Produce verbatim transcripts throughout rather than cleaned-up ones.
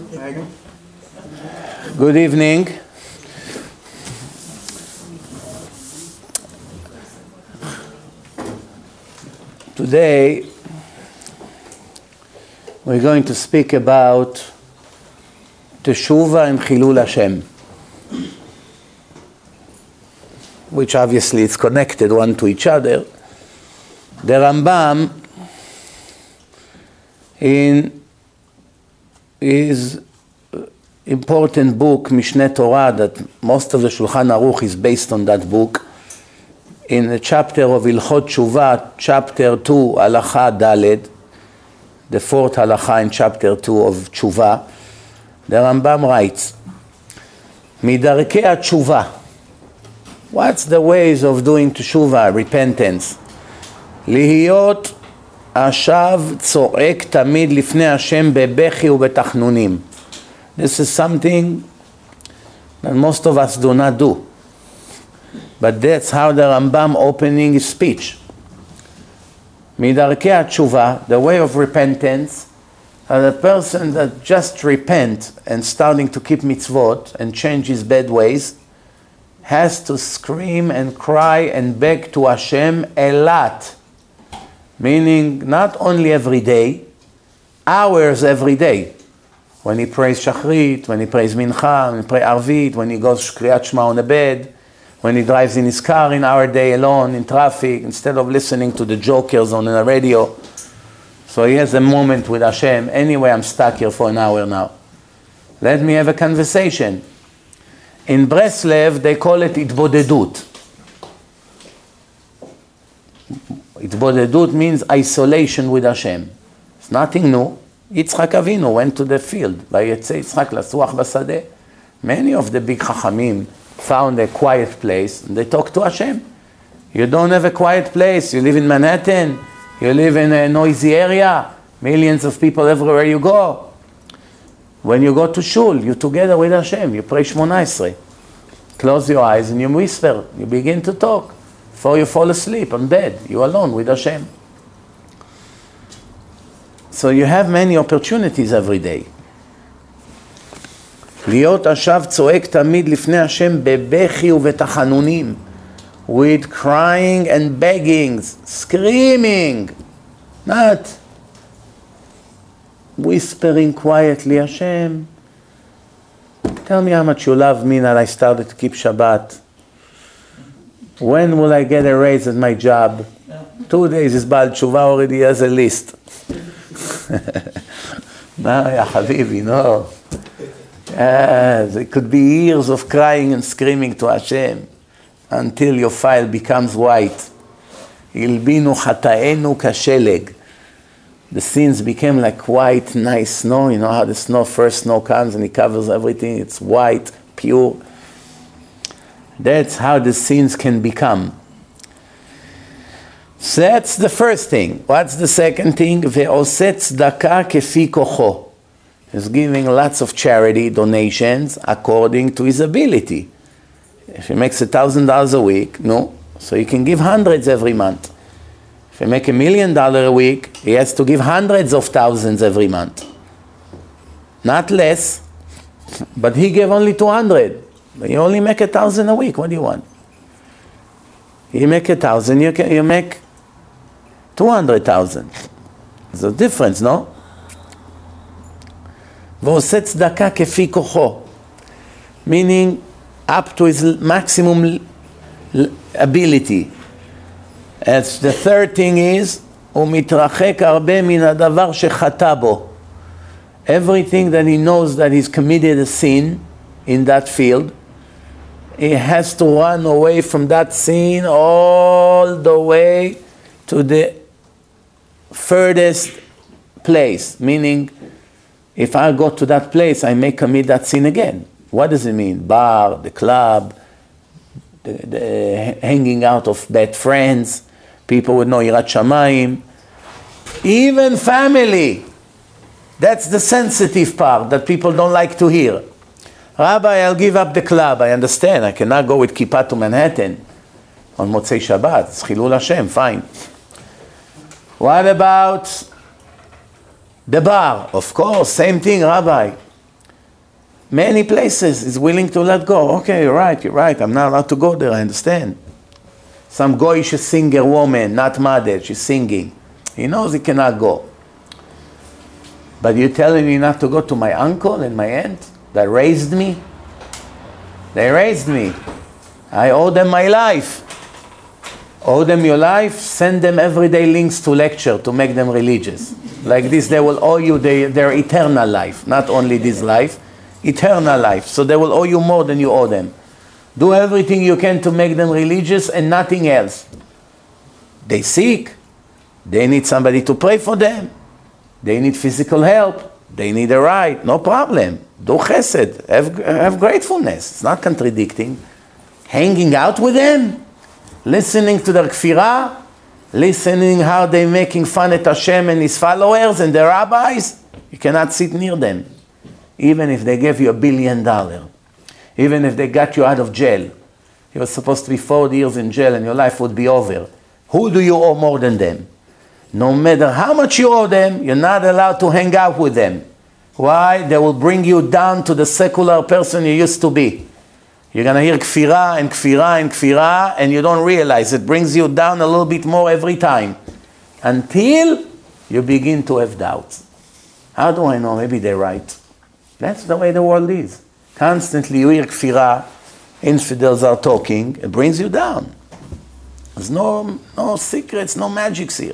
Good evening. Today we're going to speak about Teshuvah and Chilul Hashem, which obviously is connected one to each other. The Rambam in his important book Mishneh Torah, that most of the Shulchan Aruch is based on that book, in the chapter of Ilchot Teshuvah, chapter two, Halacha Daled, the fourth Halacha in chapter two of Teshuvah, the Rambam writes, Midarkei HaTeshuvah, what's the ways of doing Teshuvah, repentance? Lihiyot Ashav Tzoek Tamid Lifnei Hashem Bebechi Ubetachnunim. This is something that most of us do not do. But that's how the Rambam opening his speech. Midarkei HaTeshuvah, the way of repentance, are the person that just repent and starting to keep mitzvot and change his bad ways, has to scream and cry and beg to Hashem a lot. Meaning not only every day, hours every day. When he prays Shachrit, when he prays Mincha, when he prays Arvit, when he goes Kriyat Shema on the bed, when he drives in his car in our day alone, in traffic, instead of listening to the jokers on the radio. So he has a moment with Hashem. Anyway, I'm stuck here for an hour now. Let me have a conversation. In Breslev, they call it Itbodedut. Itbodedut means isolation with Hashem. It's nothing new. Yitzchak Avinu went to the field. Vayetze Yitzchak lasuach basadeh. Many of the big Chachamim found a quiet place and they talked to Hashem. You don't have a quiet place. You live in Manhattan. You live in a noisy area. Millions of people everywhere you go. When you go to shul, you're together with Hashem. You pray Shmona Esrei. Close your eyes and you whisper. You begin to talk. Before you fall asleep on bed, you're alone with Hashem. So you have many opportunities every day. להיות עכשיו צועק תמיד לפני השם בבכי ובתחנונים, with crying and begging, screaming, not whispering quietly, Hashem, tell me how much you love me that I started to keep Shabbat. When will I get a raise at my job? Two days is Baal Tshuva already has a list. No, ya Habibi, no. Yes, it could be years of crying and screaming to Hashem until your file becomes white. Ilbinu chataenu kasheleg. The sins became like white, nice snow. You know how the snow, first snow comes and it covers everything. It's white, pure. That's how the sins can become. So that's the first thing. What's the second thing? Ve'oseh tzedakah kefi kocho. He's giving lots of charity donations according to his ability. If he makes a thousand dollars a week, no, so he can give hundreds every month. If he make a million dollars a week, he has to give hundreds of thousands every month. Not less, but he gave only two hundred. But you only make a thousand a week. What do you want? You make a thousand, you can, you make two hundred thousand. There's a difference, no? ועושה צדקה כפי כוחו, meaning up to his maximum ability. As the third thing is, הוא מתרחק הרבה מן הדבר שחטא בו. Everything that he knows that he's committed a sin in that field, he has to run away from that sin all the way to the furthest place, meaning if I go to that place, I may commit that sin again. What does it mean? Bar, the club, the, the hanging out of bad friends, people with no yirat shamayim, even family. That's the sensitive part that people don't like to hear. Rabbi, I'll give up the club. I understand. I cannot go with kippah to Manhattan on Motzei Shabbat. It's Chilul Hashem, fine. What about the bar? Of course, same thing, Rabbi. Many places is willing to let go. Okay, you're right, you're right. I'm not allowed to go there, I understand. Some goyish singer woman, not mother, she's singing. He knows he cannot go. But you're telling me not to go to my uncle and my aunt that raised me? They raised me. I owe them my life. Owe them your life, send them everyday links to lecture to make them religious. Like this, they will owe you their, their eternal life, not only this life, eternal life. So they will owe you more than you owe them. Do everything you can to make them religious and nothing else. They sick. They need somebody to pray for them. They need physical help. They need a ride. No problem. Do chesed. Have, have gratefulness. It's not contradicting. Hanging out with them. Listening to their kfirah. Listening how they're making fun at Hashem and his followers and the rabbis. You cannot sit near them. Even if they gave you a billion dollars. Even if they got you out of jail. You were supposed to be four years in jail and your life would be over. Who do you owe more than them? No matter how much you owe them, you're not allowed to hang out with them. Why? They will bring you down to the secular person you used to be. You're going to hear kfirah and kfirah and kfirah and you don't realize it brings you down a little bit more every time. Until you begin to have doubts. How do I know? Maybe they're right. That's the way the world is. Constantly you hear kfirah, infidels are talking, it brings you down. There's no, no secrets, no magics here.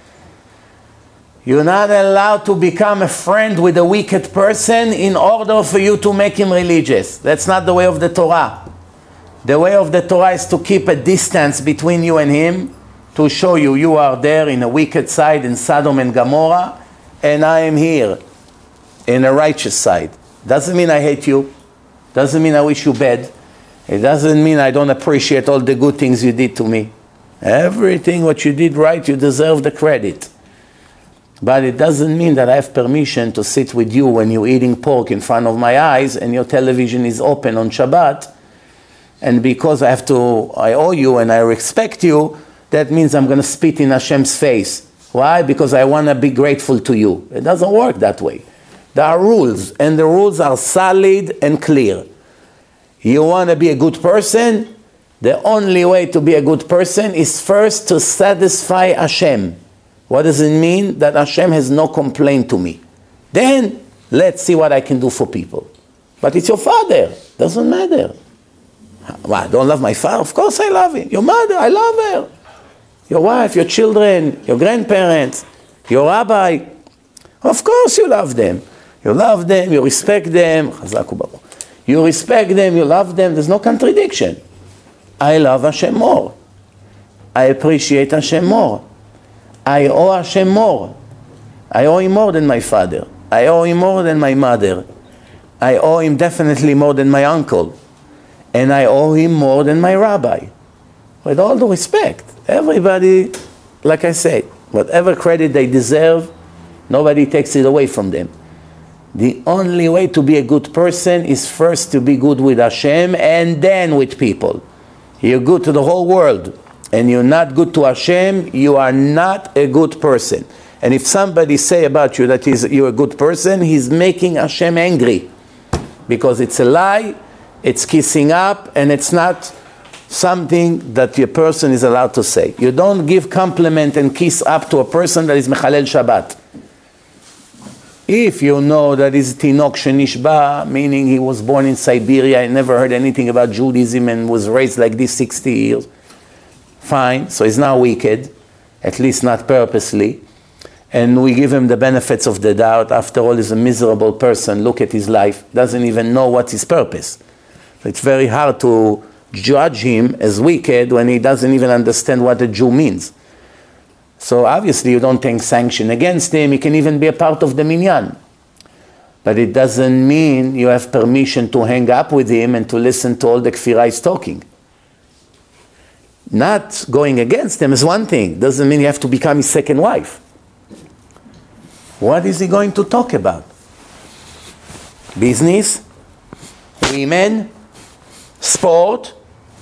You're not allowed to become a friend with a wicked person in order for you to make him religious. That's not the way of the Torah. The way of the Torah is to keep a distance between you and him, to show you you are there in a wicked side in Sodom and Gomorrah, and I am here in a righteous side. Doesn't mean I hate you. Doesn't mean I wish you bad. It doesn't mean I don't appreciate all the good things you did to me. Everything what you did right, you deserve the credit. But it doesn't mean that I have permission to sit with you when you're eating pork in front of my eyes and your television is open on Shabbat. And because I have to, I owe you and I respect you, that means I'm going to spit in Hashem's face. Why? Because I want to be grateful to you. It doesn't work that way. There are rules, and the rules are solid and clear. You want to be a good person? The only way to be a good person is first to satisfy Hashem. What does it mean? That Hashem has no complaint to me. Then, let's see what I can do for people. But it's your father. Doesn't matter. What, don't love my father? Of course I love him. Your mother, I love her. Your wife, your children, your grandparents, your rabbi. Of course you love them. You love them, you respect them. You respect them, you love them. There's no contradiction. I love Hashem more. I appreciate Hashem more. I owe Hashem more. I owe him more than my father. I owe him more than my mother. I owe him definitely more than my uncle. And I owe him more than my rabbi. With all due respect. Everybody, like I said, whatever credit they deserve, nobody takes it away from them. The only way to be a good person is first to be good with Hashem and then with people. You're good to the whole world and you're not good to Hashem, you are not a good person. And if somebody say about you that he's, you're a good person, he's making Hashem angry. Because it's a lie, it's kissing up, and it's not something that a person is allowed to say. You don't give compliment and kiss up to a person that is Mechalel Shabbat. If you know that is Tinok Shenishba, meaning he was born in Siberia and never heard anything about Judaism and was raised like this sixty years, fine, so he's not wicked, at least not purposely, and we give him the benefits of the doubt. After all, he's a miserable person, look at his life, doesn't even know what's his purpose. It's very hard to judge him as wicked when he doesn't even understand what a Jew means. So obviously you don't take sanction against him, he can even be a part of the minyan. But it doesn't mean you have permission to hang up with him and to listen to all the kfirah he's talking. Not going against him is one thing, doesn't mean you have to become his second wife. What is he going to talk about? Business? Women? Sport?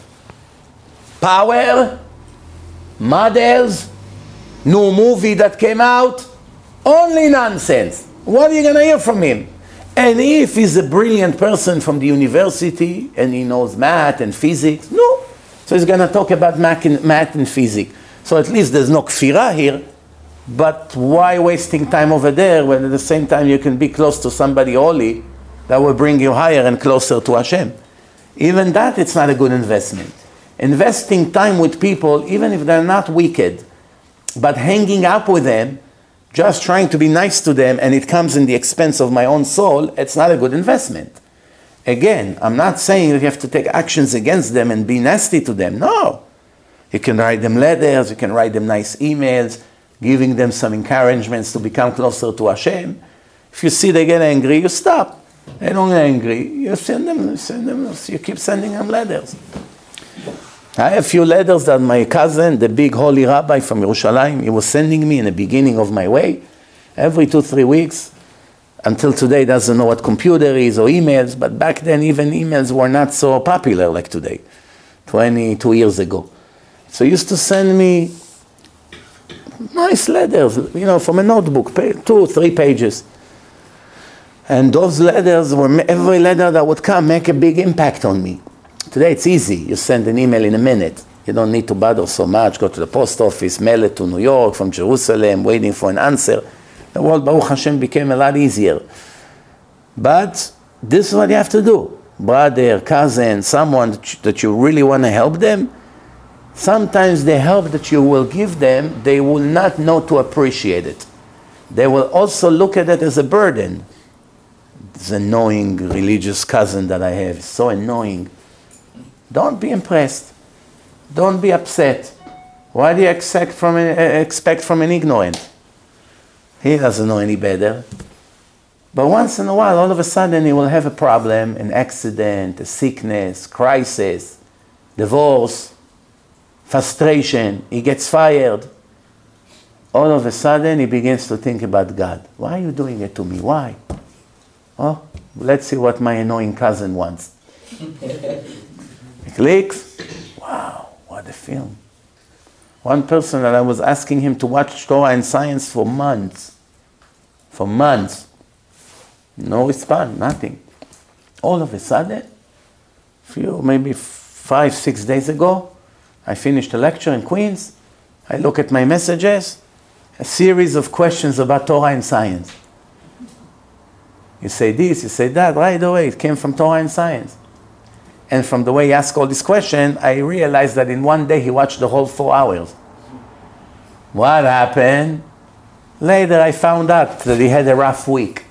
Power? Models? New movie that came out? Only nonsense. What are you going to hear from him? And if he's a brilliant person from the university and he knows math and physics, no. So he's going to talk about math and, math and physics. So at least there's no kfirah here. But why wasting time over there when at the same time you can be close to somebody holy that will bring you higher and closer to Hashem? Even that, it's not a good investment. Investing time with people, even if they're not wicked, but hanging up with them, just trying to be nice to them, and it comes in the expense of my own soul, it's not a good investment. Again, I'm not saying that you have to take actions against them and be nasty to them. No. You can write them letters, you can write them nice emails, giving them some encouragements to become closer to Hashem. If you see they get angry, you stop. They don't get angry, you send them, send them, you keep sending them letters. I have a few letters that my cousin, the big holy rabbi from Yerushalayim, he was sending me in the beginning of my way, every two, three weeks. Until today, doesn't know what computer is or emails, but back then even emails were not so popular like today, twenty-two years ago. So he used to send me nice letters, you know, from a notebook, two, three pages. And those letters were, every letter that would come, make a big impact on me. Today it's easy, you send an email in a minute. You don't need to bother so much, go to the post office, mail it to New York, from Jerusalem, waiting for an answer. The world, Baruch Hashem, became a lot easier. But this is what you have to do. Brother, cousin, someone that you really want to help them, sometimes the help that you will give them, they will not know to appreciate it. They will also look at it as a burden. This annoying religious cousin that I have is so annoying. Don't be impressed. Don't be upset. What do you expect from an, uh, expect from an ignorant? He doesn't know any better. But once in a while, all of a sudden, he will have a problem, an accident, a sickness, crisis, divorce, frustration. He gets fired. All of a sudden, he begins to think about God. Why are you doing it to me? Why? Oh, let's see what my annoying cousin wants. He clicks. Wow, what a film. One person that I was asking him to watch Torah and Science for months. For months. No response, nothing. All of a sudden, few, maybe five, six days ago, I finished a lecture in Queens. I look at my messages, a series of questions about Torah and Science. You say this, you say that, right away, it came from Torah and Science. And from the way he asked all these questions, I realized that in one day he watched the whole four hours. What happened? Later I found out that he had a rough week.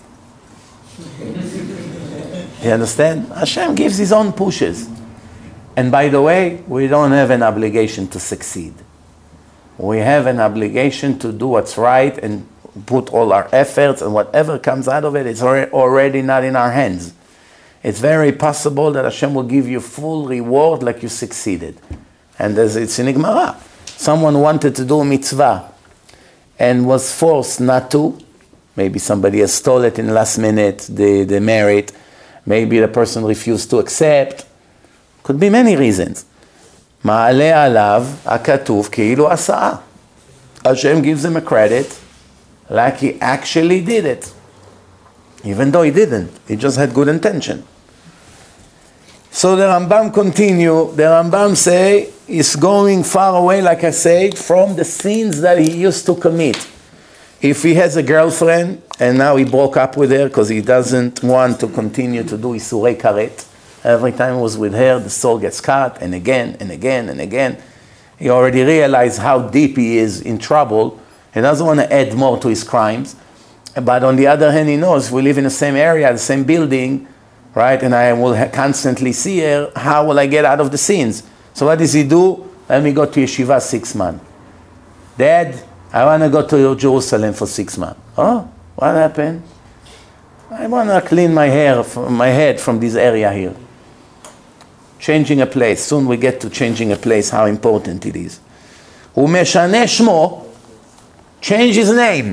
You understand? Hashem gives his own pushes. And by the way, we don't have an obligation to succeed. We have an obligation to do what's right and put all our efforts, and whatever comes out of it is already not in our hands. It's very possible that Hashem will give you full reward like you succeeded. And as it's in Gemara, someone wanted to do a mitzvah and was forced not to. Maybe somebody has stole it in the last minute, the, the merit. Maybe the person refused to accept. Could be many reasons. Ma'aleh alav hakatuv כאילו עשה. Hashem gives him a credit like he actually did it. Even though he didn't, he just had good intention. So the Rambam continue, the Rambam say, he's going far away, like I said, from the sins that he used to commit. If he has a girlfriend, and now he broke up with her because he doesn't want to continue to do Isurei Karet, every time he was with her, the soul gets cut, and again, and again, and again. He already realized how deep he is in trouble. He doesn't want to add more to his crimes. But on the other hand, he knows if we live in the same area, the same building, right, and I will ha- constantly see her, how will I get out of the sins? So what does he do? Let me go to yeshiva six months. Dad, I want to go to Jerusalem for six months. Oh, what happened? I want to clean my hair, from my head from this area here. Changing a place. Soon we get to changing a place, how important it is. Umeshane shmo, change his name.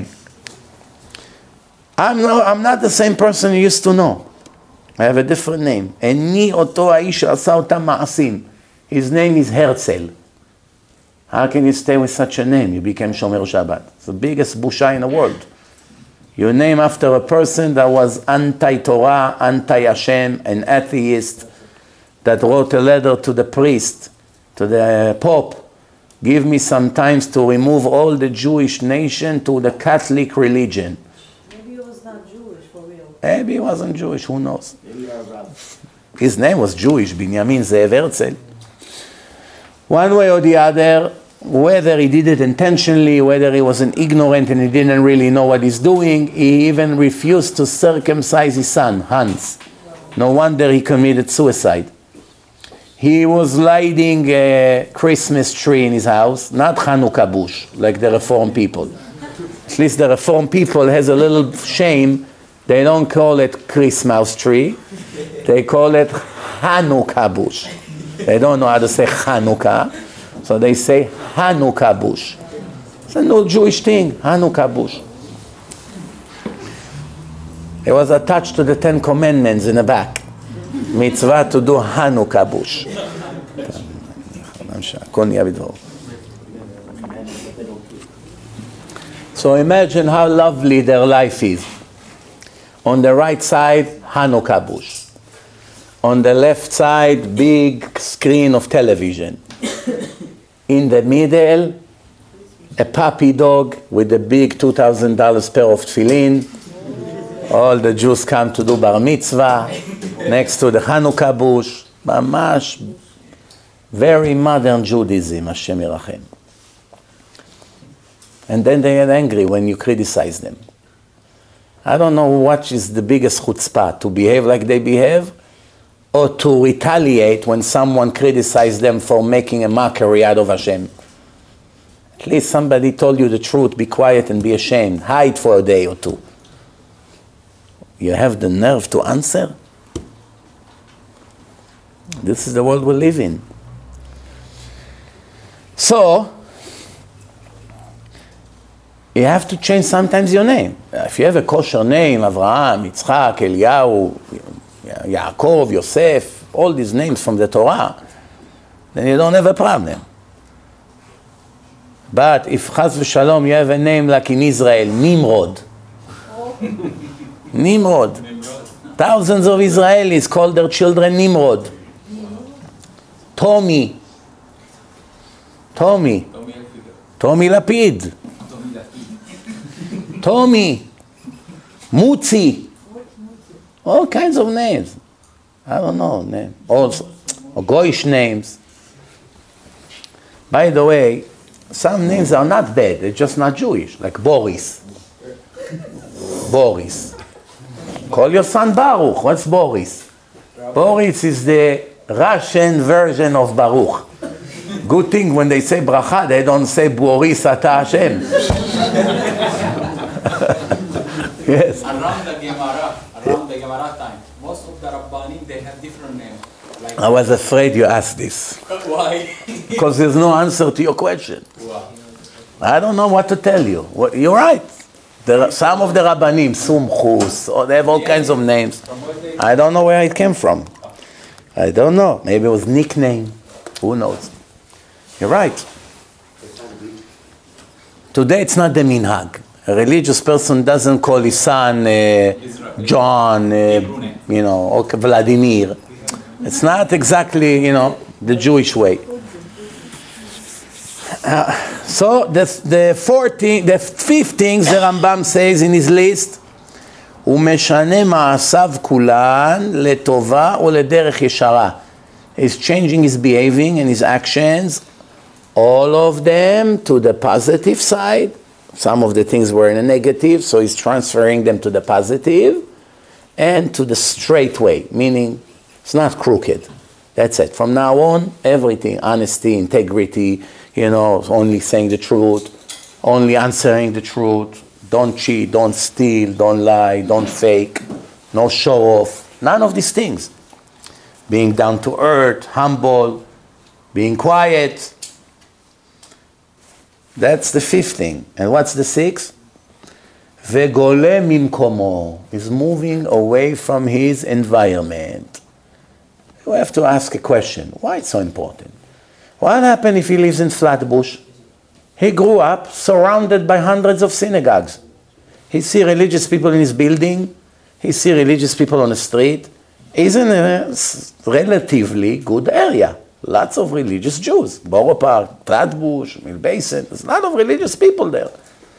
I'm, no, I'm not the same person you used to know. I have a different name. Eni oto haish asa otam ma'asim. His name is Herzl. How can you stay with such a name? You became Shomer Shabbat. It's the biggest busha in the world. You name after a person that was anti-Torah, anti-Hashem, an atheist, that wrote a letter to the priest, to the Pope, give me some time to remove all the Jewish nation to the Catholic religion. Maybe he was not Jewish for real. Maybe he wasn't Jewish, who knows? His name was Jewish, Binyamin Ze'ev Herzl. One way or the other, whether he did it intentionally, whether he was an ignorant and he didn't really know what he's doing, he even refused to circumcise his son, Hans. No wonder he committed suicide. He was lighting a Christmas tree in his house, not Hanukkah bush, like the Reform people. At least the Reform people has a little shame. They don't call it Christmas tree. They call it Hanukkah bush. They don't know how to say Hanukkah, so they say Hanukkah bush. It's a new Jewish thing, Hanukkah bush. It was attached to the Ten Commandments in the back. Mitzvah to do Hanukkah bush. So imagine how lovely their life is. On the right side, Hanukkah bush. On the left side, big screen of television. In the middle, a puppy dog with a big two thousand dollars pair of tefillin. All the Jews come to do bar mitzvah next to the Hanukkah bush. Mamash, very modern Judaism, Hashem Yerachem. And then they get angry when you criticize them. I don't know what is the biggest chutzpah, to behave like they behave, or to retaliate when someone criticizes them for making a mockery out of Hashem. At least somebody told you the truth, be quiet and be ashamed. Hide for a day or two. You have the nerve to answer? This is the world we live in. So, you have to change sometimes your name. If you have a kosher name, Avraham, Yitzchak, Eliyahu, Yaakov, Yosef, all these names from the Torah, then you don't have a problem. But if Chas v'Shalom you have a name like in Israel, Nimrod. Nimrod. Thousands of Israelis call their children Nimrod. Tommy. Tommy. Tommy Lapid. Tommy. Mutzi. All kinds of names. I don't know. Name. Also, or Goyish names. By the way, some names are not bad. They're just not Jewish. Like Boris. Boris. Call your son Baruch. What's Boris? Boris is the Russian version of Baruch. Good thing when they say bracha, they don't say Boris Ata Hashem. Yes. Around the Gemara, around the Gemara time, most of the Rabbanim, they have different names. Like I was afraid you asked this. Why? Because there's no answer to your question. Wow. I don't know what to tell you. Well, you're right. There are some of the Rabbanim, Sumchus, or they have all yeah, kinds of names. I don't know where it came from. I don't know. Maybe it was nickname. Who knows? You're right. Today it's not the minhag. A religious person doesn't call his son uh, John, uh, you know, or Vladimir. It's not exactly, you know, the Jewish way. Uh, so the the fourteen, the fifth things the Rambam says in his list, ומשנה מעשיו כולן לטובה או לדרך ישרה. He's changing his behaving and his actions, all of them to the positive side. Some of the things were in a negative, so he's transferring them to the positive and to the straight way, meaning it's not crooked. That's it. From now on, everything, honesty, integrity, you know, only saying the truth, only answering the truth, don't cheat, don't steal, don't lie, don't fake, no show off, none of these things. Being down to earth, humble, being quiet. That's the fifth thing. And what's the sixth? Vegole mimkomo, is moving away from his environment. You have to ask a question. Why it's so important? What happened if he lives in Flatbush? He grew up surrounded by hundreds of synagogues. He see religious people in his building. He see religious people on the street. He's in a relatively good area. Lots of religious Jews. Borough Park, Flatbush, Mill Basin. There's a lot of religious people there.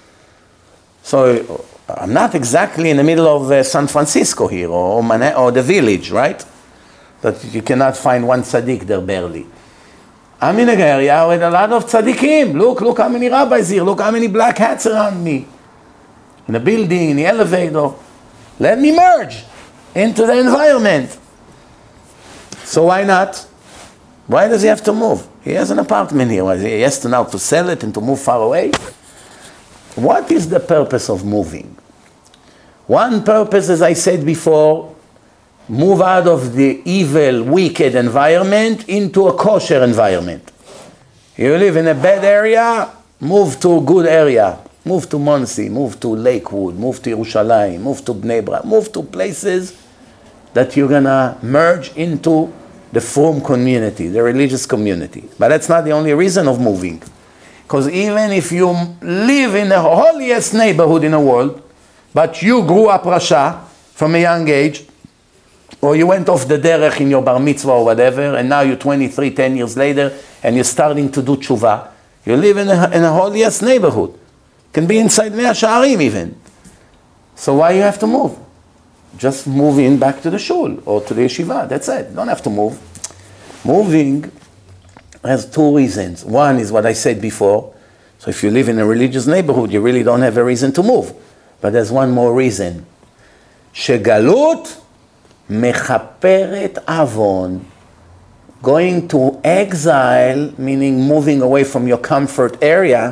So I'm not exactly in the middle of uh, San Francisco here, or, Man- or the village, right? That you cannot find one tzaddik there barely. I'm in an area with a lot of tzaddikim. Look, look how many rabbis here. Look how many black hats around me. In the building, in the elevator. Let me merge into the environment. So why not? Why does he have to move? He has an apartment here. He has to now to sell it and to move far away. What is the purpose of moving? One purpose, as I said before, move out of the evil, wicked environment into a kosher environment. You live in a bad area, move to a good area. Move to Monsey, move to Lakewood, move to Yerushalayim, move to Bnei Brak, move to places that you're gonna merge into the Frum community, the religious community. But that's not the only reason of moving. Because even if you live in the holiest neighborhood in the world, but you grew up Rasha from a young age, or you went off the derech in your bar mitzvah or whatever, and now you're twenty-three, ten years later, and you're starting to do tshuva, you live in a, in a holiest neighborhood. Can be inside Mea Sha'arim even. So why you have to move? Just move in back to the shul or to the yeshiva. That's it. You don't have to move. Moving has two reasons. One is what I said before. So if you live in a religious neighborhood, you really don't have a reason to move. But there's one more reason. Shegalut mechaperet avon. Going to exile, meaning moving away from your comfort area,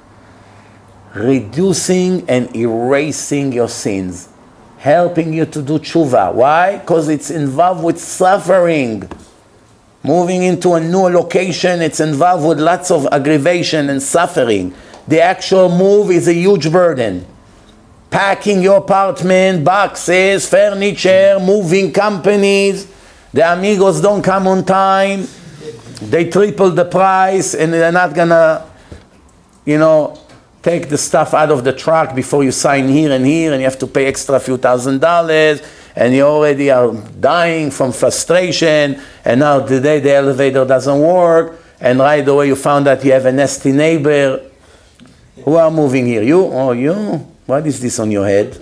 reducing and erasing your sins, helping you to do tshuva. Why? Because it's involved with suffering. Moving into a new location, it's involved with lots of aggravation and suffering. The actual move is a huge burden. Packing your apartment, boxes, furniture, moving companies. The amigos don't come on time. They triple the price and they're not gonna, you know, take the stuff out of the truck before you sign here and here, and you have to pay extra few thousand dollars, and you already are dying from frustration, and now today the elevator doesn't work, and right away you found that you have a nasty neighbor. Who are moving here? You? Oh, you? What is this on your head?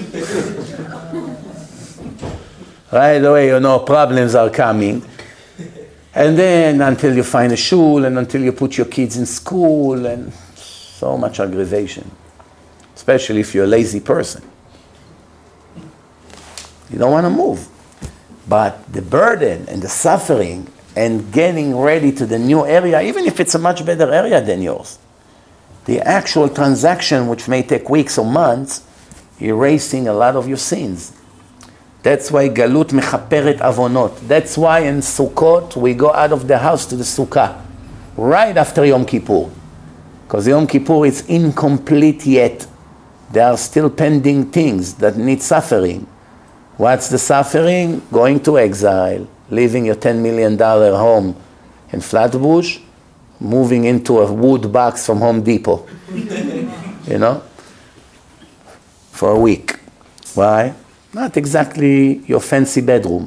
Right away you know problems are coming. And then until you find a shul, and until you put your kids in school, and so much aggravation, especially if you're a lazy person. You don't want to move. But the burden and the suffering and getting ready to the new area, even if it's a much better area than yours, the actual transaction, which may take weeks or months, erasing a lot of your sins. That's why galut mechaperet avonot. That's why in Sukkot we go out of the house to the sukkah right after Yom Kippur. Because Yom Kippur is incomplete yet. There are still pending things that need suffering. What's the suffering? Going to exile, leaving your ten million dollars home in Flatbush, moving into a wood box from Home Depot, you know, for a week. Why? Not exactly your fancy bedroom.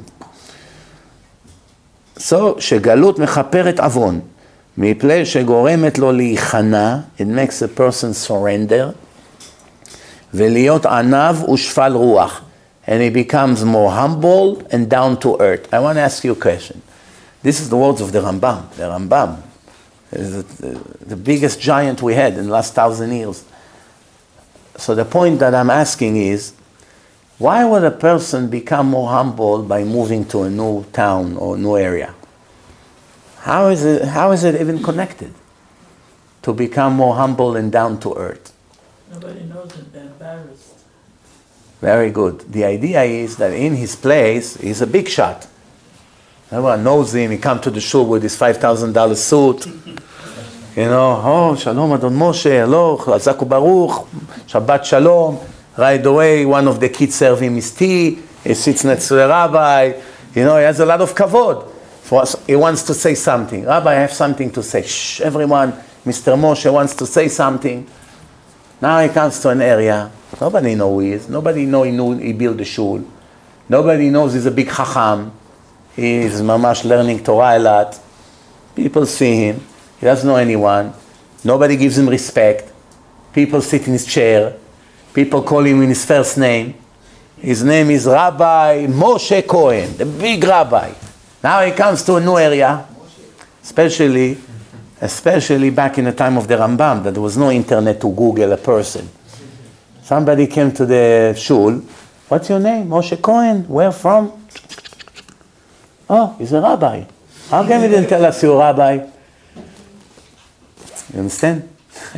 So, שגלות מחפרת עוון. מפני שגורמת לו להיכנע, it makes a person surrender, ולהיות ענב ושפל רוח, and he becomes more humble and down to earth. I want to ask you a question. This is the words of the Rambam. The Rambam is the, the biggest giant we had in the last thousand years. So the point that I'm asking is, why would a person become more humble by moving to a new town or new area? How is it, how is it even connected to become more humble and down to earth? Nobody knows him, they're embarrassed. Very good. The idea is that in his place, he's a big shot. Everyone knows him. He comes to the shul with his five thousand dollars suit. You know, oh, Shalom Adon Moshe, hello, Chazak u'Baruch, Shabbat Shalom. Right away, one of the kids serve him his tea. He sits next to the rabbi. You know, he has a lot of kavod. For us, he wants to say something. Rabbi, I have something to say. Shh, everyone, Mister Moshe wants to say something. Now he comes to an area Nobody knows who he is. Nobody knows he, knew he built the shul. Nobody knows he's a big chacham. He's mamash learning Torah a lot. People see him. He doesn't know anyone. Nobody gives him respect. People sit in his chair. People call him in his first name. His name is Rabbi Moshe Cohen, the big rabbi. Now he comes to a new area, especially, especially back in the time of the Rambam, that there was no internet to Google a person. Somebody came to the shul. What's your name? Moshe Cohen. Where from? Oh, he's a rabbi. How come he didn't tell us you're a rabbi? You understand?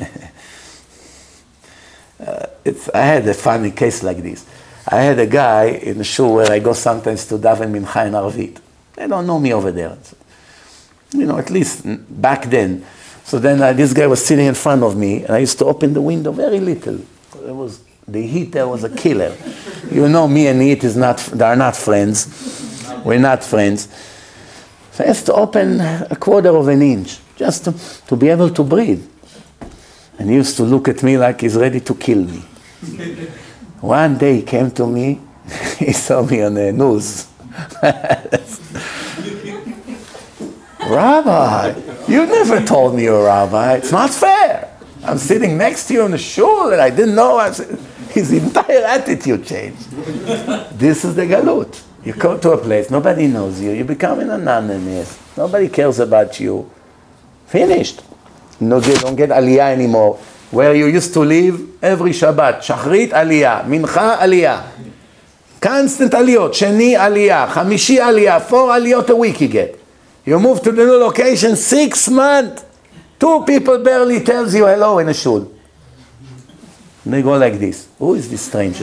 uh, it's, I had a funny case like this. I had a guy in the shul where I go sometimes to daven mincha in Arvit. They don't know me over there. You know, at least back then. So then uh, this guy was sitting in front of me, and I used to open the window very little. It was, the heat there was a killer. You know, me and heat is not, they are not friends. We're not friends. So I have to open a quarter of an inch, just to, to be able to breathe. And he used to look at me like he's ready to kill me. One day he came to me, he saw me on the news. Rabbi, you never told me you're a rabbi. It's not fair. I'm sitting next to you in the shul and I didn't know. I said, his entire attitude changed. This is the galut. You go to a place, nobody knows you, you become an anonymous, nobody cares about you. Finished. No, you don't get aliyah anymore. Where you used to live every Shabbat, Shachrit aliyah, Mincha aliyah. Constant aliyot, Sheni aliyah, Chamishi aliyah, four aliyot a week you get. You move to the new location, six months. Two people barely tells you hello in a shul. And they go like this. Who is this stranger?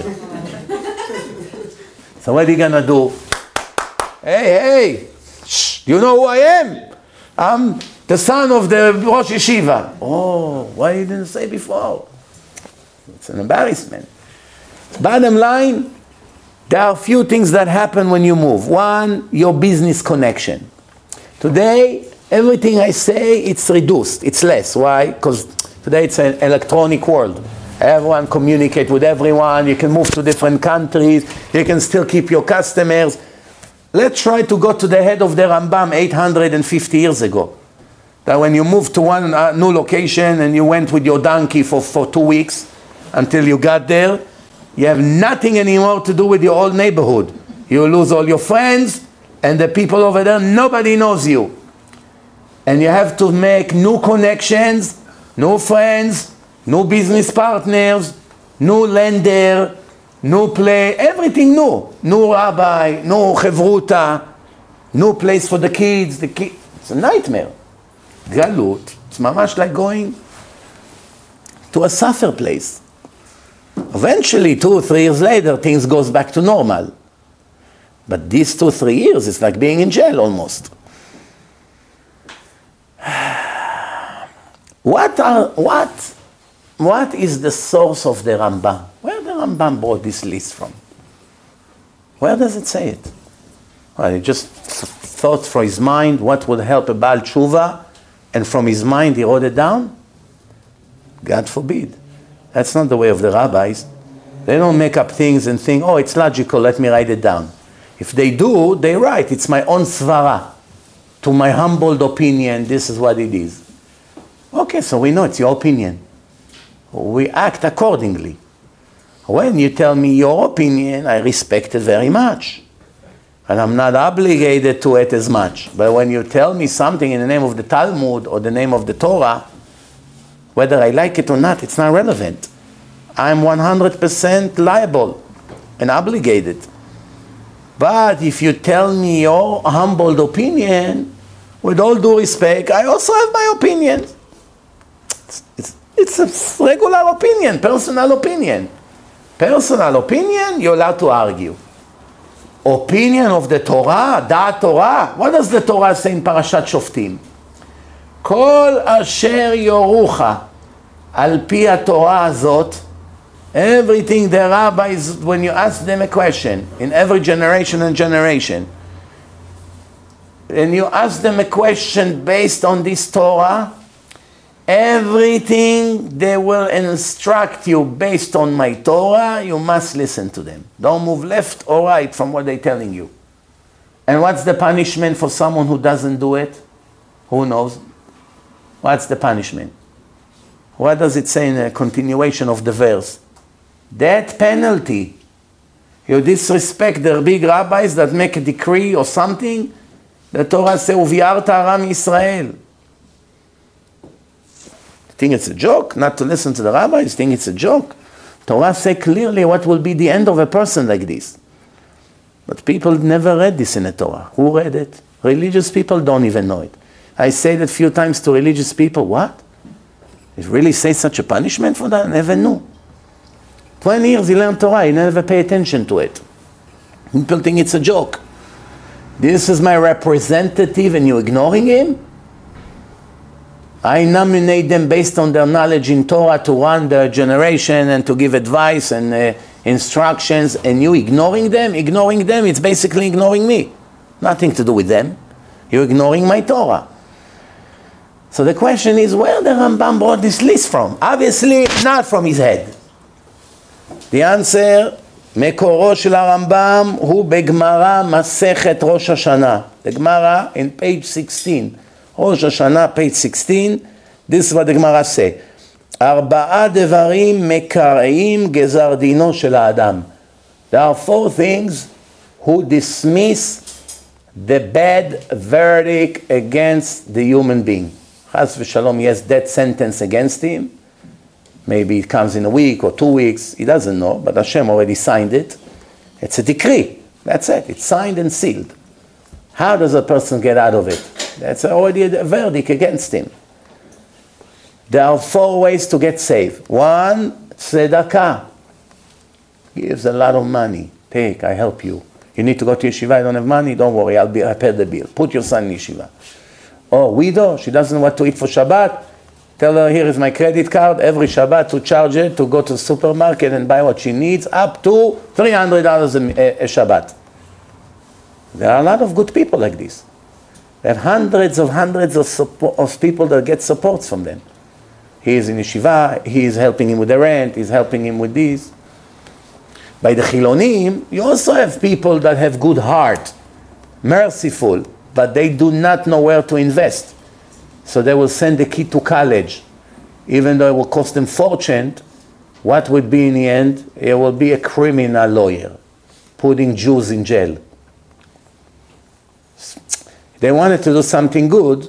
So what are you gonna do? Hey, hey, shh, you know who I am? I'm the son of the Rosh Yeshiva. Oh, why you didn't say before? It's an embarrassment. Bottom line, there are a few things that happen when you move. One, your business connection. Today, everything I say, it's reduced. It's less. Why? Because today it's an electronic world. Everyone communicate with everyone. You can move to different countries. You can still keep your customers. Let's try to go to the head of the Rambam eight hundred fifty years ago. That when you moved to one uh, new location and you went with your donkey for, for two weeks until you got there, you have nothing anymore to do with your old neighborhood. You lose all your friends and the people over there, nobody knows you. And you have to make new connections, new friends, new business partners, new lender, new play, everything new. New rabbi, new chevruta, new place for the kids. The ki- it's a nightmare. Galut, it's mamash like going to a suffer place. Eventually, two or three years later, things goes back to normal. But these two or three years, it's like being in jail almost. What are, what, what is the source of the Rambam? Where the Rambam brought this list from? Where does it say it? Well, he just thought for his mind what would help a Baal Tshuva, and from his mind he wrote it down? God forbid. That's not the way of the rabbis. They don't make up things and think, oh, it's logical, let me write it down. If they do, they write, it's my own svara. To my humbled opinion, this is what it is. Okay, so we know it's your opinion. We act accordingly. When you tell me your opinion, I respect it very much. And I'm not obligated to it as much. But when you tell me something in the name of the Talmud or the name of the Torah, whether I like it or not, it's not relevant. I'm one hundred percent liable and obligated. But if you tell me your humbled opinion, with all due respect, I also have my opinion. It's, it's, it's a regular opinion, personal opinion. Personal opinion, you're allowed to argue. Opinion of the Torah, Da'at Torah. What does the Torah say in Parashat Shoftim? Kol asher yorucha al pi haTorah azot. Everything the rabbis, when you ask them a question, in every generation and generation, and you ask them a question based on this Torah, Everything they will instruct you based on my Torah, you must listen to them. Don't move left or right from what they're telling you. And what's the punishment for someone who doesn't do it? Who knows? What's the punishment? What does it say in the continuation of the verse? Death penalty. You disrespect their big rabbis that make a decree or something. The Torah says, "Uviarta aram Yisrael." Think it's a joke not to listen to the rabbis? Think it's a joke? Torah says clearly what will be the end of a person like this. But people never read this in the Torah. Who read it? Religious people don't even know it. I say that a few times to religious people, what? It really say such a punishment for that? I never knew. twenty years he learned Torah, he never pay attention to it. People think it's a joke. This is my representative and you're ignoring him? I nominate them based on their knowledge in Torah to run their generation and to give advice and uh, instructions, and you ignoring them? Ignoring them, it's basically ignoring me. Nothing to do with them. You're ignoring my Torah. So the question is, where the Rambam brought this list from? Obviously, not from his head. The answer, מקורו של הרמב"ם הוא בגמרא מסכת ראש השנה. The Gemara in page sixteen. ראש השנה, page sixteen, this is what the Gemara say. ארבעה דברים מקראים גזר דינו של האדם. There are four things who dismiss the bad verdict against the human being. Chas v'shalom, yes, death sentence against him. Maybe it comes in a week or two weeks. He doesn't know, but Hashem already signed it. It's a decree. That's it. It's signed and sealed. How does a person get out of it? That's already a verdict against him. There are four ways to get saved. One, tzedakah. Gives a lot of money. Take, I help you. You need to go to yeshiva, I don't have money, don't worry, I'll be, I'll pay the bill. Put your son in yeshiva. Or widow, she doesn't know what to eat for Shabbat. Tell her, here is my credit card, every Shabbat to charge it, to go to the supermarket and buy what she needs, up to three hundred dollars a, a, a Shabbat. There are a lot of good people like this. There are hundreds of hundreds of, support, of people that get supports from them. He is in yeshiva, he is helping him with the rent, he's helping him with this. By the Chilonim, you also have people that have good heart, merciful, but they do not know where to invest. So they will send the kid to college. Even though it will cost them fortune, what would be in the end? It will be a criminal lawyer, putting Jews in jail. They wanted to do something good,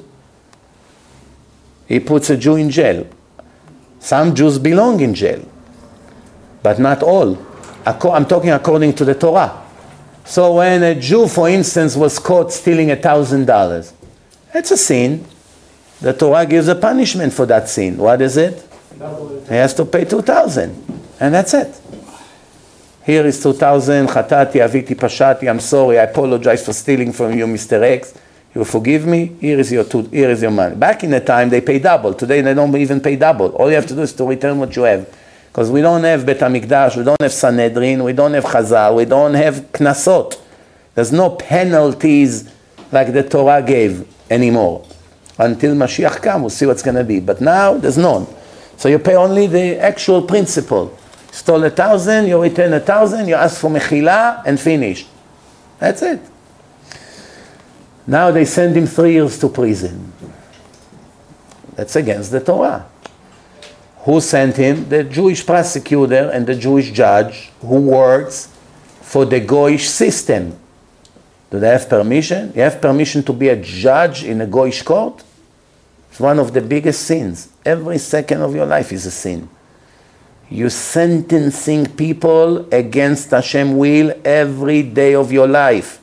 he puts a Jew in jail. Some Jews belong in jail, but not all. I'm talking according to the Torah. So when a Jew, for instance, was caught stealing a thousand dollars, that's a sin. The Torah gives a punishment for that sin. What is it? He has to pay two thousand, and that's it. Here is two thousand. Chatati, aviti, pashati. I'm sorry. I apologize for stealing from you, Mister X. You forgive me. Here is your two, here is your money. Back in the time, they pay double. Today, they don't even pay double. All you have to do is to return what you have. Because we don't have Bet HaMikdash, we don't have Sanhedrin, we don't have Chazal, we don't have Knasot. There's no penalties like the Torah gave anymore. Until Mashiach comes, we'll see what's going to be. But now, there's none. So you pay only the actual principle. Stole a thousand, you return a thousand, you ask for mechila, and finish. That's it. Now they send him three years to prison. That's against the Torah. Who sent him? The Jewish prosecutor and the Jewish judge who works for the Goyish system. Do they have permission? You have permission to be a judge in a Goyish court? It's one of the biggest sins. Every second of your life is a sin. You're sentencing people against Hashem's will every day of your life.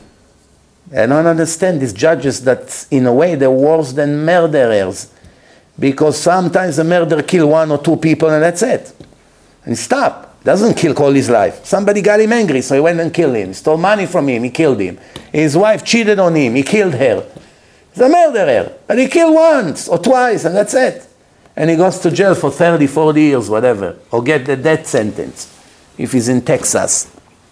I don't understand these judges that in a way they're worse than murderers. Because sometimes a murderer kills one or two people and that's it. And stop. Doesn't kill all his life. Somebody got him angry, so he went and killed him. Stole money from him, he killed him. His wife cheated on him, he killed her. He's a murderer. But he killed once or twice and that's it. And he goes to jail for thirty, forty years, whatever. Or get the death sentence if he's in Texas.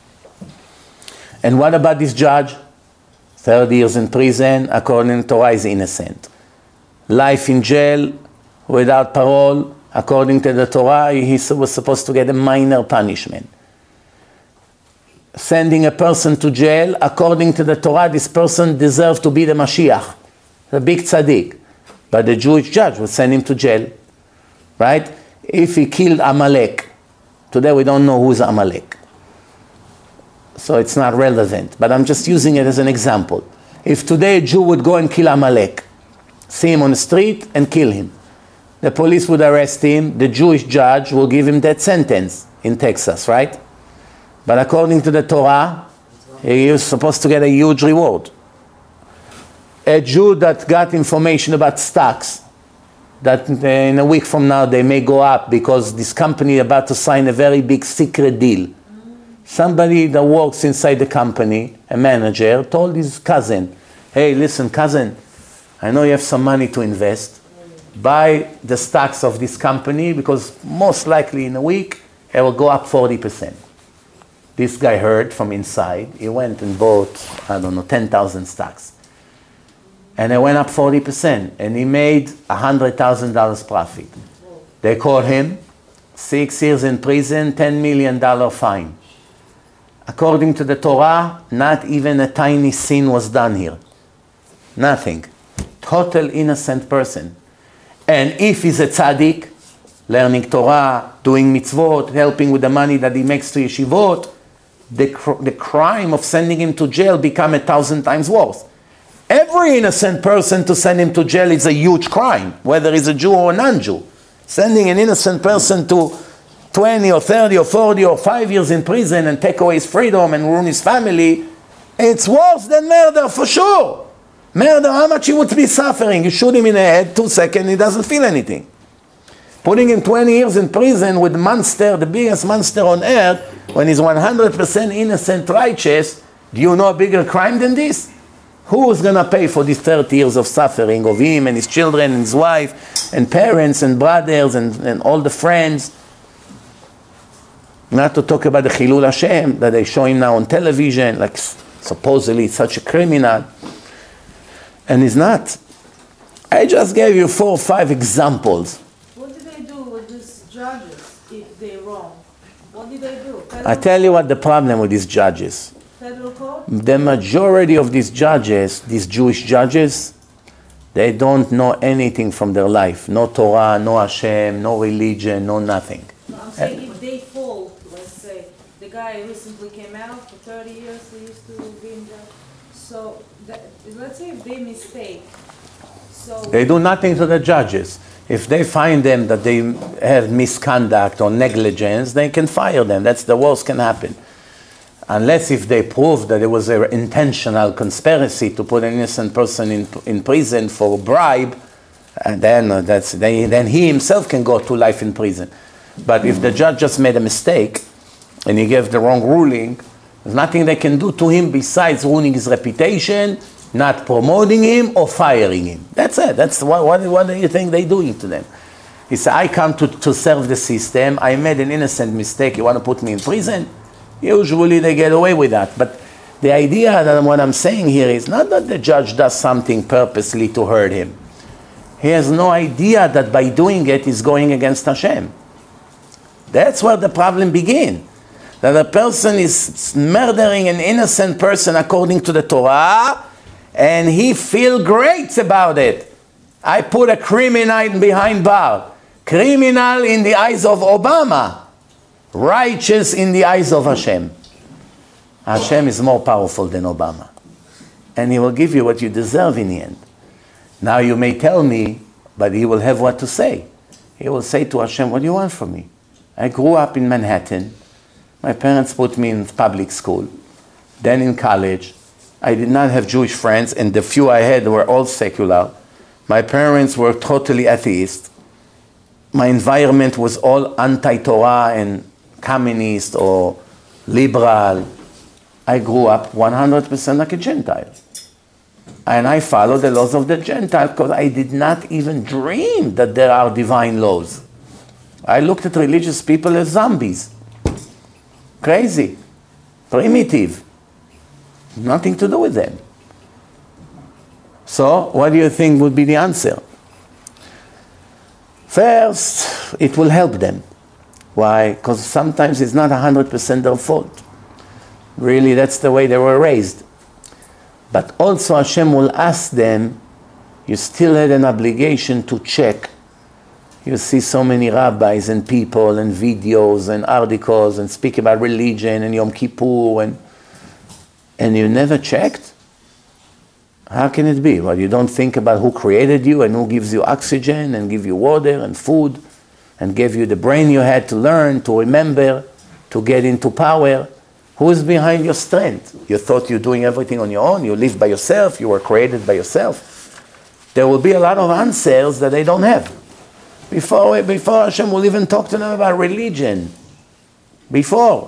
And what about this judge? thirty years in prison, according to Torah, is innocent. Life in jail, without parole, according to the Torah, he was supposed to get a minor punishment. Sending a person to jail, according to the Torah, this person deserved to be the Mashiach, the big tzaddik. But the Jewish judge would send him to jail, right? If he killed Amalek, today we don't know who's Amalek. So it's not relevant, but I'm just using it as an example. If today a Jew would go and kill Amalek, see him on the street and kill him, the police would arrest him, the Jewish judge will give him that sentence in Texas, right? But according to the Torah, he was supposed to get a huge reward. A Jew that got information about stocks, that in a week from now they may go up because this company is about to sign a very big secret deal. Somebody that works inside the company, a manager, told his cousin, hey, listen, cousin, I know you have some money to invest. Buy the stocks of this company because most likely in a week it will go up forty percent. This guy heard from inside. He went and bought, I don't know, ten thousand stocks. And it went up forty percent. And he made one hundred thousand dollars profit. They caught him, six years in prison, ten million dollars fine. According to the Torah, not even a tiny sin was done here. Nothing. Total innocent person. And if he's a tzaddik, learning Torah, doing mitzvot, helping with the money that he makes to yeshivot, the, cr the crime of sending him to jail become a thousand times worse. Every innocent person to send him to jail is a huge crime, whether he's a Jew or a non-Jew. Sending an innocent person to twenty or thirty or forty or five years in prison and take away his freedom and ruin his family, it's worse than murder for sure. Murder, how much he would be suffering? You shoot him in the head, two seconds, he doesn't feel anything. Putting him twenty years in prison with the monster, the biggest monster on earth, when he's one hundred percent innocent, righteous, do you know a bigger crime than this? Who is going to pay for these thirty years of suffering of him and his children and his wife and parents and brothers and, and all the friends? Not to talk about the Chilul Hashem that they show him now on television, like supposedly such a criminal. And he's not. I just gave you four or five examples. What did they do with these judges if they're wrong? What did they do? Federal I tell you what the problem with these judges. Federal court? The majority of these judges, these Jewish judges, they don't know anything from their life. No Torah, no Hashem, no religion, no nothing. So I'm saying if they fall, let's say, the guy recently came out for thirty years, he used to be in jail. So that, let's say if they mistake, so They do nothing to the judges. If they find them that they have misconduct or negligence, they can fire them. That's the worst can happen. Unless if they prove that it was an intentional conspiracy to put an innocent person in, in prison for a bribe, and then, uh, that's, they, then he himself can go to life in prison. But if the judge just made a mistake and he gave the wrong ruling, there's nothing they can do to him besides ruining his reputation, not promoting him or firing him. That's it. That's what, what, what do you think they're doing to them? He said, I come to, to serve the system. I made an innocent mistake. You want to put me in prison? Usually they get away with that. But the idea that what I'm saying here is not that the judge does something purposely to hurt him. He has no idea that by doing it, he's going against Hashem. That's where the problem begins. That a person is murdering an innocent person according to the Torah, and he feels great about it. I put a criminal behind bar. Criminal in the eyes of Obama. Righteous in the eyes of Hashem. Hashem is more powerful than Obama. And he will give you what you deserve in the end. Now you may tell me, but he will have what to say. He will say to Hashem, what do you want from me? I grew up in Manhattan. My parents put me in public school. Then in college. I did not have Jewish friends, and the few I had were all secular. My parents were totally atheist. My environment was all anti-Torah and communist or liberal. I grew up one hundred percent like a Gentile. And I followed the laws of the Gentile because I did not even dream that there are divine laws. I looked at religious people as zombies. Crazy. Primitive. Nothing to do with them. So, what do you think would be the answer? First, it will help them. Why? Because sometimes it's not one hundred percent their fault. Really, that's the way they were raised. But also Hashem will ask them, you still had an obligation to check. You see so many rabbis and people and videos and articles and speak about religion and Yom Kippur and and you never checked? How can it be? Well, you don't think about who created you and who gives you oxygen and give you water and food and gave you the brain you had to learn, to remember, to get into power. Who is behind your strength? You thought you're doing everything on your own, you live by yourself, you were created by yourself. There will be a lot of answers that they don't have. Before, before Hashem will even talk to them about religion. Before.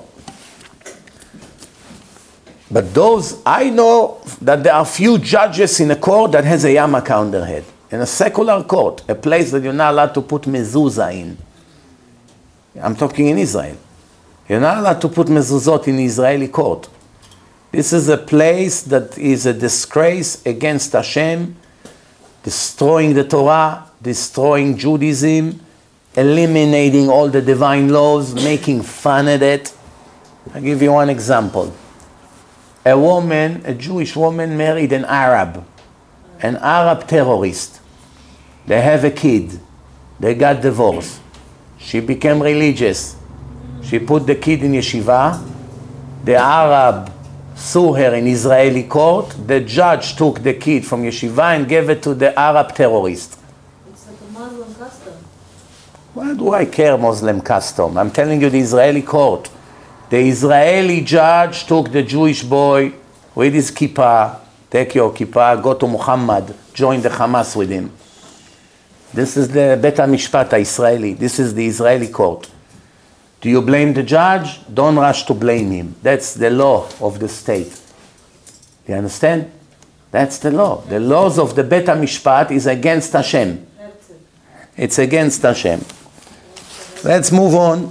But those, I know that there are few judges in a court that has a yarmulke on their head. In a secular court, a place that you're not allowed to put mezuzah in. I'm talking in Israel. You're not allowed to put mezuzot in the Israeli court. This is a place that is a disgrace against Hashem, destroying the Torah, destroying Judaism, eliminating all the divine laws, making fun of it. I'll give you one example. A woman, a Jewish woman married an Arab, an Arab terrorist. They have a kid. They got divorced. She became religious. She put the kid in yeshiva. The Arab sued her in Israeli court. The judge took the kid from yeshiva and gave it to the Arab terrorist. It's like a Muslim custom. Why do I care Muslim custom? I'm telling you the Israeli court. The Israeli judge took the Jewish boy with his kippah, take your kippah, go to Muhammad, join the Hamas with him. This is the Bet HaMishpat Israeli. This is the Israeli court. Do you blame the judge? Don't rush to blame him. That's the law of the state. You understand? That's the law. The laws of the Bet HaMishpat is against Hashem. That's it. It's against Hashem. Let's move on.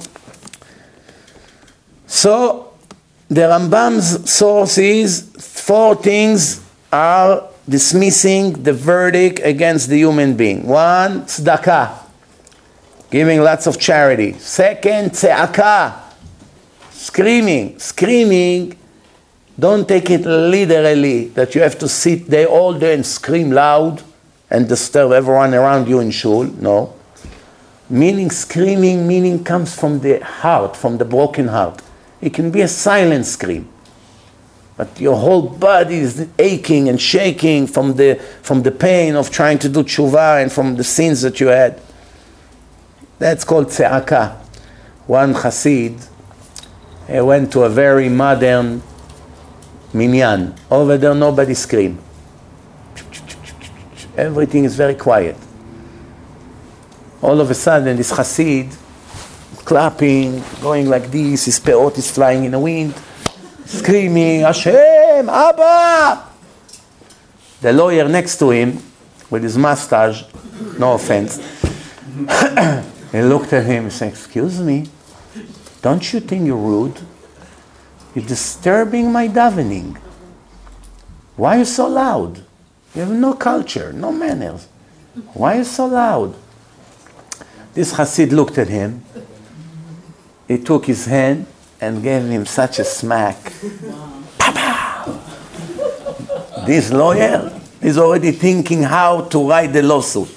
So, the Rambam's source is four things are dismissing the verdict against the human being. One, tzedakah, giving lots of charity. Second, tze'akah, screaming. Screaming, don't take it literally, that you have to sit there all day and scream loud and disturb everyone around you in shul. No. Meaning, screaming, meaning comes from the heart, from the broken heart. It can be a silent scream, but your whole body is aching and shaking from the, from the pain of trying to do tshuva and from the sins that you had. That's called tze'akah. One Hasid he went to a very modern minyan. Over there nobody scream. Everything is very quiet. All of a sudden this Hasid clapping, going like this, his peot is flying in the wind, screaming, Hashem, Abba! The lawyer next to him, with his mustache, no offense, he looked at him and said, excuse me, don't you think you're rude? You're disturbing my davening. Why are you so loud? You have no culture, no manners. Why are you so loud? This Hasid looked at him. He took his hand and gave him such a smack. Wow. This lawyer is already thinking how to write the lawsuit.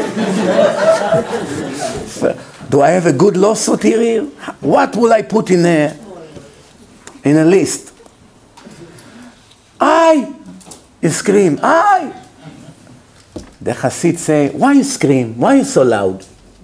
Do I have a good lawsuit here? What will I put in a, in a list? I, he scream, I. The Hasid say, why you scream? Why you so loud?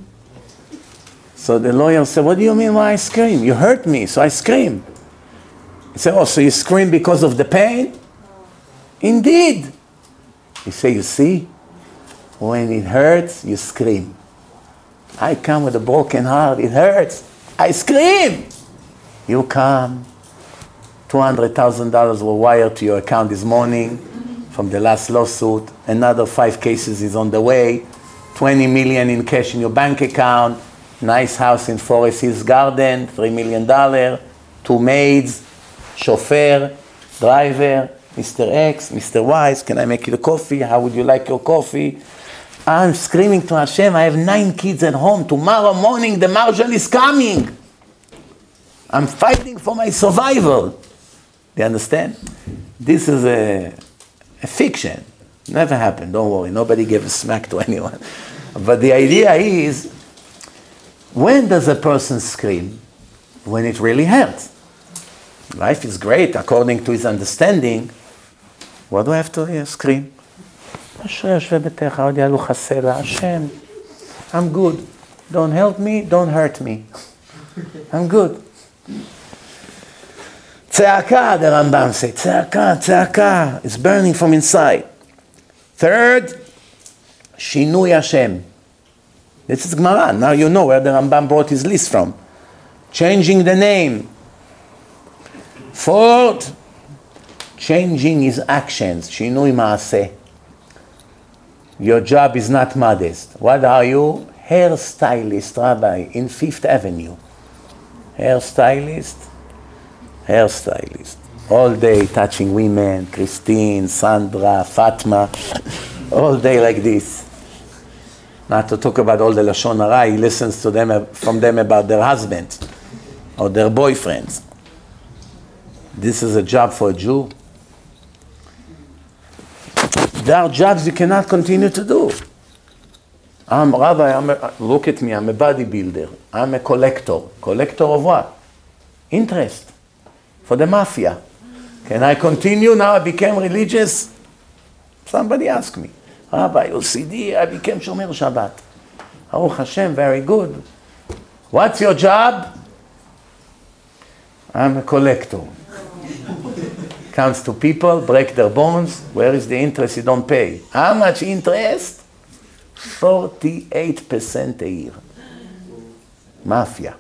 So the lawyer said, what do you mean why I scream? You hurt me, so I scream. He said, oh, so you scream because of the pain? Indeed. He said, you see, when it hurts, you scream. I come with a broken heart, it hurts. I scream. You come, two hundred thousand dollars were wired to your account this morning from the last lawsuit. Another five cases is on the way. twenty million in cash in your bank account. Nice house in Forest Hills Garden, three million dollars, two maids, chauffeur, driver, Mister X, Mister Y, can I make you the coffee? How would you like your coffee? I'm screaming to Hashem, I have nine kids at home. Tomorrow morning the marshal is coming. I'm fighting for my survival. Do you understand? This is a, a fiction. Never happened, don't worry. Nobody gave a smack to anyone. But the idea is, when does a person scream? When it really hurts. Life is great according to his understanding. What do I have to uh, scream? Hashem, I'm good. Don't help me, don't hurt me. I'm good. Tzedakah, the Rambam says. Tzedakah, tzedakah. It's burning from inside. Third, Shinui Hashem. This is Gemara. Now you know where the Rambam brought his list from. Changing the name. Fourth, changing his actions. Shinui Maaseh. Your job is not modest. What are you? Hairstylist, Rabbi, in Fifth Avenue. Hairstylist, hairstylist. All day touching women, Christine, Sandra, Fatma, all day like this. Not to talk about all the Lashon Hara, he listens to them, from them about their husbands or their boyfriends. This is a job for a Jew. There are jobs you cannot continue to do. I'm Rabbi, I'm a, look at me, I'm a bodybuilder. I'm a collector. Collector of what? Interest. For the mafia. Can I continue? Now I became religious? Somebody asked me. Rabbi, O C D, I became Shomer Shabbat. Baruch Hashem, very good. What's your job? I'm a collector. Comes to people, break their bones. Where is the interest? You don't pay. How much interest? forty-eight percent a year. Mafia.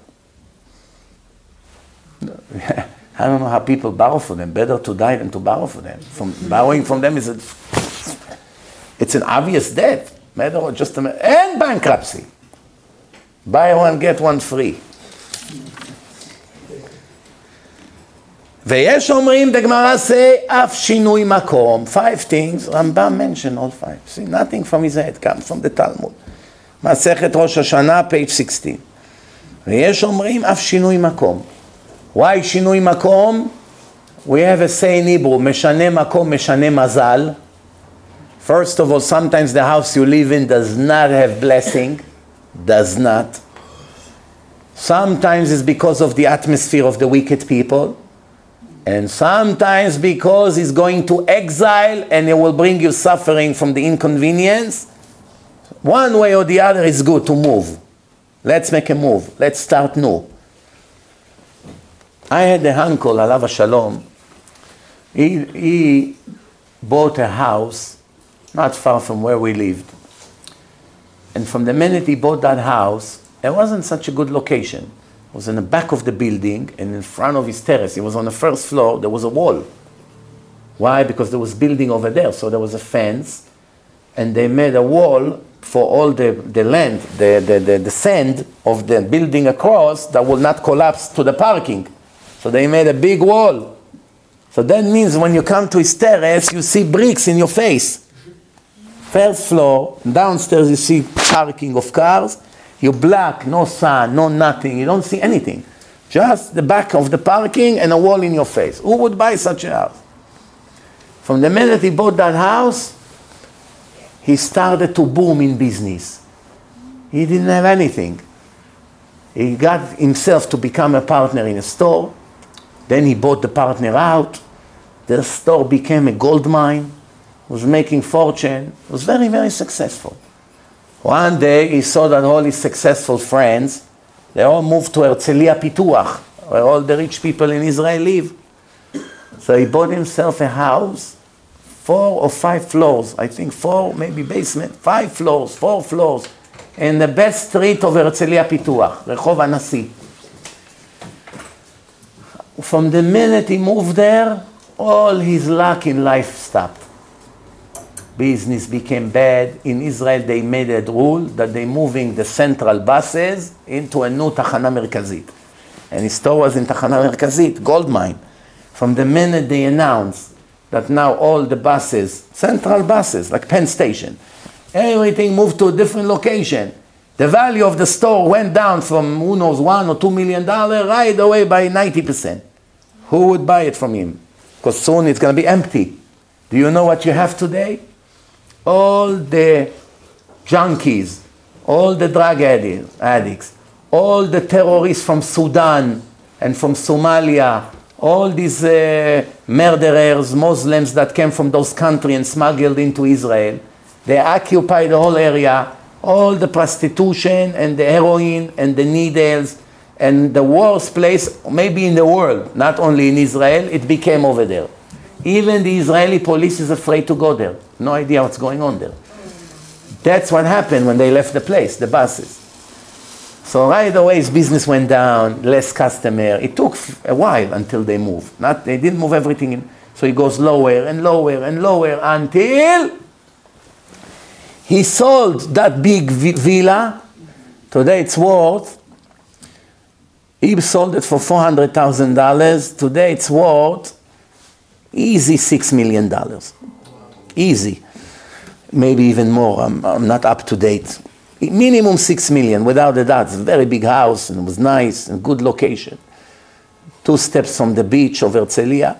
I don't know how people borrow for them. Better to die than to borrow for them. From borrowing from them is a, it's an obvious debt. Matter of just a, and bankruptcy. Buy one, get one free. ויש אומרים בגמרא say אף שינוי מקום. Five things, Rambam mentioned all five. See, nothing from his head comes from the Talmud. מסכת ראש השנה, page sixteen. ויש אומרים אף שינוי מקום. Why שינוי מקום? We have a say in Hebrew, משנה מקום, משנה מזל. First of all, sometimes the house you live in does not have blessing. Does not. Sometimes it's because of the atmosphere of the wicked people. And sometimes because he's going to exile and it will bring you suffering from the inconvenience. One way or the other is good to move. Let's make a move. Let's start new. I had a uncle, Alav Shalom. He, he bought a house not far from where we lived. And from the minute he bought that house, it wasn't such a good location. It was in the back of the building and in front of his terrace. It was on the first floor, there was a wall. Why? Because there was building over there, so there was a fence, and they made a wall for all the, the land, the, the, the, the sand of the building across that will not collapse to the parking. So they made a big wall. So that means when you come to his terrace, you see bricks in your face. First floor, downstairs you see parking of cars. You black, no sun, no nothing. You don't see anything. Just the back of the parking and a wall in your face. Who would buy such a house? From the minute he bought that house, he started to boom in business. He didn't have anything. He got himself to become a partner in a store. Then he bought the partner out. The store became a gold mine. Was making fortune. Was very, very successful. One day he saw that all his successful friends, they all moved to Herzliya Pituach, where all the rich people in Israel live. So he bought himself a house, four or five floors, I think four, maybe basement, five floors, four floors, in the best street of Herzliya Pituach, Rehov Anasi. From the minute he moved there, all his luck in life stopped. Business became bad. In Israel, they made a rule that they're moving the central buses into a new Tachana Merkazit. And his store was in Tachana Merkazit, gold mine. From the minute they announced that now all the buses, central buses, like Penn Station, Everything moved to a different location. The value of the store went down from who knows one or two million dollars right away by ninety percent. Who would buy it from him? Because soon it's going to be empty. Do you know what you have today? All the junkies, all the drug addicts, all the terrorists from Sudan and from Somalia, all these uh, murderers, Muslims that came from those countries and smuggled into Israel, they occupy the whole area. All the prostitution and the heroin and the needles and the worst place maybe in the world, not only in Israel, it became over there. Even the Israeli police is afraid to go there. No idea what's going on there. That's what happened when they left the place, the buses. So right away his business went down, less customer. It took a while until they moved. Not, they didn't move everything in. So it goes lower and lower and lower until he sold that big villa. Today it's worth, he sold it for four hundred thousand dollars. Today it's worth easy six million dollars. Easy. Maybe even more. I'm, I'm not up to date. Minimum six million, without a doubt. It's a very big house and it was nice and good location. Two steps from the beach of Herzliya.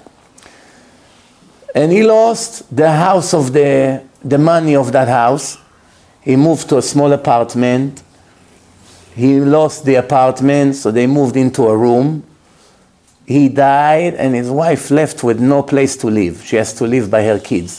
And he lost the house of the, the money of that house. He moved to a small apartment. He lost the apartment, so they moved into a room. He died and his wife left with no place to live. She has to live by her kids.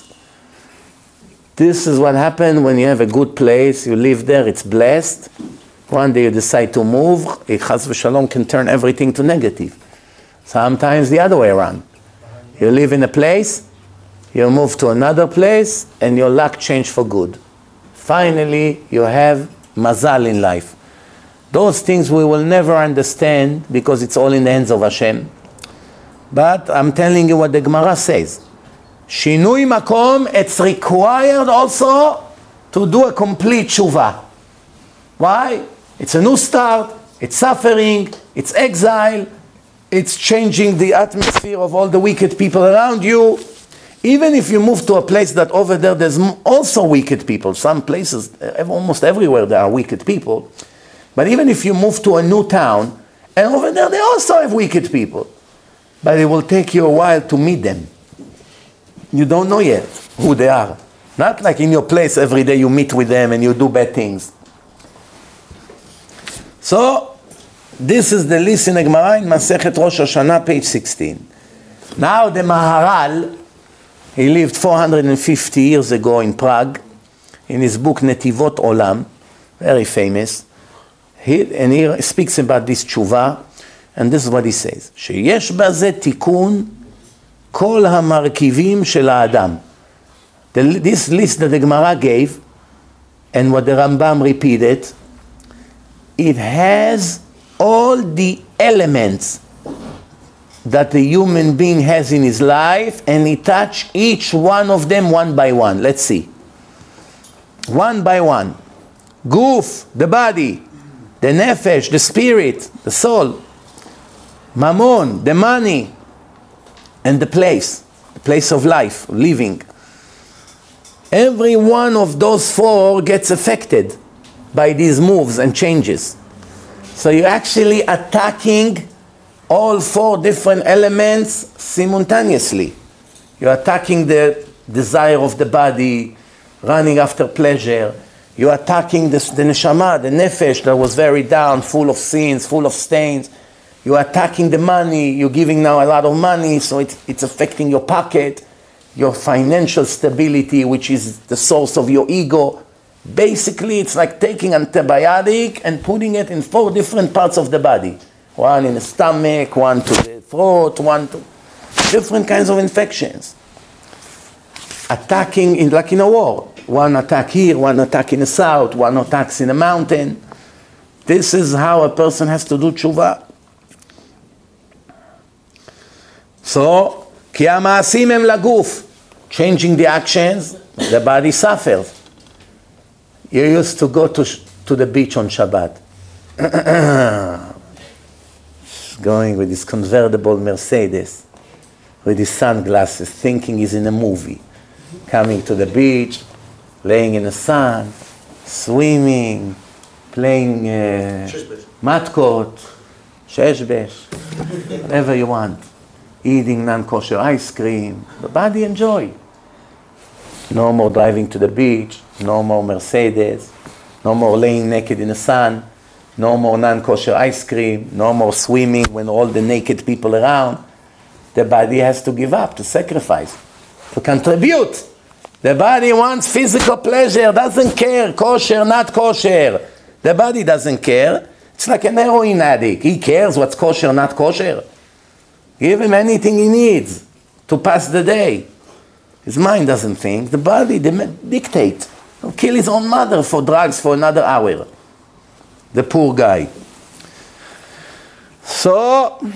This is what happened when you have a good place, you live there, it's blessed. One day you decide to move, it chas v'shalom can turn everything to negative. Sometimes the other way around. You live in a place, you move to another place, and your luck changed for good. Finally, you have mazal in life. Those things we will never understand because it's all in the hands of Hashem. But I'm telling you what the Gemara says. Shinui makom, it's required also to do a complete tshuva. Why? It's a new start, it's suffering, it's exile, it's changing the atmosphere of all the wicked people around you. Even if you move to a place that over there there's also wicked people, some places, almost everywhere there are wicked people. But even if you move to a new town, and over there they also have wicked people. But it will take you a while to meet them. You don't know yet who they are. Not like in your place every day you meet with them and you do bad things. So, this is the list in the Gemara in Masechet Rosh Hashanah, page sixteen. Now the Maharal, he lived four hundred fifty years ago in Prague, in his book Netivot Olam, very famous. He, and he speaks about this tshuva, and this is what he says. שיש בזה תיקון כל המרכיבים של האדם. This list that the Gemara gave, and what the Rambam repeated, it has all the elements that the human being has in his life, and he touched each one of them one by one. Let's see. One by one. Guf, the body. The nefesh, the spirit, the soul. Mammon, the money. And the place, the place of life, living. Every one of those four gets affected by these moves and changes. So you're actually attacking all four different elements simultaneously. You're attacking the desire of the body, running after pleasure. You're attacking the, the neshama, the nefesh that was very down, full of sins, full of stains. You're attacking the money. You're giving now a lot of money, so it's, it's affecting your pocket, your financial stability, which is the source of your ego. Basically, it's like taking antibiotic and putting it in four different parts of the body. One in the stomach, one to the throat, one to different kinds of infections. Attacking in, like in a war. One attack here, one attack in the south, one attacks in the mountain. This is how a person has to do tshuva. So, כי המעשים הם לגוף. Changing the actions, the body suffers. You used to go to, to the beach on Shabbat. Going with this convertible Mercedes, with his sunglasses, thinking he's in a movie. Coming to the beach, laying in the sun, swimming, playing uh, matkot, sheshbesh, whatever you want. Eating non-kosher ice cream. The body enjoy. No more driving to the beach, no more Mercedes, no more laying naked in the sun, no more non-kosher ice cream, no more swimming when all the naked people around. The body has to give up, to sacrifice, to contribute. The body wants physical pleasure, doesn't care, kosher, not kosher. The body doesn't care. It's like an heroin addict. He cares what's kosher, not kosher. Give him anything he needs to pass the day. His mind doesn't think. The body dictates. He'll kill his own mother for drugs for another hour. The poor guy. So,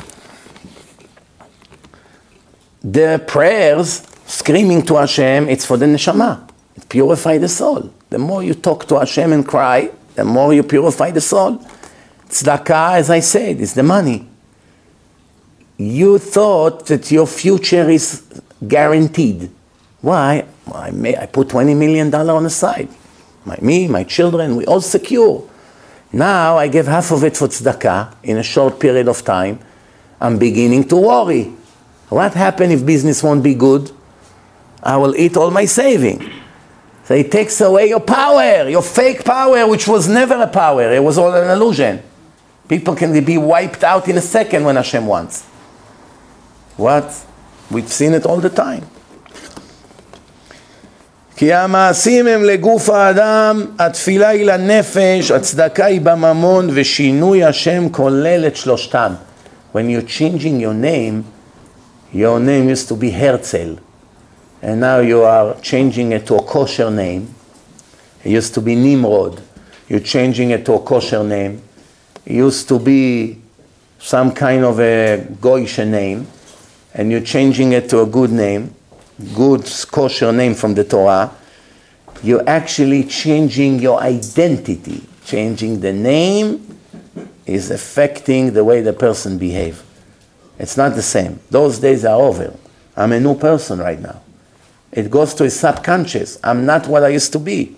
the prayers, screaming to Hashem, it's for the neshama. It purifies the soul. The more you talk to Hashem and cry, the more you purify the soul. Tzedakah, as I said, is the money. You thought that your future is guaranteed. Why? I, may, I put twenty million dollars on the side. My, me, my children, we all secure. Now I give half of it for tzedakah in a short period of time. I'm beginning to worry. What happens if business won't be good? I will eat all my saving. So it takes away your power, your fake power, which was never a power. It was all an illusion. People can be wiped out in a second when Hashem wants. What? We've seen it all the time. כי המעשים הם לגוף האדם, התפילה היא לנפש, הצדקה היא בממון, ושינוי השם כולל את שלושתם. When you're changing your name, your name used to be Herzl, and now you are changing it to a kosher name. It used to be Nimrod. You're changing it to a kosher name. It used to be some kind of a goyish name, and you're changing it to a good name, good kosher name from the Torah. You're actually changing your identity. Changing the name is affecting the way the person behaves. It's not the same. Those days are over. I'm a new person right now. It goes to his subconscious. I'm not what I used to be.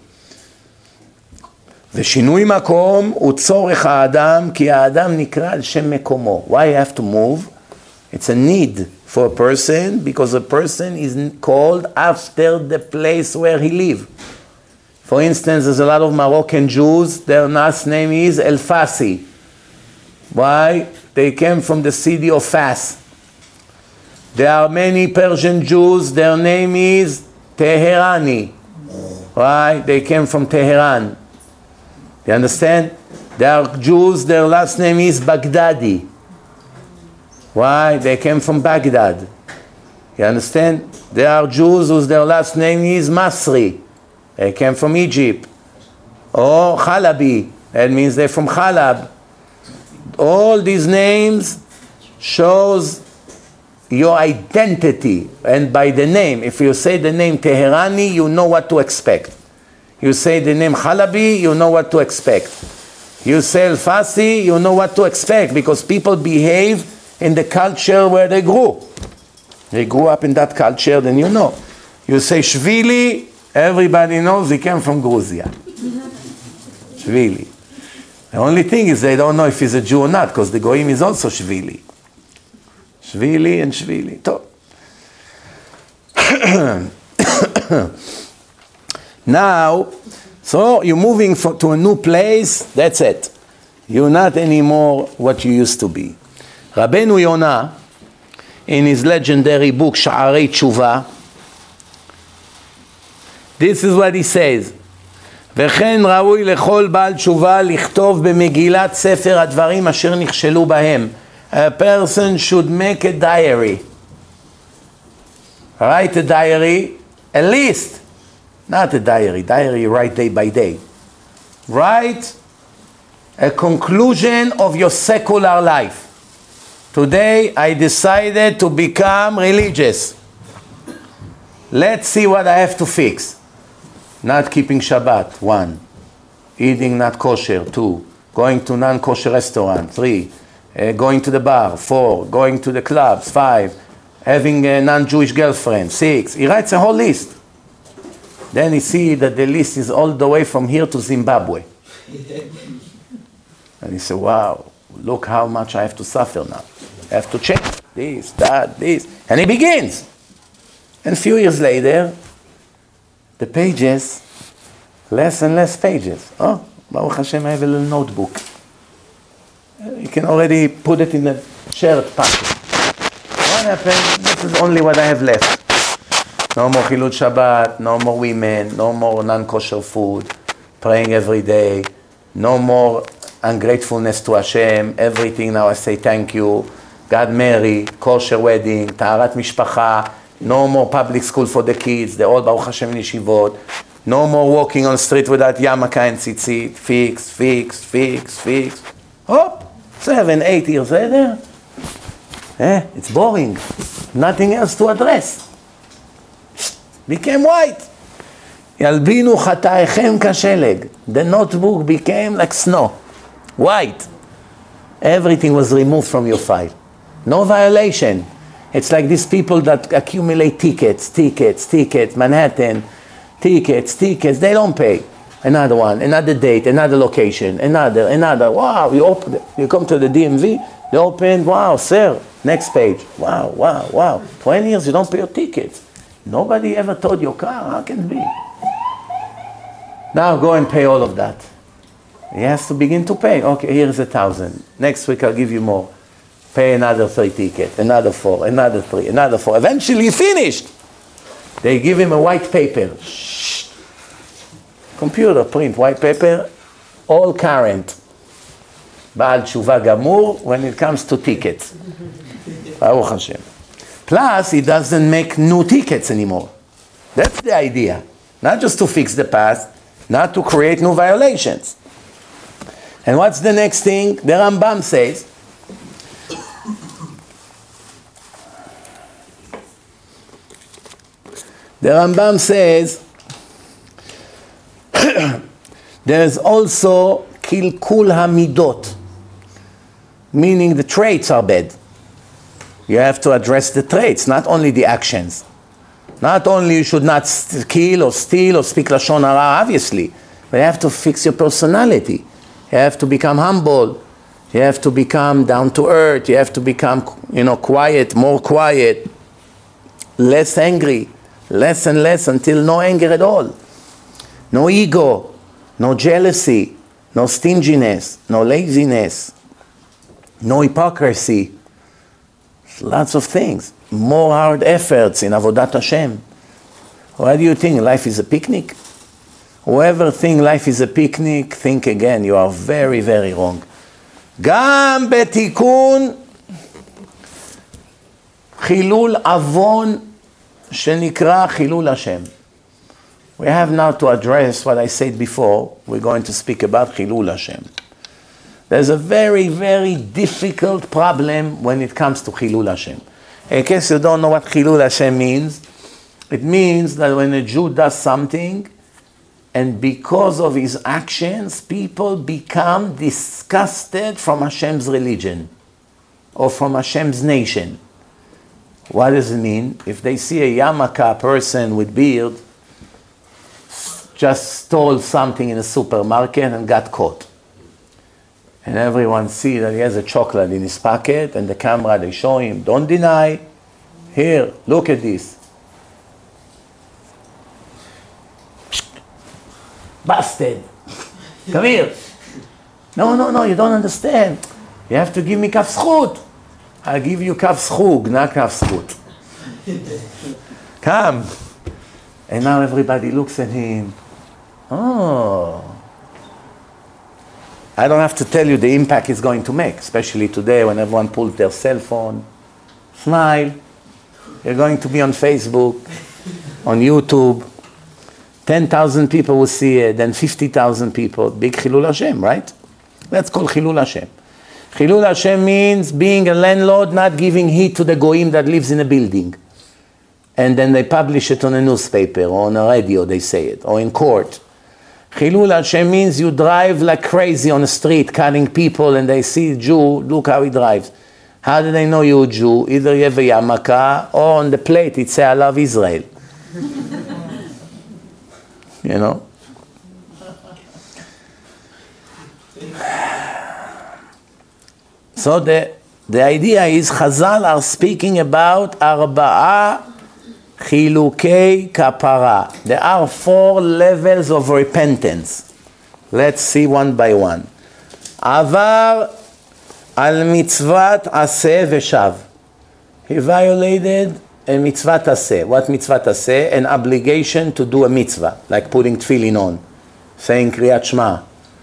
ושינוי מקום הוא צורך האדם, כי האדם נקרא על שם מקומו. Why you have to move? It's a need for a person, because a person is called after the place where he lives. For instance, there's a lot of Moroccan Jews, their last name is El Fassi. Why? They came from the city of Fas. There are many Persian Jews, their name is Teherani. Why? They came from Tehran. You understand? There are Jews, their last name is Baghdadi. Why? They came from Baghdad. You understand? There are Jews whose their last name is Masri. They came from Egypt. Or Khalabi. That means they're from Khalab. All these names shows your identity. And by the name, if you say the name Teherani, you know what to expect. You say the name Khalabi, you know what to expect. You say El Fassi, you know what to expect, because people behave in the culture where they grew. They grew up in that culture, then you know. You say Shvili, everybody knows he came from Georgia. Shvili. The only thing is they don't know if he's a Jew or not, because the Goyim is also Shvili. Shvili and Shvili. Now, so you're moving for, to a new place, that's it. You're not anymore what you used to be. Rabbeinu Yonah, in his legendary book, Sha'arei Tshuva, this is what he says. וכן ראוי לכל בעל תשובה לכתוב במגילת ספר הדברים אשר נכשלו בהם. A person should make a diary. Write a diary, at least. Not a diary. Diary you write day by day. Write a conclusion of your secular life. Today I decided to become religious. Let's see what I have to fix. Not keeping Shabbat, one. Eating not kosher, two. Going to non-kosher restaurant, three. Uh, going to the bar, four. Going to the clubs, five. Having a non-Jewish girlfriend, six. He writes a whole list. Then he see that the list is all the way from here to Zimbabwe. And he said, wow, look how much I have to suffer now. I have to check this, that, this. And he begins. And a few years later, the pages, less and less pages. Oh, Baruch Hashem, I have a little notebook. You can already put it in the shirt pocket. What happened? This is only what I have left. No more Chilul Shabbat, no more women, no more non-kosher food, praying every day, no more ungratefulness to Hashem, everything now I say thank you, God marry, kosher wedding, taharat mishpacha, no more public school for the kids, they're all Baruch Hashem in yeshivot, no more walking on the street without yarmulke and tzitzit, fix, fix, fix, fix. Oh, seven, eight years later, eh, it's boring, nothing else to address. Became white. Yalbinu chataechem kasheleg. The notebook became like snow. White. Everything was removed from your file. No violation. It's like these people that accumulate tickets, tickets, tickets, Manhattan, tickets, tickets. They don't pay. Another one, another date, another location, another, another. Wow, you open it. You come to the D M V, they open, wow, sir, next page. Wow, wow, wow. twenty years you don't pay your tickets. Nobody ever towed your car. How can it be? Now go and pay all of that. He has to begin to pay. Okay, here's a thousand. Next week I'll give you more. Pay another three tickets, another four, another three, another four. Eventually he finished. They give him a white paper. Shh. Computer print white paper, all current. Baal tshuva gamur when it comes to tickets. Baruch Hashem. Plus, he doesn't make new tickets anymore. That's the idea. Not just to fix the past, not to create new violations. And what's the next thing? The Rambam says, the Rambam says, there is also kilkul hamidot, meaning the traits are bad. You have to address the traits, not only the actions. Not only you should not st- kill or steal or speak Lashon Hara, obviously, but you have to fix your personality. You have to become humble. You have to become down to earth. You have to become, you know, quiet, more quiet, less angry, less and less until no anger at all. No ego, no jealousy, no stinginess, no laziness, no hypocrisy. Lots of things. More hard efforts in Avodat Hashem. Why do you think life is a picnic? Whoever think life is a picnic, think again. You are very, very wrong. Gam betikun chilul avon shenikra chilul Hashem. We have now to address what I said before. We're going to speak about chilul Hashem. There's a very, very difficult problem when it comes to Chilul Hashem. In case you don't know what Chilul Hashem means, it means that when a Jew does something, and because of his actions, people become disgusted from Hashem's religion, or from Hashem's nation. What does it mean? If they see a yarmulke person with beard, just stole something in a supermarket and got caught. And everyone see that he has a chocolate in his pocket, and the camera, they show him, don't deny, here, look at this. Busted. Come here. No, no, no, you don't understand. You have to give me kaf zchut. I'll give you kaf zchug, not kaf zchut. Come. And now everybody looks at him. Oh. I don't have to tell you the impact it's going to make, especially today when everyone pulls their cell phone. Smile. You're going to be on Facebook, on YouTube. ten thousand people will see it, then fifty thousand people. Big Chilul Hashem, right? That's called Chilul Hashem. Chilul Hashem means being a landlord, not giving heed to the goyim that lives in a building. And then they publish it on a newspaper, or on a radio, they say it, or in court. Chilul Hashem means you drive like crazy on the street, cutting people, and they see Jew, look how he drives. How do they know you're a Jew? Either you have a yarmulke, or on the plate it says, I love Israel. you know. So the, the idea is Chazal are speaking about Arba'a Chilukei Kapara. There are four levels of repentance. Let's see one by one. Avar al mitzvat aseh veshav. He violated a mitzvat aseh. What mitzvat aseh? An obligation to do a mitzvah, like putting tefillin on, saying Kriyat Shema.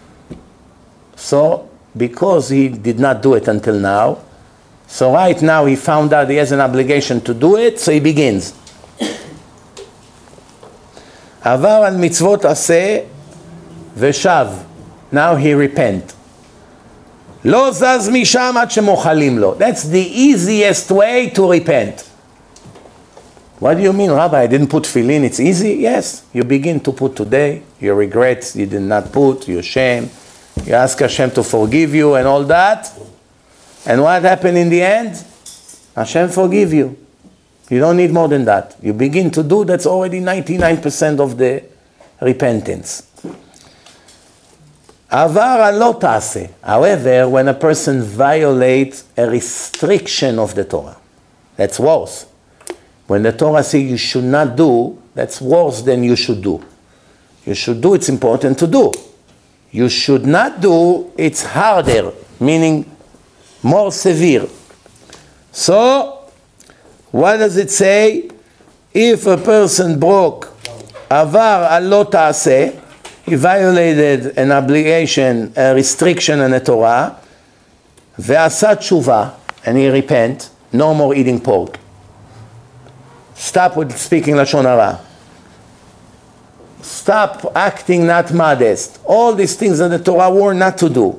So, because he did not do it until now, so right now he found out he has an obligation to do it, so he begins. Avar al mitzvot aseh veshav. Now he repent. Lo zaz misham ad shemochalim lo. That's the easiest way to repent. What do you mean, Rabbi? I didn't put tefillin. It's easy? Yes. You begin to put today. Your regrets you did not put. Your shame. You ask Hashem to forgive you and all that. And what happened in the end? Hashem forgive you. You don't need more than that. You begin to do, that's already ninety-nine percent of the repentance. Avar lo ta'aseh. However, when a person violates a restriction of the Torah, that's worse. When the Torah says you should not do, that's worse than you should do. You should do, it's important to do. You should not do, it's harder, meaning more severe. So, what does it say? If a person broke avar al lo ta'aseh, he violated an obligation, a restriction in the Torah, ve'asa tshuva, and he repent, no more eating pork. Stop with speaking Lashon Hara. Stop acting not modest. All these things that the Torah warned not to do.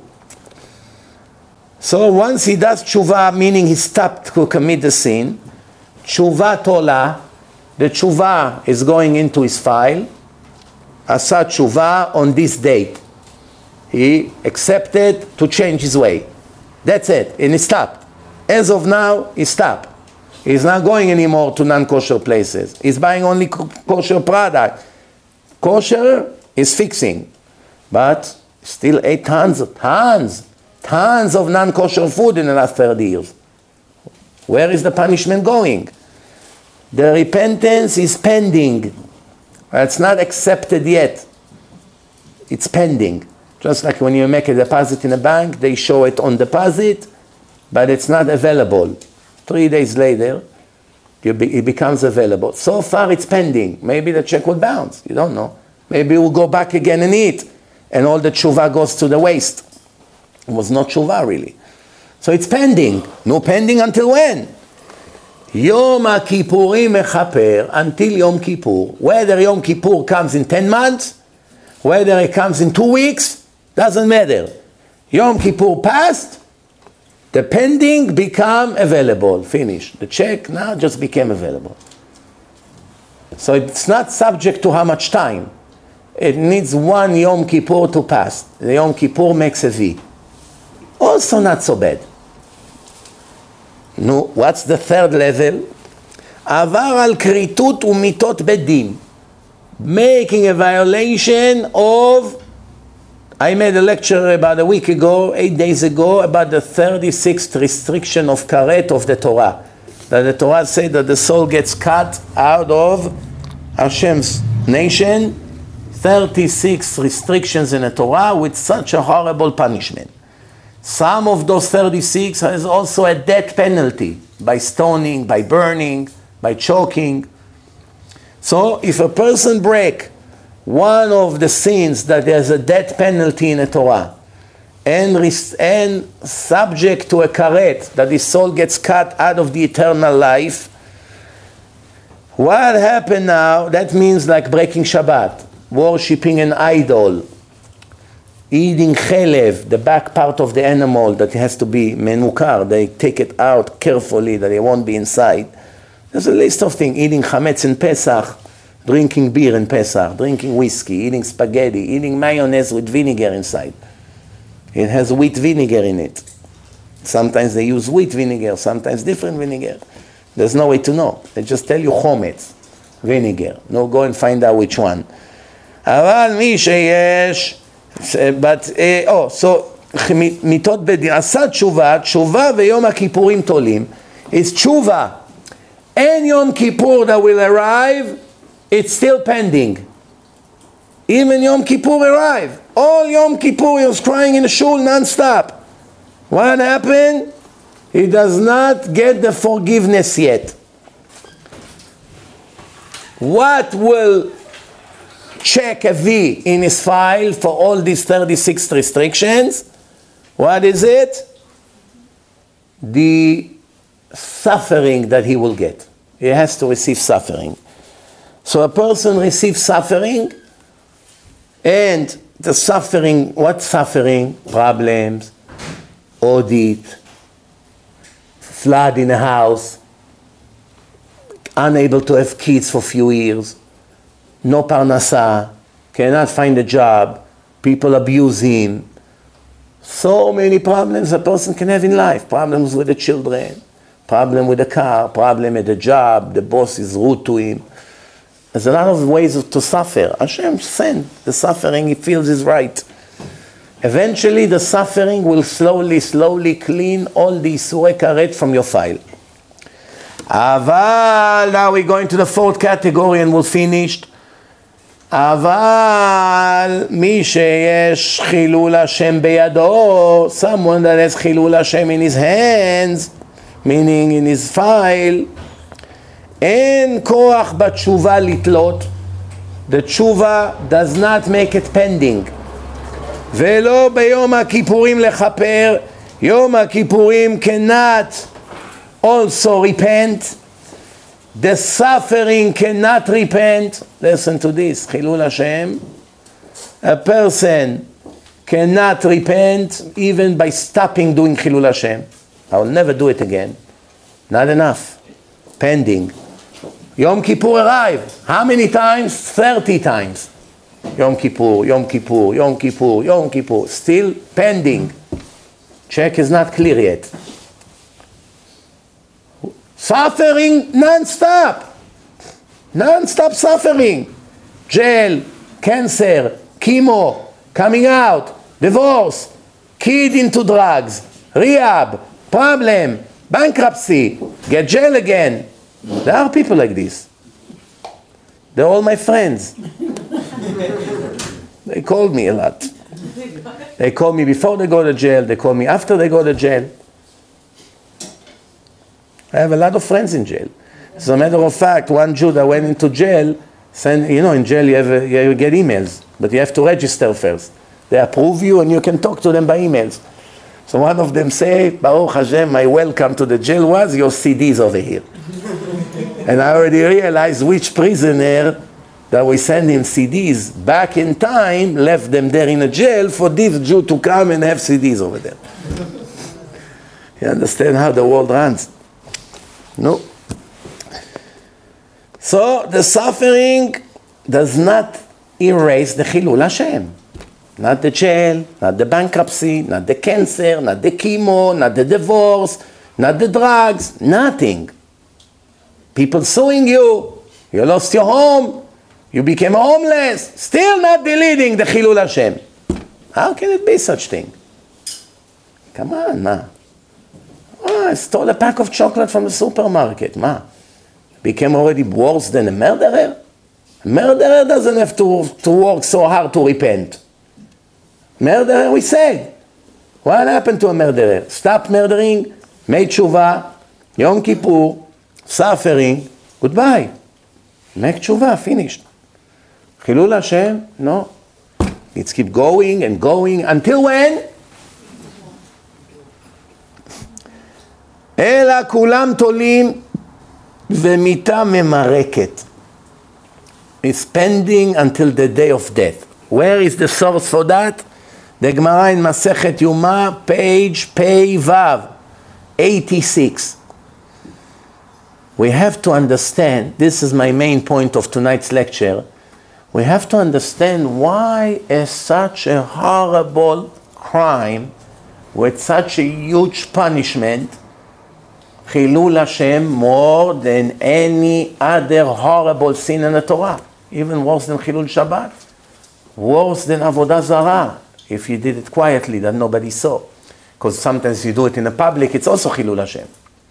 So once he does tshuva, meaning he stopped to commit the sin, tshuva tola, the tshuva is going into his file, asa tshuva on this date. He accepted to change his way. That's it, and he stopped. As of now, he stopped. He's not going anymore to non-kosher places. He's buying only kosher product. Kosher is fixing, but still ate tons, tons, tons of non-kosher food in the last thirty years. Where is the punishment going? The repentance is pending. It's not accepted yet. It's pending. Just like when you make a deposit in a bank, they show it on deposit, but it's not available. Three days later, it becomes available. So far it's pending. Maybe the check will bounce. You don't know. Maybe we'll go back again and eat, and all the tshuva goes to the waste. It was not tshuva really. So it's pending. No pending until when? Yom HaKippurim mechaper, until Yom Kippur. Whether Yom Kippur comes in ten months, whether it comes in two weeks, doesn't matter. Yom Kippur passed, the pending become available. Finish. The check now just became available. So it's not subject to how much time. It needs one Yom Kippur to pass. The Yom Kippur makes a V. Also not so bad. No, what's the third level? Avar al kritut umitot bedin. Making a violation of, I made a lecture about a week ago, eight days ago, about the thirty-sixth restriction of karet of the Torah. That the Torah said that the soul gets cut out of Hashem's nation. thirty-six restrictions in the Torah with such a horrible punishment. Some of those thirty-six has also a death penalty by stoning, by burning, by choking. So if a person break one of the sins that there's a death penalty in the Torah and, and subject to a karet, that his soul gets cut out of the eternal life, what happened now? That means like breaking Shabbat, worshipping an idol, eating chelev, the back part of the animal that has to be menukar, they take it out carefully that it won't be inside. There's a list of things, eating chametz in Pesach, drinking beer in Pesach, drinking whiskey, eating spaghetti, eating mayonnaise with vinegar inside. It has wheat vinegar in it. Sometimes they use wheat vinegar, sometimes different vinegar. There's no way to know. They just tell you chometz, vinegar. No, go and find out which one. אבל מי שיש, but, uh, oh, so, מיתות בית דין, עשה תשובה, תשובה ויום הכיפורים תולים. It's תשובה. And Yom Kippur that will arrive, it's still pending. Even Yom Kippur arrived. All Yom Kippur he was crying in the shul non-stop. What happened? He does not get the forgiveness yet. What will check a V in his file for all these thirty-six restrictions? What is it? The suffering that he will get. He has to receive suffering. So a person receives suffering, and the suffering, what suffering? Problems, audit, flood in a house, unable to have kids for a few years, no parnasa, cannot find a job, people abuse him. So many problems a person can have in life. Problems with the children, problem with the car, problem at the job, the boss is rude to him. There's a lot of ways to suffer. Hashem sent the suffering he feels is right. Eventually the suffering will slowly, slowly clean all the Isurei Karet from your file. Aval, now we're going to the fourth category and we'll finish. Aval, mi sheyesh chilul Hashem beyado, someone that has chilul Hashem in his hands, meaning in his file, אין כוח בתשובה לתלות, the tshuva does not make it pending. ולא ביום הכיפורים לכפר, יום הכיפורים cannot also repent, the suffering cannot repent. Listen to this, חילול Hashem, a person cannot repent even by stopping doing חילול Hashem. I will never do it again. Not enough. Pending. Yom Kippur arrived. How many times? thirty times. Yom Kippur, Yom Kippur, Yom Kippur, Yom Kippur. Still pending. Check is not clear yet. Suffering non-stop. Non-stop suffering. Jail, cancer, chemo, coming out, divorce, kid into drugs, rehab, problem, bankruptcy, get jail again. There are people like this. They're all my friends. They called me a lot. They call me before they go to jail. They call me after they go to jail. I have a lot of friends in jail. As a matter of fact, one Jew that went into jail, send, you know, in jail you, have a, you get emails, but you have to register first. They approve you and you can talk to them by emails. So one of them say, Baruch Hashem, my welcome to the jail was your C Ds over here. And I already realized which prisoner that we send him C Ds back in time left them there in a jail for this Jew to come and have C Ds over there. You understand how the world runs? No. So the suffering does not erase the Chilul Hashem. Not the jail, not the bankruptcy, not the cancer, not the chemo, not the divorce, not the drugs, nothing. People suing you, you lost your home, you became homeless, still not deleting the Chilul Hashem. How can it be such thing? Come on, ma. Oh, I stole a pack of chocolate from the supermarket, ma. Became already worse than a murderer? A murderer doesn't have to, to work so hard to repent. Murderer, we said. What happened to a murderer? Stop murdering, made tshuva, Yom Kippur, suffering, goodbye. Make tshuva, finished. Chilul Hashem, no. Let's keep going and going until when? אלא כולם תולים ומיתה ממרקת. It's pending until the day of death. Where is the source for that? The Gemara in Masechet Yuma, page Pei Vav, eighty-six. We have to understand, this is my main point of tonight's lecture, we have to understand why is such a horrible crime with such a huge punishment, Chilul Hashem, more than any other horrible sin in the Torah, even worse than Chilul Shabbat. worse than Avodah Zarah, if you did it quietly that nobody saw. Because sometimes you do it in the public, it's also Chilul Hashem.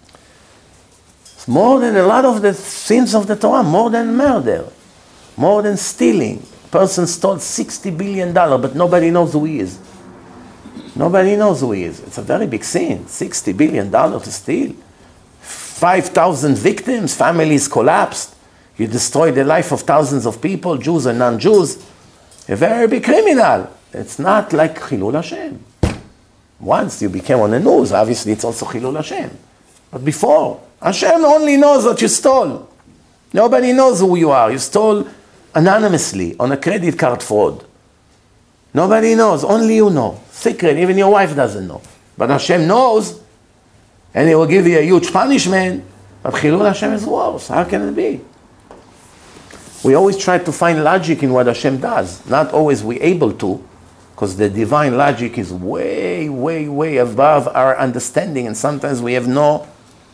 It's more than a lot of the sins of the Torah, more than murder, more than stealing. A person stole sixty billion dollars, but nobody knows who he is. Nobody knows who he is. It's a very big sin, sixty billion dollars to steal. five thousand victims, families collapsed. You destroyed the life of thousands of people, Jews and non-Jews. A very big criminal. It's not like Chilul Hashem. Once you became on the news, obviously it's also Chilul Hashem. But before, Hashem only knows what you stole. Nobody knows who you are. You stole anonymously on a credit card fraud. Nobody knows, only you know. Secret, even your wife doesn't know. But Hashem knows, and He will give you a huge punishment. But Chilul Hashem is worse. How can it be? We always try to find logic in what Hashem does. Not always we're able to, because the divine logic is way, way, way above our understanding, and sometimes we have no,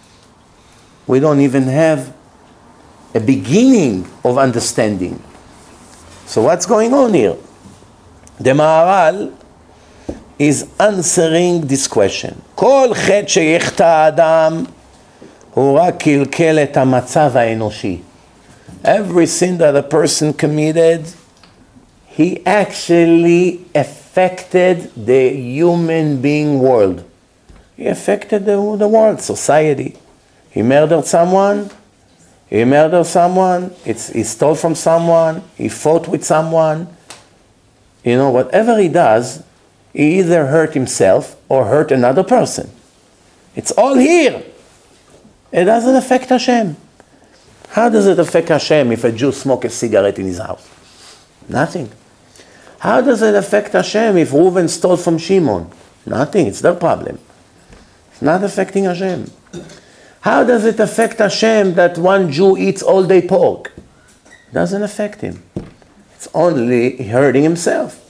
we don't even have a beginning of understanding. So what's going on here? The Maharal is answering this question. כל חטא שיחטא האדם הוא רק קלקל את המצב האנושי. Every sin that a person committed, he actually affected the human being world. He affected the, the world, society. He murdered someone, he murdered someone, it's, he stole from someone, he fought with someone. You know, whatever he does, he either hurt himself or hurt another person. It's all here. It doesn't affect Hashem. How does it affect Hashem if a Jew smokes a cigarette in his house? Nothing. How does it affect Hashem if Reuven stole from Shimon? Nothing. It's their problem. It's not affecting Hashem. How does it affect Hashem that one Jew eats all day pork? It doesn't affect him. It's only hurting himself.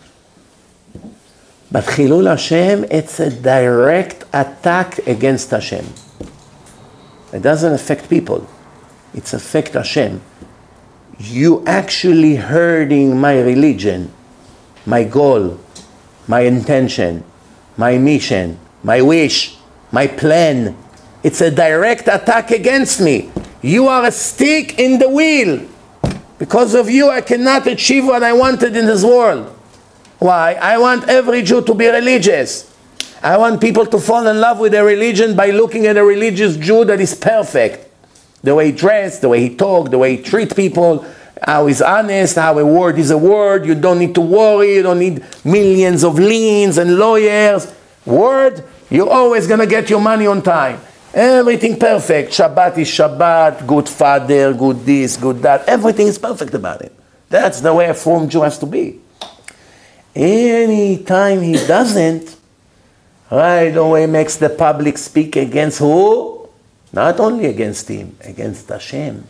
But Chilul Hashem, it's a direct attack against Hashem. It doesn't affect people. It's affect Hashem. You actually hurting my religion, my goal, my intention, my mission, my wish, my plan. It's a direct attack against me. You are a stick in the wheel. Because of you, I cannot achieve what I wanted in this world. Why? I want every Jew to be religious. I want people to fall in love with their religion by looking at a religious Jew that is perfect. The way he dressed, the way he talked, the way he treats people, how he's honest, how a word is a word. You don't need to worry. You don't need millions of liens and lawyers. Word, you're always going to get your money on time. Everything perfect. Shabbat is Shabbat, good father, good this, good that. Everything is perfect about it. That's the way a formed Jew has to be. Anytime he doesn't, right away makes the public speak against who? Not only against him, against Hashem.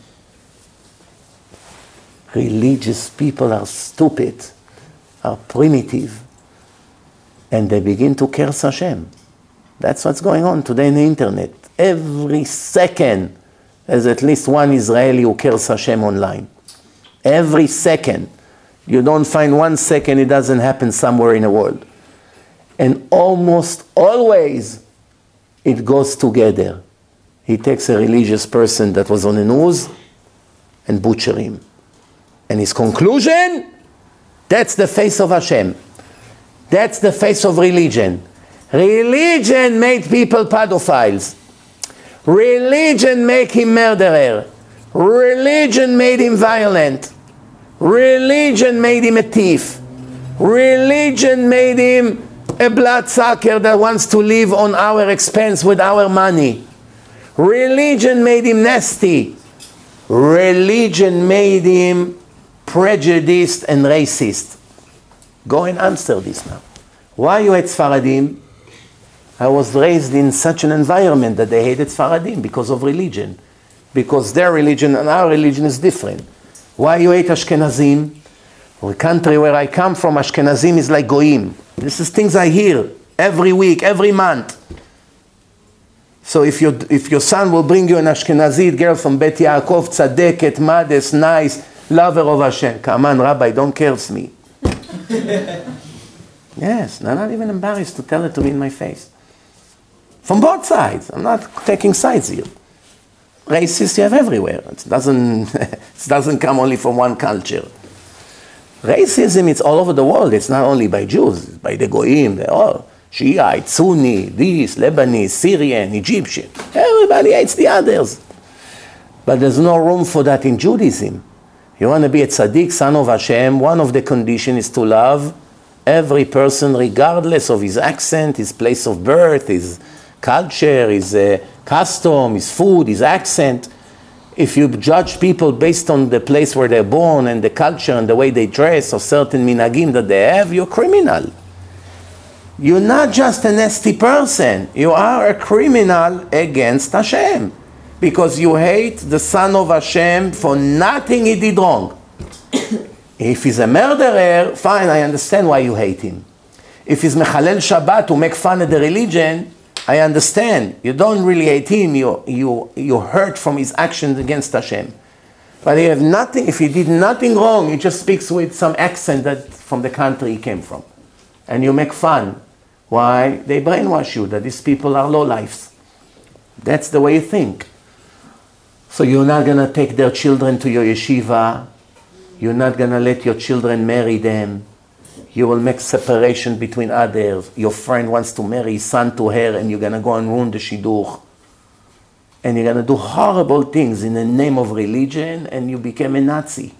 Religious people are stupid, are primitive, and they begin to curse Hashem. That's what's going on today in the internet. Every second, there's at least one Israeli who curses Hashem online. Every second. You don't find one second it doesn't happen somewhere in the world. And almost always, it goes together. He takes a religious person that was on the news and butcher him. And his conclusion, that's the face of Hashem. That's the face of religion. Religion made people pedophiles. Religion made him murderer. Religion made him violent. Religion made him a thief. Religion made him a bloodsucker that wants to live on our expense with our money. Religion made him nasty. Religion made him prejudiced and racist. Go and answer this now. Why you hate Sfaradim? I was raised in such an environment that they hated Sfaradim because of religion. Because their religion and our religion is different. Why you hate Ashkenazim? The country where I come from, Ashkenazim is like Goyim. This is things I hear every week, every month. So if, you, if your son will bring you an Ashkenazit girl from Bet Yaakov, tzadeket, modest, nice, lover of Hashem. Come on, Rabbi, don't curse me. Yes, they're not even embarrassed to tell it to me in my face. From both sides. I'm not taking sides here. Racists you have everywhere. It doesn't, it doesn't come only from one culture. Racism, it's all over the world. It's not only by Jews, it's by the Goyim, they're all Shiite, Sunni, this, Lebanese, Syrian, Egyptian. Everybody hates the others. But there's no room for that in Judaism. You want to be a tzaddik, son of Hashem, one of the conditions is to love every person regardless of his accent, his place of birth, his culture, his uh, custom, his food, his accent. If you judge people based on the place where they're born and the culture and the way they dress or certain minhagim that they have, you're a criminal. You're not just a nasty person. You are a criminal against Hashem. Because you hate the son of Hashem for nothing he did wrong. If he's a murderer, fine, I understand why you hate him. If he's mechalel Shabbat to make fun of the religion, I understand. You don't really hate him, you, you, you hurt from his actions against Hashem. But you have nothing, if he did nothing wrong, he just speaks with some accent that from the country he came from. And you make fun. Why? They brainwash you that these people are lowlifes. That's the way you think. So you're not going to take their children to your yeshiva. You're not going to let your children marry them. You will make separation between others. Your friend wants to marry his son to her and you're going to go and ruin the shidduch. And you're going to do horrible things in the name of religion and you became a Nazi.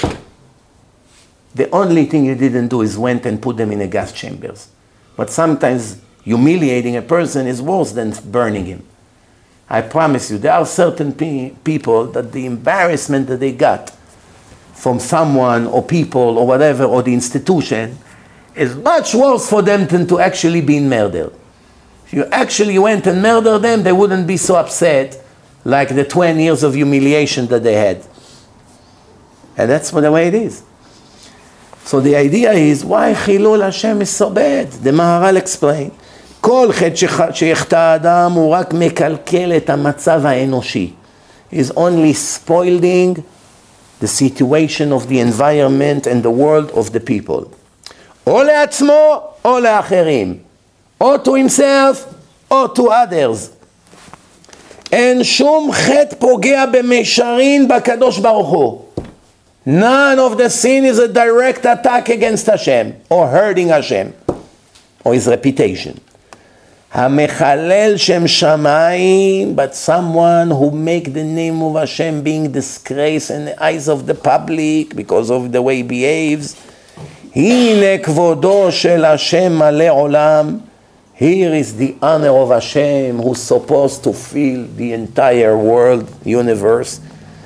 The only thing you didn't do is went and put them in a gas chambers. But sometimes humiliating a person is worse than burning him. I promise you, there are certain pe- people that the embarrassment that they got from someone or people or whatever or the institution is much worse for them than to actually be murdered. If you actually went and murdered them, they wouldn't be so upset like the twenty years of humiliation that they had. And that's the way it is. So the idea is, why Chilul Hashem is so bad? The Maharal explained. כל חטא שיחטא האדם הוא רק מקלקל את המצב האנושי. Is only spoiling the situation of the environment and the world of the people. או לעצמו או לאחרים. או to himself או to others. אין שום חטא פוגע במישרין בקדוש ברוך הוא. None of the sin is a direct attack against Hashem or hurting Hashem or his reputation. המחלל שם שמיים, but someone who make the name of Hashem being disgraced in the eyes of the public because of the way he behaves. הנה כבודו של השם מלא עולם. Here is the honor of Hashem who's supposed to fill the entire world, universe.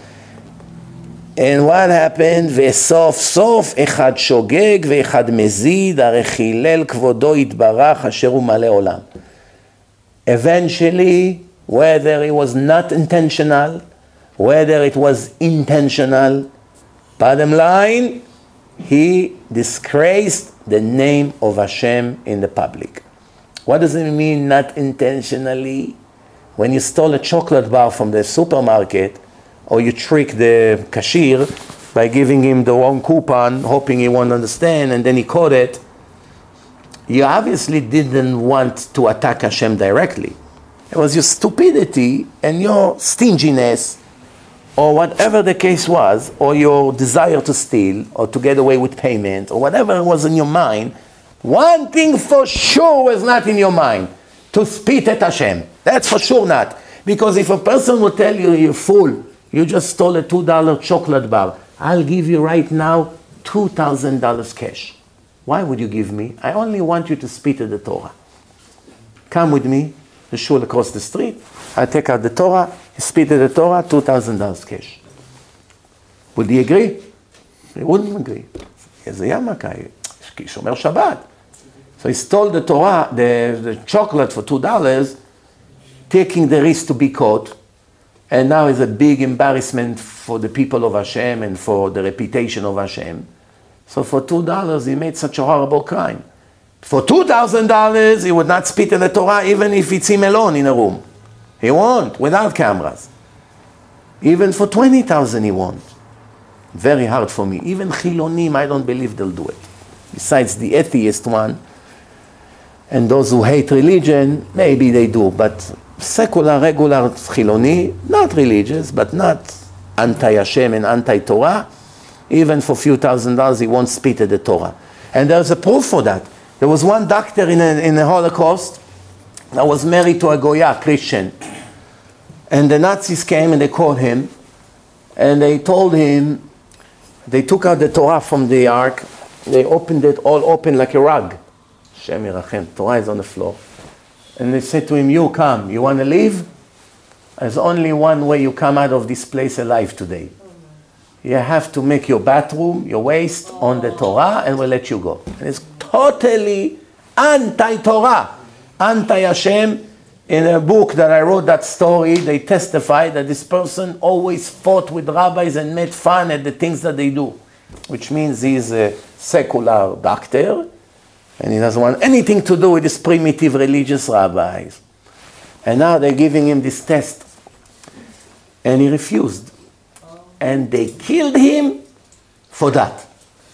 And what happened? וסוף סוף אחד שוגג ואחד מזיד, הרי חילל כבודו יתברך אשר הוא מלא עולם. Eventually, whether it was not intentional, whether it was intentional, bottom line, he disgraced the name of Hashem in the public. What does it mean, not intentionally? When you stole a chocolate bar from the supermarket, or you trick the cashier by giving him the wrong coupon, hoping he won't understand, and then he caught it, you obviously didn't want to attack Hashem directly. It was your stupidity and your stinginess, or whatever the case was, or your desire to steal, or to get away with payment, or whatever was in your mind. One thing for sure was not in your mind, to spit at Hashem. That's for sure not. Because if a person will tell you, you're fool, you just stole a two dollar chocolate bar, I'll give you right now two thousand dollars cash. Why would you give me? I only want you to spit at the Torah. Come with me, the shul across the street, I take out the Torah, you spit at the Torah, two thousand dollars cash. Would he agree? He wouldn't agree. איזה ימקה, שומר שבת. So he stole the Torah, the, the chocolate for two dollars, taking the risk to be caught, and now it's a big embarrassment for the people of Hashem and for the reputation of Hashem. So for two dollars, he made such a horrible crime. For two thousand dollars, he would not spit at the Torah even if it's him alone in a room. He won't, without cameras. Even for twenty thousand, he won't. Very hard for me. Even Chilonim, I don't believe they'll do it. besides the atheist one, and those who hate religion, maybe they do, but secular, regular Chiloni, not religious, but not anti-Hashem and anti-Torah, even for a few thousand dollars, he won't spit at the Torah. And there's a proof for that. There was one doctor in, a, in the Holocaust that was married to a Goya, Christian. And the Nazis came and they called him, and they told him, they took out the Torah from the ark, they opened it all open like a rug. Shem Yirachem, Torah is on the floor. And they said to him, you come, you want to leave? There's only one way you come out of this place alive today. You have to make your bathroom, your waste on the Torah, and we'll let you go. And it's totally anti-Torah, anti-Hashem. In a book that I wrote that story, they testify that this person always fought with rabbis and made fun at the things that they do, which means he's a secular doctor, and he doesn't want anything to do with these primitive religious rabbis. And now they're giving him this test. And he refused. And they killed him for that.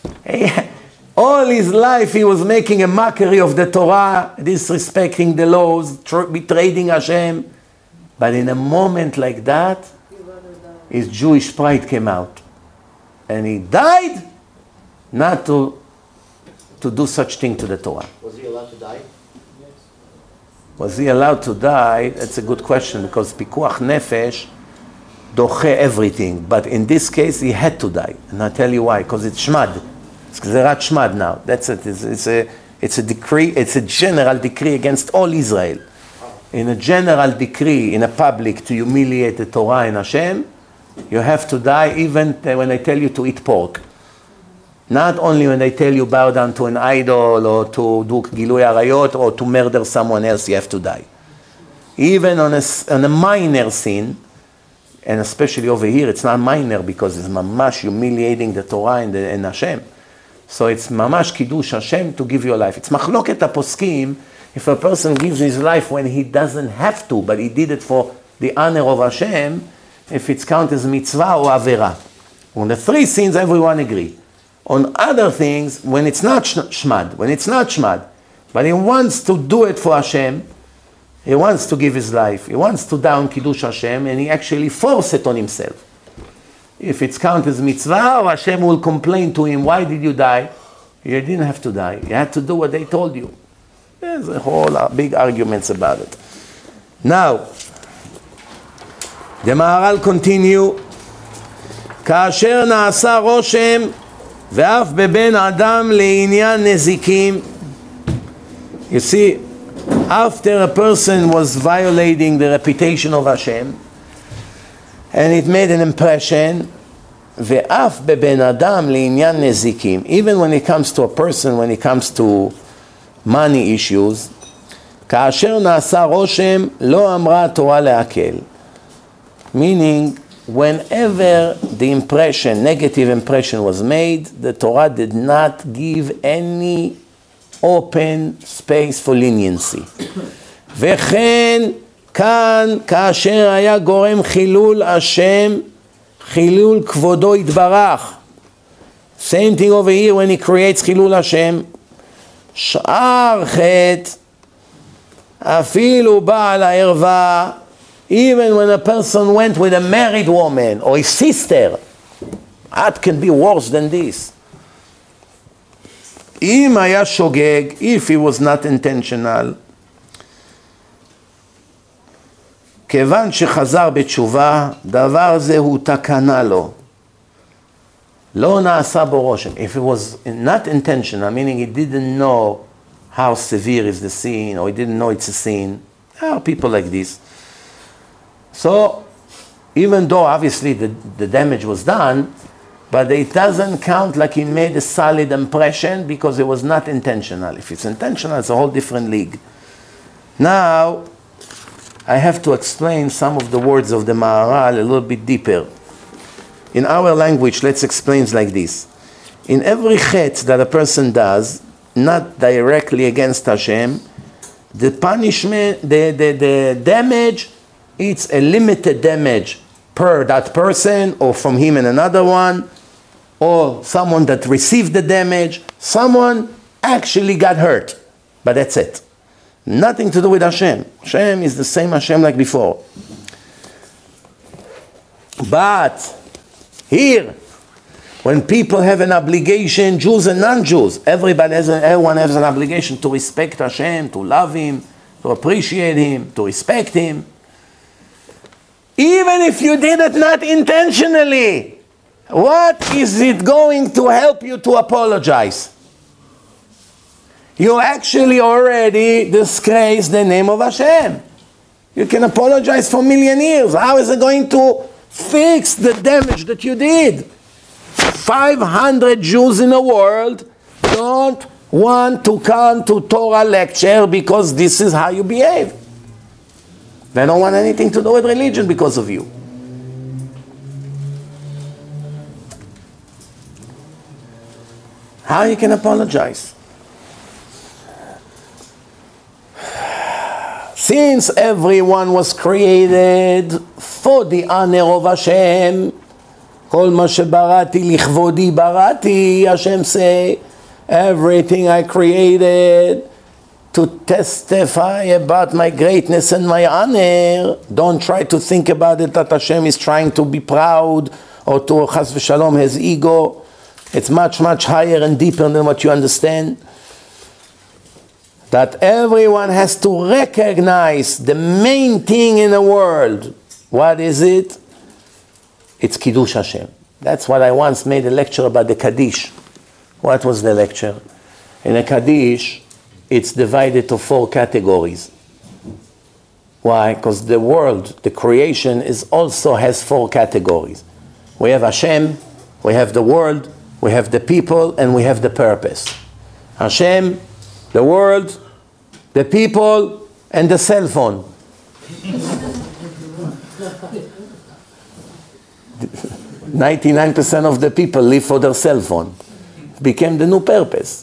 All his life he was making a mockery of the Torah, disrespecting the laws, betraying Hashem. But in a moment like that, his Jewish pride came out. And he died not to, to do such thing to the Torah. Was he allowed to die? Was he allowed to die? That's a good question, because pikuach nefesh doche everything. But in this case, he had to die. And I'll tell you why. Because it's shmad. It's gzerat shmad now. That's it. It's, it's, a, it's a decree. It's a general decree against all Israel. In a general decree, in a public, to humiliate the Torah and Hashem, you have to die even when they tell you to eat pork. Not only when they tell you bow down to an idol or to do gilui arayot or to murder someone else, you have to die. Even on a, on a minor sin, and especially over here, it's not minor because it's mamash humiliating the Torah and, the, and Hashem. So it's mamash kiddush Hashem to give your life. It's machloket haposkim if a person gives his life when he doesn't have to, but he did it for the honor of Hashem, if it's counted as mitzvah or avera. On the three sins, everyone agree. On other things, when it's not shmad, when it's not shmad, but he wants to do it for Hashem, he wants to give his life, he wants to die on Kiddush Hashem, and he actually forces it on himself. If it's counted as mitzvah, or Hashem will complain to him, why did you die? You didn't have to die. You had to do what they told you. There's a whole uh, big arguments about it. Now, the Maharal continue, כאשר נעשה רושם ואף בבן אדם לעניין נזיקים. You see, after a person was violating the reputation of Hashem, and it made an impression, ואף בבן אדם לעניין נזיקים, even when it comes to a person, when it comes to money issues, כאשר נעשה רושם לא אמרה התורה להקל. Meaning, whenever the impression, negative impression was made, the Torah did not give any open space for leniency. וכן כאן כאשר היה גורם חילול השם, חילול כבודו יתברך. Same thing over here when he creates חילול השם. שאר חטא, אפילו בעל הערווה, even when a person went with a married woman or his sister, that can be worse than this. אם היה שוגג, if he was not intentional, כיוון שחזר בתשובה, דבר זה הוא תקנה לו. לא נעשה בו רושם. If it was not intentional, meaning he didn't know how severe is the sin, or he didn't know it's a sin. There are people like this. So, even though obviously the, the damage was done, but it doesn't count like he made a solid impression because it was not intentional. If it's intentional, it's a whole different league. Now, I have to explain some of the words of the Maharal a little bit deeper. In our language, let's explain it like this. In every chet that a person does, not directly against Hashem, the punishment, the, the, the damage, it's a limited damage per that person or from him and another one, or someone that received the damage, someone actually got hurt. But that's it. Nothing to do with Hashem. Hashem is the same Hashem like before. But here, when people have an obligation, Jews and non-Jews, everybody has, an, everyone has an obligation to respect Hashem, to love Him, to appreciate Him, to respect Him. Even if you did it not intentionally, what is it going to help you to apologize? You actually already disgrace the name of Hashem. You can apologize for a million years. How is it going to fix the damage that you did? five hundred Jews in the world don't want to come to Torah lecture because this is how you behave. They don't want anything to do with religion because of you. How you can apologize? Since everyone was created for the honor of Hashem, Kol ma shebarati lichvodi barati, Hashem say, everything I created to testify about my greatness and my honor. Don't try to think about it that Hashem is trying to be proud or to chas v'shalom his ego. It's much, much higher and deeper than what you understand. That everyone has to recognize the main thing in the world. What is it? It's Kiddush Hashem. That's what I once made a lecture about the Kaddish. What was the lecture? In a Kaddish, it's divided to four categories. Why? Because the world, the creation, is also has four categories. We have Hashem, we have the world, we have the people, and we have the purpose. Hashem, the world, the people, and the cell phone. ninety-nine percent of the people live for their cell phone. It became the new purpose.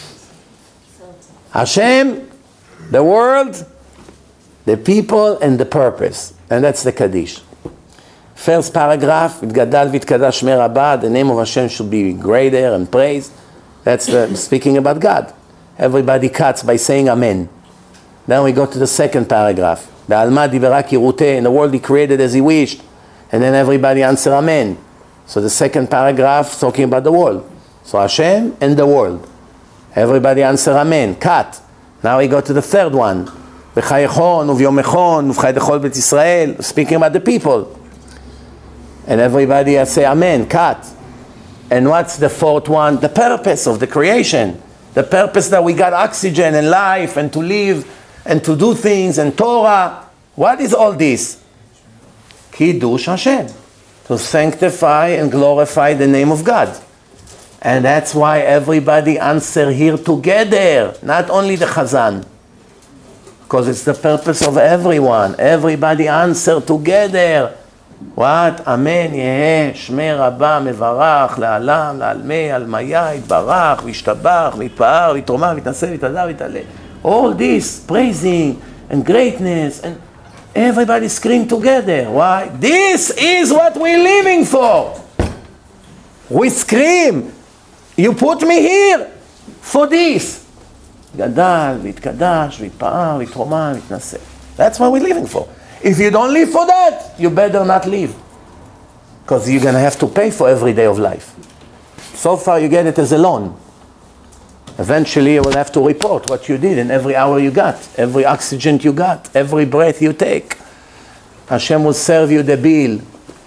Hashem, the world, the people, and the purpose. And that's the Kaddish. First paragraph, Gadal v'tkadash shmei Rabbah, the name of Hashem should be greater and praised. That's the, speaking about God. Everybody cuts by saying Amen. Then we go to the second paragraph. Ba'alma dibera kiruteh, in the world He created as He wished. And then everybody answer Amen. So the second paragraph talking about the world. So Hashem and the world. Everybody answer Amen. Cut. Now we go to the third one. V'chayechon uvyomechon uvchaydechol bet Yisrael. Speaking about the people. And everybody say Amen. Cut. And what's the fourth one? The purpose of the creation. The purpose that we got oxygen and life and to live and to do things and Torah. What is all this? Kiddush Hashem. To sanctify and glorify the name of God. And that's why everybody answer here together. Not only the Chazan. Because it's the purpose of everyone. Everybody answer together. What? Amen yeheh shmei Rabbah mevarach la'alam la'almei almaya yitbarach v'yishtabach v'yitpa'ar v'yitromah v'yitnaseh v'yitadar v'yitaleh. All this praising and greatness and everybody scream together. Why? This is what we're living for. We scream. You put me here for this. Gadal v'yitkadash v'yitpa'ar v'yitromah v'yitnaseh. That's what we're living for. If you don't live for that, you better not live. Because you're going to have to pay for every day of life. So far you get it as a loan. Eventually you will have to report what you did in every hour you got, every oxygen you got, every breath you take. Hashem will serve you the bill.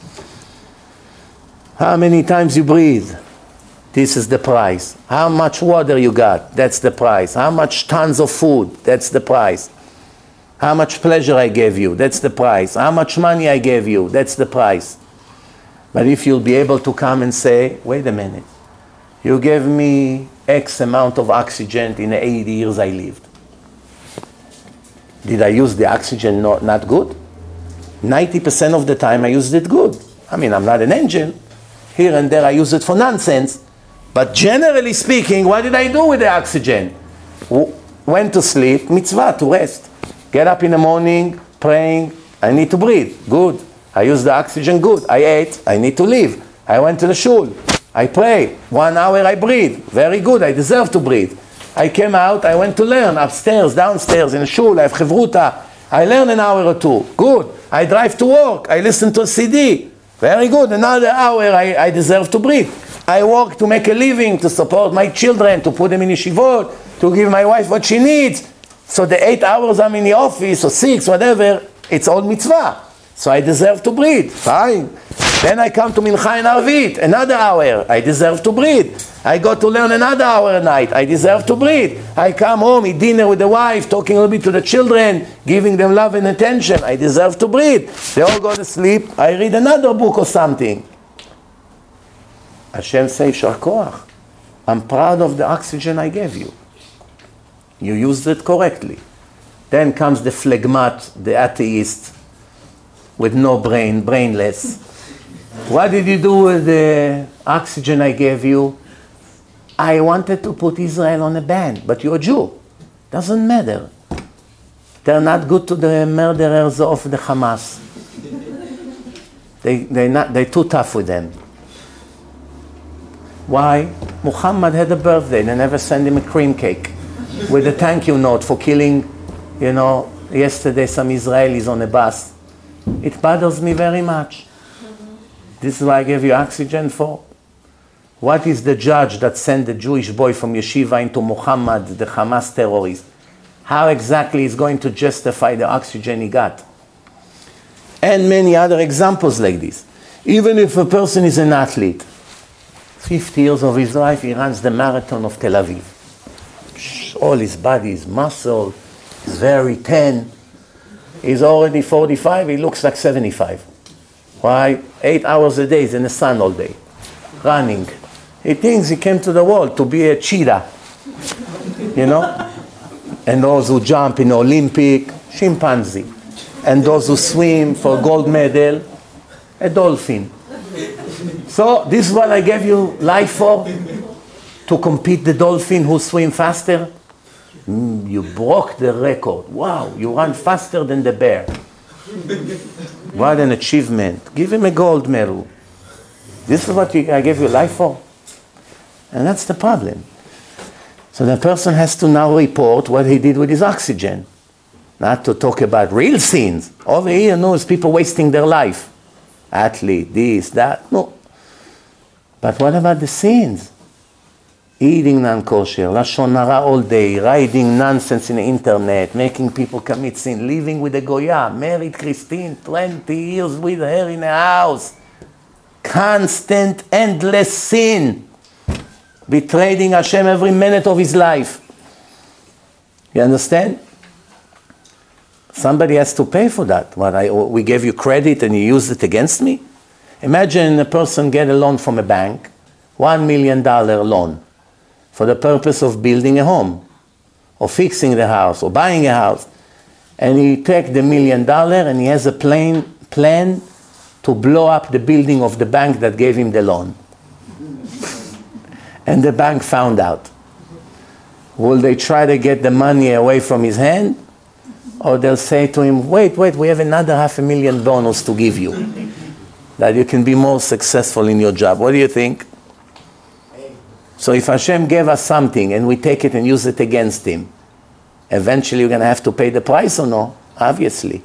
How many times you breathe? This is the price. How much water you got? That's the price. How much tons of food? That's the price. How much pleasure I gave you? That's the price. How much money I gave you? That's the price. But if you'll be able to come and say, wait a minute, you gave me X amount of oxygen in the eighty years I lived. Did I use the oxygen not, not good? ninety percent of the time I used it good. I mean, I'm not an angel. Here and there I use it for nonsense. But generally speaking, what did I do with the oxygen? W- went to sleep, mitzvah, to rest. Get up in the morning, praying, I need to breathe, good. I use the oxygen, good. I ate, I need to live. I went to the shul. I pray. One hour I breathe. Very good, I deserve to breathe. I came out, I went to learn upstairs, downstairs, in a shul, I have chevruta. I learn an hour or two. Good. I drive to work. I listen to a C D. Very good. Another hour I, I deserve to breathe. I work to make a living, to support my children, to put them in yeshivot, to give my wife what she needs. So the eight hours I'm in the office, or six, whatever, it's all mitzvah. So I deserve to breathe. Fine. Then I come to Mincha and Arvit, another hour. I deserve to breathe. I go to learn another hour a night. I deserve to breathe. I come home, eat dinner with the wife, talking a little bit to the children, giving them love and attention. I deserve to breathe. They all go to sleep. I read another book or something. Hashem says, Yishar Koach. I'm proud of the oxygen I gave you. You used it correctly. Then comes the phlegmat, the atheist, with no brain, brainless. What did you do with the oxygen I gave you? I wanted to put Israel on a ban, but you're a Jew. Doesn't matter. They're not good to the murderers of the Hamas. They, they're, not, they're too tough with them. Why? Muhammad had a birthday. They never sent him a cream cake with a thank you note for killing, you know, yesterday some Israelis on a bus. It bothers me very much. This is why I gave you oxygen for. What is the judge that sent the Jewish boy from yeshiva into Muhammad, the Hamas terrorist? How exactly is going to justify the oxygen he got? And many other examples like this. Even if a person is an athlete, fifty years of his life, he runs the marathon of Tel Aviv. All his body is muscle, he's very tan. He's already forty-five, he looks like seventy-five. Why? Eight hours a day, he's in the sun all day, running. He thinks he came to the world to be a cheetah, you know? And those who jump in Olympic, chimpanzee. And those who swim for gold medal, a dolphin. So this is what I gave you life for? To compete the dolphin who swim faster? Mm, you broke the record. Wow, you run faster than the bear. What an achievement. Give him a gold medal. This is what you, I gave you life for. And that's the problem. So the person has to now report what he did with his oxygen. Not to talk about real sins. Over here, no, it's people wasting their life. Athlete, this, that, no. But what about the sins? Eating non-kosher, lashon hara all day, writing nonsense in the internet, making people commit sin, living with a goya, married Christine, twenty years with her in a house. Constant, endless sin. Betraying Hashem every minute of his life. You understand? Somebody has to pay for that. What I, we gave you credit and you used it against me? Imagine a person get a loan from a bank, one million dollar loan, for the purpose of building a home, or fixing the house, or buying a house. And he take the million dollar and he has a plain plan to blow up the building of the bank that gave him the loan. And the bank found out. Will they try to get the money away from his hand? Or they'll say to him, wait, wait, we have another half a million bonus to give you, that you can be more successful in your job. What do you think? So if Hashem gave us something and we take it and use it against him, eventually you're going to have to pay the price or no? Obviously.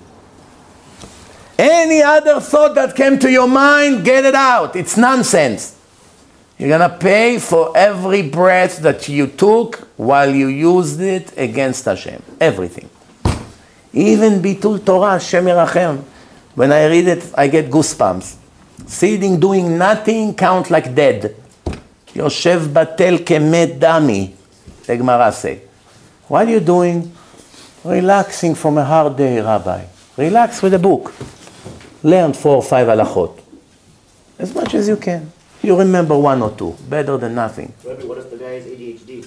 Any other thought that came to your mind, get it out. It's nonsense. You're going to pay for every breath that you took while you used it against Hashem. Everything. Even Bitul Torah, Hashem Yerachem. When I read it, I get goosebumps. Sitting, doing nothing, count like dead. Yoshev batel kemet dami, the Gemara say. What are you doing? Relaxing from a hard day, Rabbi. Relax with a book. Learn four or five halachot. As much as you can. You remember one or two. Better than nothing. Rabbi, what if the guy has A D H D?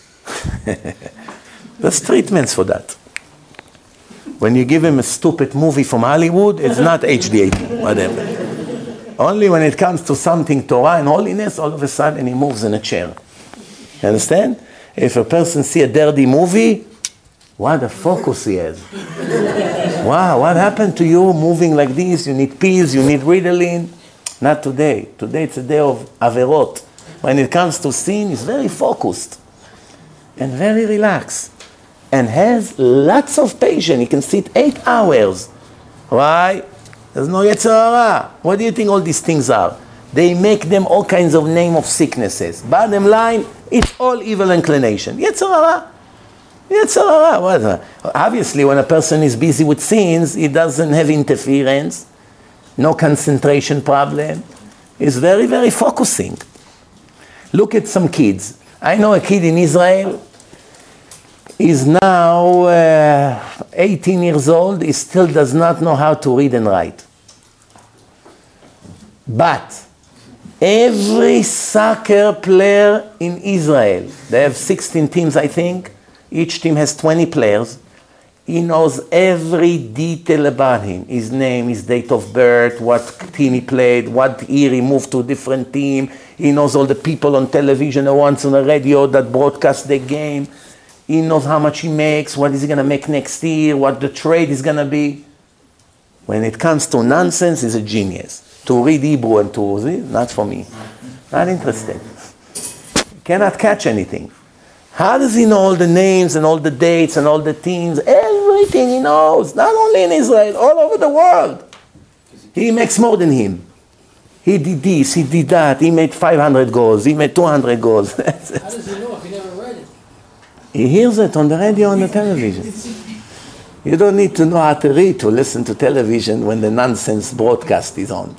There's treatments for that. When you give him a stupid movie from Hollywood, it's not H D, whatever. Only when it comes to something Torah and holiness, all of a sudden he moves in a chair. You understand? If a person see a dirty movie, what a focus he has. Wow, what happened to you moving like this? You need pills, you need Ritalin. Not today. Today it's a day of averot. When it comes to sin, he's very focused and very relaxed and has lots of patience. He can sit eight hours. Why? There's no Yetzer Hara. What do you think all these things are? They make them all kinds of name of sicknesses. Bottom line, it's all evil inclination. Yetzer Hara. Yetzer Hara. What? Obviously, when a person is busy with sins, he doesn't have interference, no concentration problem. He's very, very focusing. Look at some kids. I know a kid in Israel. He's now uh, eighteen years old. He still does not know how to read and write. But every soccer player in Israel, they have sixteen teams, I think. Each team has twenty players. He knows every detail about him. His name, his date of birth, what team he played, what year he moved to a different team. He knows all the people on television or once on the radio that broadcast the game. He knows how much he makes, what is he going to make next year, what the trade is going to be. When it comes to nonsense, he's a genius. To read Hebrew and to read, not for me. Not interested. Cannot catch anything. How does he know all the names and all the dates and all the teams? Everything he knows, not only in Israel, all over the world. He makes more than him. He did this, he did that, he made five hundred goals, he made two hundred goals. How does he know if he never read it? He hears it on the radio and the television. You don't need to know how to read to listen to television when the nonsense broadcast is on.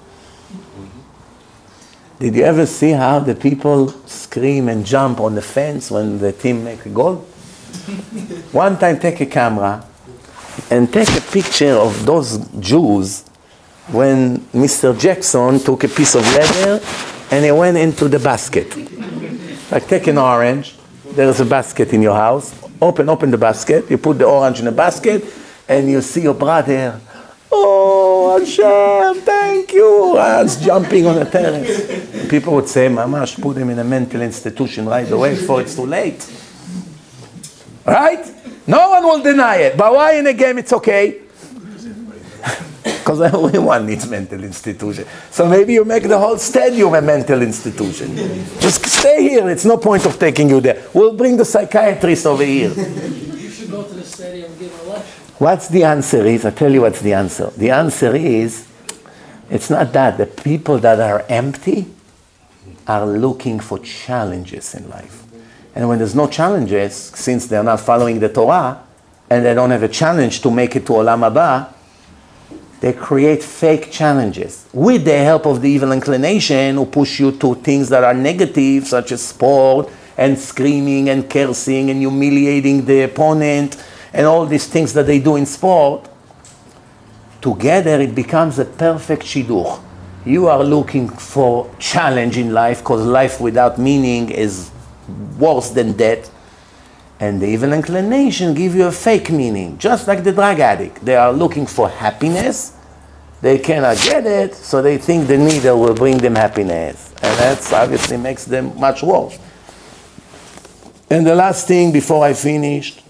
Did you ever see how the people scream and jump on the fence when the team make a goal? One time take a camera and take a picture of those Jews when Mister Jackson took a piece of leather and he went into the basket. Like take an orange, there's a basket in your house, open, open the basket, you put the orange in the basket and you see your brother, oh Hashem, thank you, Hans jumping on the terrace. People would say, Mamash, put him in a mental institution right away before it's too late. Right? No one will deny it. But why in a game it's okay? Because everyone needs mental institution. So maybe you make the whole stadium a mental institution. Just stay here. It's no point of taking you there. We'll bring the psychiatrist over here. You should go to the stadium and give a lecture. What's the answer is? I'll tell you what's the answer. The answer is, it's not that. The people that are empty are looking for challenges in life. And when there's no challenges, since they're not following the Torah, and they don't have a challenge to make it to Olam Haba, they create fake challenges with the help of the evil inclination who push you to things that are negative, such as sport and screaming and cursing and humiliating the opponent and all these things that they do in sport. Together it becomes a perfect shidduch. You are looking for challenge in life because life without meaning is worse than death. And the evil inclination give you a fake meaning, just like the drug addict. They are looking for happiness. They cannot get it, so they think the needle will bring them happiness. And that obviously makes them much worse. And the last thing before I finish,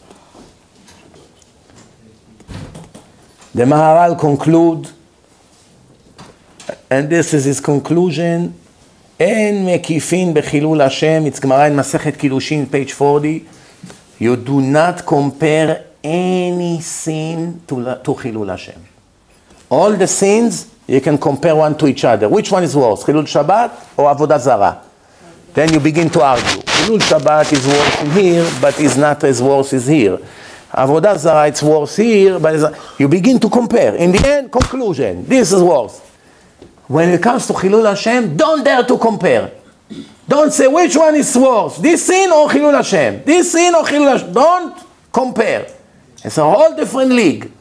the Maharal conclude, and this is his conclusion, En mekifin bechilul Hashem, it's Gemara in Masechet Kiddushin, page forty. You do not compare any sin to, to Chilul Hashem. All the sins, you can compare one to each other. Which one is worse, Chilul Shabbat or Avodah Zarah? Then you begin to argue. Chilul Shabbat is worse in here, but is not as worse as here. Avodah Zarah, it's worse here, but it's, you begin to compare. In the end, conclusion, this is worse. When it comes to Chilul Hashem, don't dare to compare. Don't say which one is worse, this sin or Chilul Hashem. This sin or Chilul Hashem. Don't compare. It's a whole different league.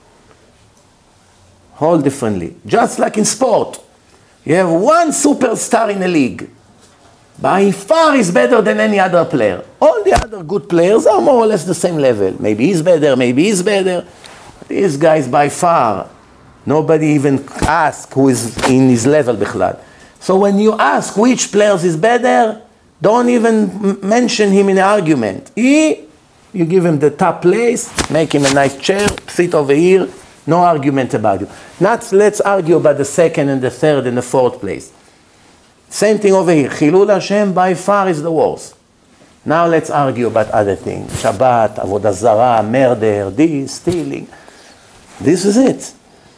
Whole different league. Just like in sport. You have one superstar in a league. By far is better than any other player. All the other good players are more or less the same level. Maybe he's better, maybe he's better. This guy is by far. Nobody even asks who is in his level bichlad. So when you ask which players is better, don't even m- mention him in an argument. He, you give him the top place, make him a nice chair, sit over here, no argument about you. Not let's argue about the second and the third and the fourth place. Same thing over here. Chilul Hashem by far is the worst. Now let's argue about other things. Shabbat, Avodah Zarah, murder, this, stealing. This is it.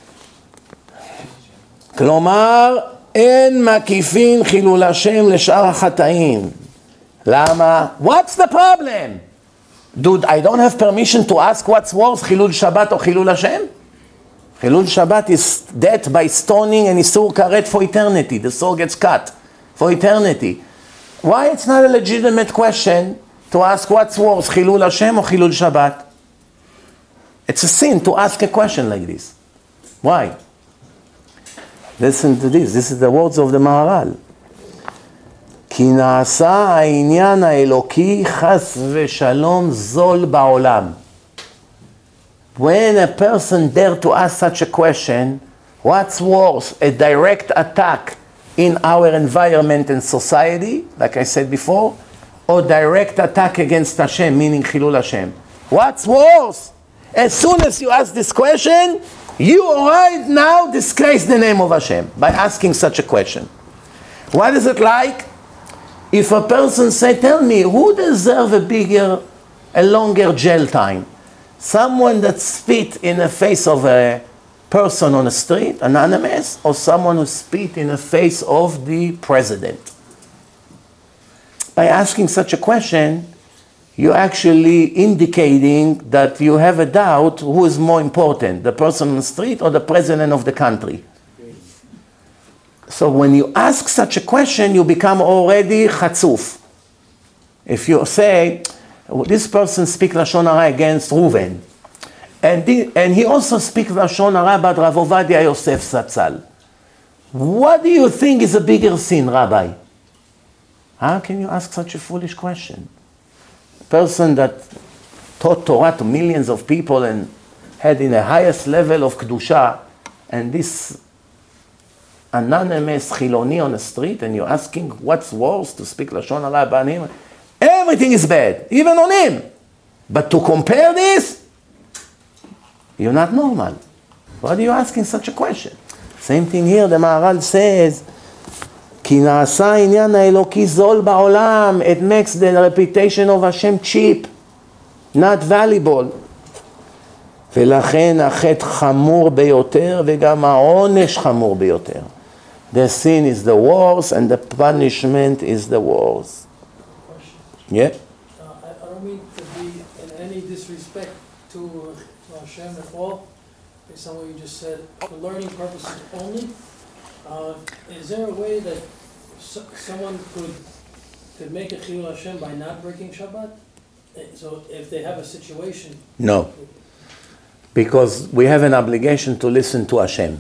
כלומר, אין מקיפין חילול השם לשאר החטאים. למה? What's the problem? Dude, I don't have permission to ask what's worse, חילול Shabbat or חילול Hashem? חילול Shabbat is death by stoning and Isur Karet for eternity. The soul gets cut for eternity. Why it's not a legitimate question to ask what's worse, חילול Hashem or חילול Shabbat? It's a sin to ask a question like this. Why? Listen to this. This is the words of the Maharal. כי נעשה העניין האלוקי חס ושלום זול בעולם. When a person dare to ask such a question, what's worse, a direct attack in our environment and society, like I said before, or direct attack against Hashem, meaning Chilul Hashem? What's worse? As soon as you ask this question, you right now disgrace the name of Hashem by asking such a question. What is it like? If a person say, tell me, who deserves a bigger, a longer jail time? Someone that spit in the face of a person on the street, anonymous, or someone who spit in the face of the president? By asking such a question, you're actually indicating that you have a doubt who is more important, the person on the street or the president of the country. So when you ask such a question, you become already chatzuf. If you say, this person speaks Lashon Hara against Reuven, and, the, and he also speaks Lashon Hara about Rav Ovadia Yosef Zatzal. What do you think is a bigger sin, Rabbi? How can you ask such a foolish question? A person that taught Torah to millions of people and had in the highest level of Kedusha, and this anonymous Chiloni on the street, and you're asking what's worse, to speak Lashon Hara about him? Everything is bad, even on him. But to compare this, you're not normal. Why are you asking such a question? Same thing here, the Maharal says, כי נעשה העניין האלוקי זול בעולם, it makes the reputation of Hashem cheap, not valuable. ולכן החטא חמור ביותר, וגם העונש חמור ביותר. The sin is the worst, and the punishment is the worst. Yeah? Uh, I, I don't mean to be in any disrespect to uh, Hashem at all, based on what you just said, for learning purposes only. Uh, is there a way that so, someone could could make a Chilul Hashem by not breaking Shabbat? So if they have a situation... No. Because we have an obligation to listen to Hashem.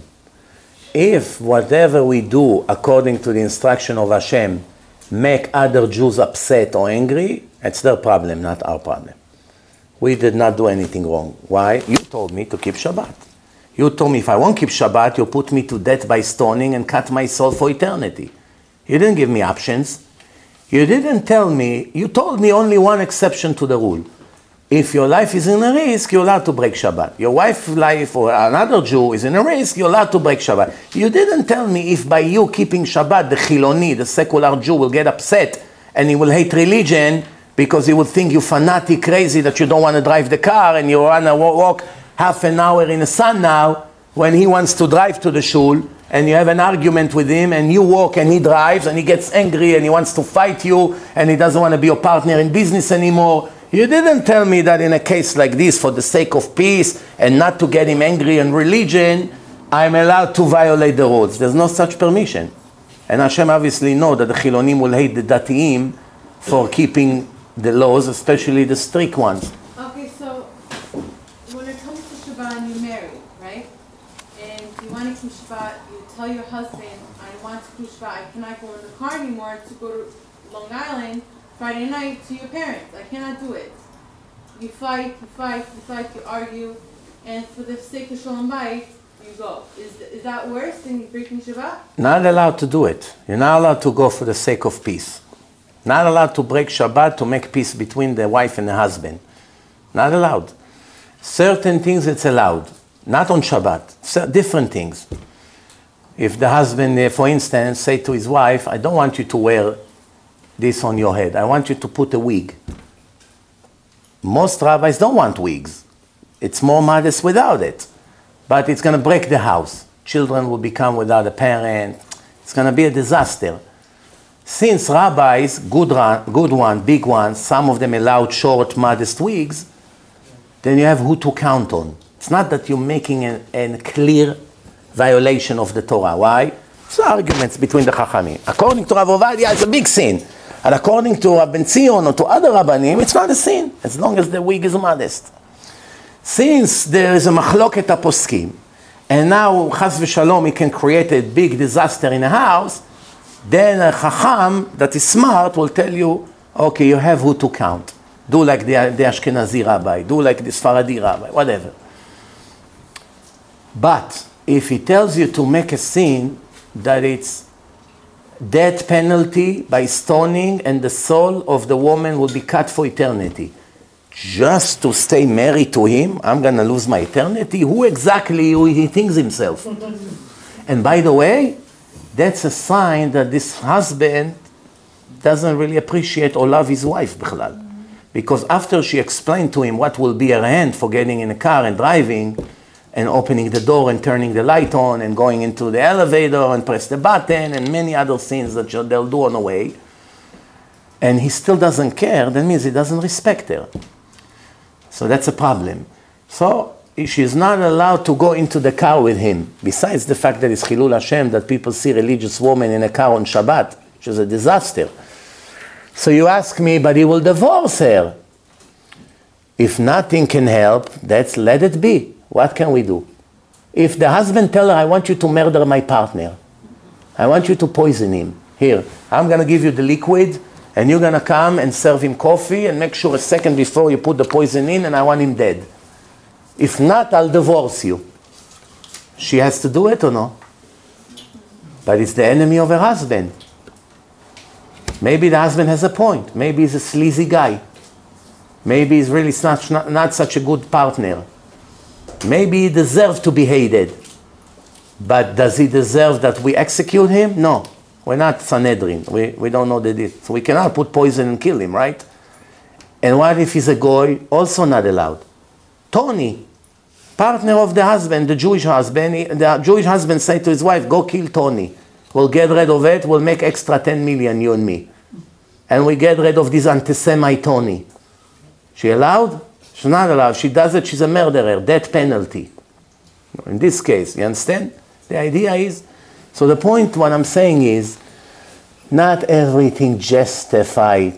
If whatever we do according to the instruction of Hashem make other Jews upset or angry, it's their problem, not our problem. We did not do anything wrong. Why? You told me to keep Shabbat. You told me if I won't keep Shabbat, you put me to death by stoning and cut my soul for eternity. You didn't give me options. You didn't tell me, you told me only one exception to the rule. If your life is in a risk, you're allowed to break Shabbat. Your wife's life or another Jew is in a risk, you're allowed to break Shabbat. You didn't tell me if by you keeping Shabbat, the Chiloni, the secular Jew, will get upset and he will hate religion because he will think you're fanatic, crazy, that you don't want to drive the car and you want to walk half an hour in the sun now when he wants to drive to the shul, and you have an argument with him and you walk and he drives and he gets angry and he wants to fight you and he doesn't want to be your partner in business anymore. You didn't tell me that in a case like this, for the sake of peace and not to get him angry in religion, I'm allowed to violate the rules. There's no such permission. And Hashem obviously knows that the Chilonim will hate the Datiim for keeping the laws, especially the strict ones. Okay, so when it comes to Shabbat, you're married, right? And you want to keep Shabbat, you tell your husband, I want to keep Shabbat, I cannot go in the car anymore to go to Long Island Friday night to your parents. I cannot do it. You fight, you fight, you fight, you argue, and for the sake of Shalom Bayit, you go. Is, is that worse than breaking Shabbat? Not allowed to do it. You're not allowed to go for the sake of peace. Not allowed to break Shabbat to make peace between the wife and the husband. Not allowed. Certain things it's allowed. Not on Shabbat. Different things. If the husband, uh, for instance, say to his wife, I don't want you to wear this on your head. I want you to put a wig. Most rabbis don't want wigs. It's more modest without it. But it's going to break the house. Children will become without a parent. It's going to be a disaster. Since rabbis, good, run, good one, big ones, some of them allowed short, modest wigs, then you have who to count on. It's not that you're making a, a clear violation of the Torah. Why? It's arguments between the Chachamim. According to Rav Ovadia, it's a big sin. And according to Rav Ben Zion or to other Rabbanim, it's not a sin, as long as the wig is modest. Since there is a machloket aposkim, and now, chas v'shalom, he can create a big disaster in a house, then a chacham that is smart will tell you, okay, you have who to count. Do like the, the Ashkenazi rabbi, do like the Sfaradi rabbi, whatever. But if he tells you to make a sin that it's death penalty by stoning and the soul of the woman will be cut for eternity, just to stay married to him, I'm going to lose my eternity? Who exactly he thinks himself? And by the way, that's a sign that this husband doesn't really appreciate or love his wife, bichlal. Because after she explained to him what will be her hand for getting in a car and driving, and opening the door and turning the light on and going into the elevator and press the button and many other things that they'll do on the way, and he still doesn't care, that means he doesn't respect her. So that's a problem. So she's not allowed to go into the car with him, besides the fact that it's Chilul Hashem, that people see religious women in a car on Shabbat, which is a disaster. So you ask me, but he will divorce her. If nothing can help, that's let it be. What can we do? If the husband tells her, I want you to murder my partner, I want you to poison him, here, I'm going to give you the liquid, and you're going to come and serve him coffee, and make sure a second before you put the poison in, and I want him dead. If not, I'll divorce you. She has to do it or no? But it's the enemy of her husband. Maybe the husband has a point. Maybe he's a sleazy guy. Maybe he's really not, not, not such a good partner. Maybe he deserves to be hated. But does he deserve that we execute him? No. We're not Sanhedrin. We, we don't know the deal. So we cannot put poison and kill him, right? And what if he's a goy? Also not allowed. Tony, partner of the husband, the Jewish husband, the Jewish husband said to his wife, go kill Tony. We'll get rid of it. We'll make extra ten million, you and me. And we get rid of this anti-Semite Tony. She allowed? She's not allowed. She does it, she's a murderer. Death penalty. In this case, you understand? The idea is, so the point what I'm saying is, not everything justifies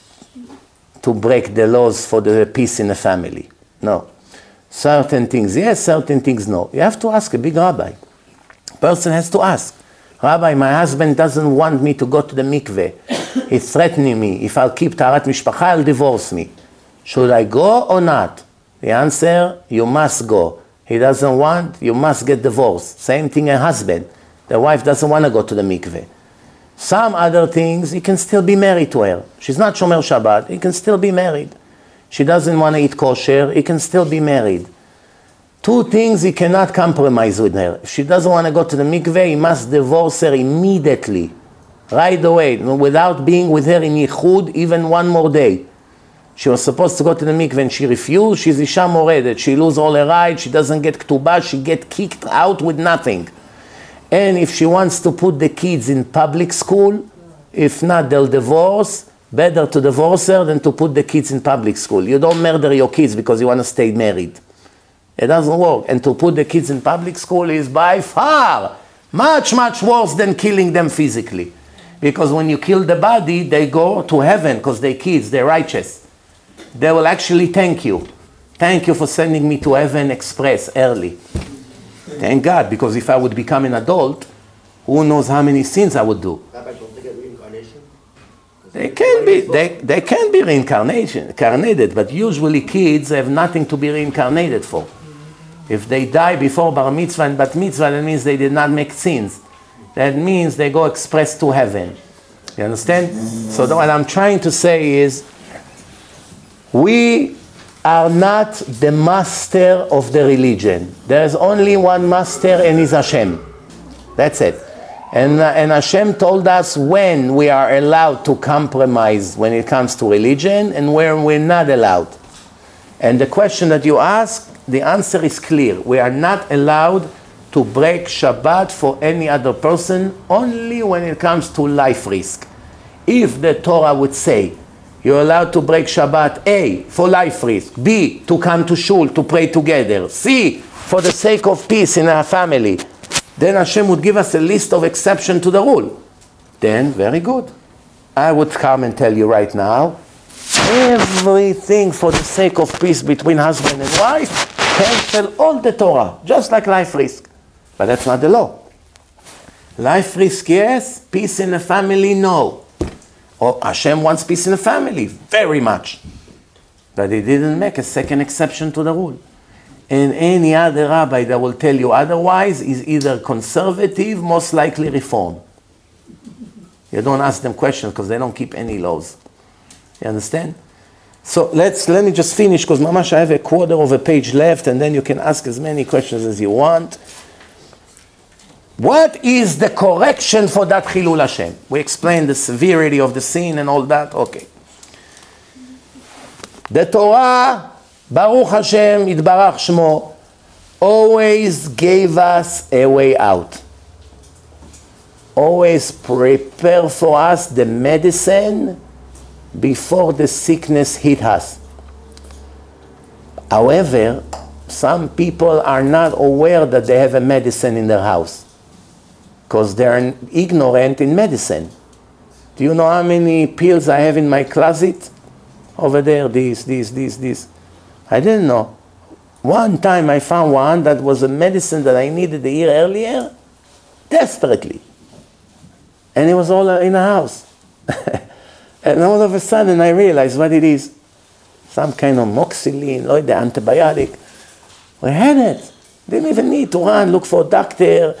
to break the laws for the peace in the family. No. Certain things yes, certain things no. You have to ask a big rabbi. Person has to ask. Rabbi, my husband doesn't want me to go to the mikveh. He's threatening me. If I'll keep taharat mishpacha, he'll divorce me. Should I go or not? The answer, you must go. He doesn't want, you must get divorced. Same thing a husband. The wife doesn't want to go to the mikveh. Some other things, he can still be married to her. She's not Shomer Shabbat, he can still be married. She doesn't want to eat kosher, he can still be married. Two things he cannot compromise with her. If she doesn't want to go to the mikveh, he must divorce her immediately. Right away, without being with her in yichud even one more day. She was supposed to go to the mikveh and she refused. She's isha moredet. She loses all her rights. She doesn't get ketubah. She gets kicked out with nothing. And if she wants to put the kids in public school, if not, they'll divorce. Better to divorce her than to put the kids in public school. You don't murder your kids because you want to stay married. It doesn't work. And to put the kids in public school is by far much, much worse than killing them physically. Because when you kill the body, they go to heaven because they're kids, they're righteous. They will actually thank you. Thank you for sending me to heaven express early. Thank God, because if I would become an adult, who knows how many sins I would do. Rabbi, don't they get reincarnation? They can be, they, they can be reincarnation, incarnated, but usually kids have nothing to be reincarnated for. If they die before bar mitzvah and bat mitzvah, that means they did not make sins. That means they go express to heaven. You understand? So what I'm trying to say is, we are not the master of the religion. There is only one master and he's Hashem. That's it. And, uh, and Hashem told us when we are allowed to compromise when it comes to religion and where we're not allowed. And the question that you ask, the answer is clear. We are not allowed to break Shabbat for any other person, only when it comes to life risk. If the Torah would say, you're allowed to break Shabbat, A, for life risk, B, to come to shul, to pray together, C, for the sake of peace in our family, then Hashem would give us a list of exceptions to the rule. Then, very good. I would come and tell you right now, everything for the sake of peace between husband and wife, cancel all the Torah, just like life risk. But that's not the law. Life risk, yes. Peace in the family, no. Oh, Hashem wants peace in the family, very much. But he didn't make a second exception to the rule. And any other rabbi that will tell you otherwise is either conservative, most likely reform. You don't ask them questions because they don't keep any laws. You understand? So let's let me just finish because mamash I have a quarter of a page left and then you can ask as many questions as you want. What is the correction for that Chilul Hashem? We explained the severity of the sin and all that. Okay. The Torah, Baruch Hashem, Yitbarach Shmo, always gave us a way out. Always prepare for us the medicine before the sickness hit us. However, some people are not aware that they have a medicine in their house because they're ignorant in medicine. Do you know how many pills I have in my closet? Over there, this, this, this, this. I didn't know. One time I found one that was a medicine that I needed a year earlier, desperately. And it was all in the house. And all of a sudden I realized what it is. Some kind of moxilin, or the antibiotic. We had it. Didn't even need to run, look for a doctor.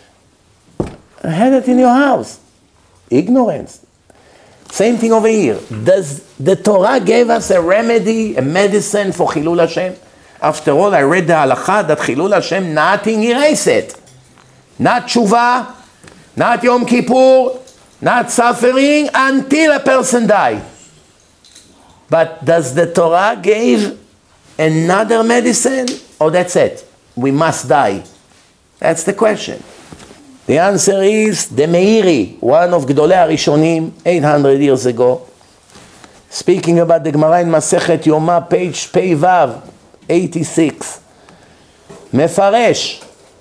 I had it in your house. Ignorance. Same thing over here. Does the Torah gave us a remedy, a medicine for Chilul Hashem? After all, I read the halacha that Chilul Hashem, nothing erase it. Not tshuva, not Yom Kippur, not suffering until a person dies. But does the Torah give another medicine? Or that's it? We must die. That's the question. The answer is the Meiri, one of Gdolei HaRishonim, eight hundred years ago, speaking about the Gemara in Masechet Yoma, page Pei Vav, eighty-six. Mefaresh,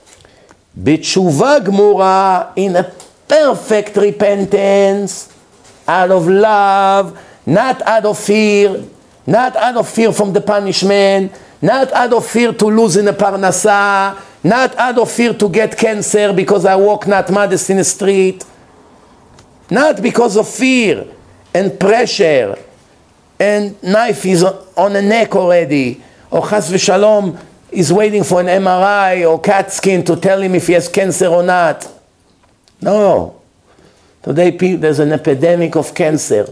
b'tshuva gmura, in a perfect repentance, out of love, not out of fear, not out of fear from the punishment, not out of fear to lose in a parnasa, not out of fear to get cancer because I walk not modest in the street, not because of fear and pressure and knife is on the neck already, or chas v'shalom is waiting for an M R I or CAT scan to tell him if he has cancer or not. No. Today there's an epidemic of cancer.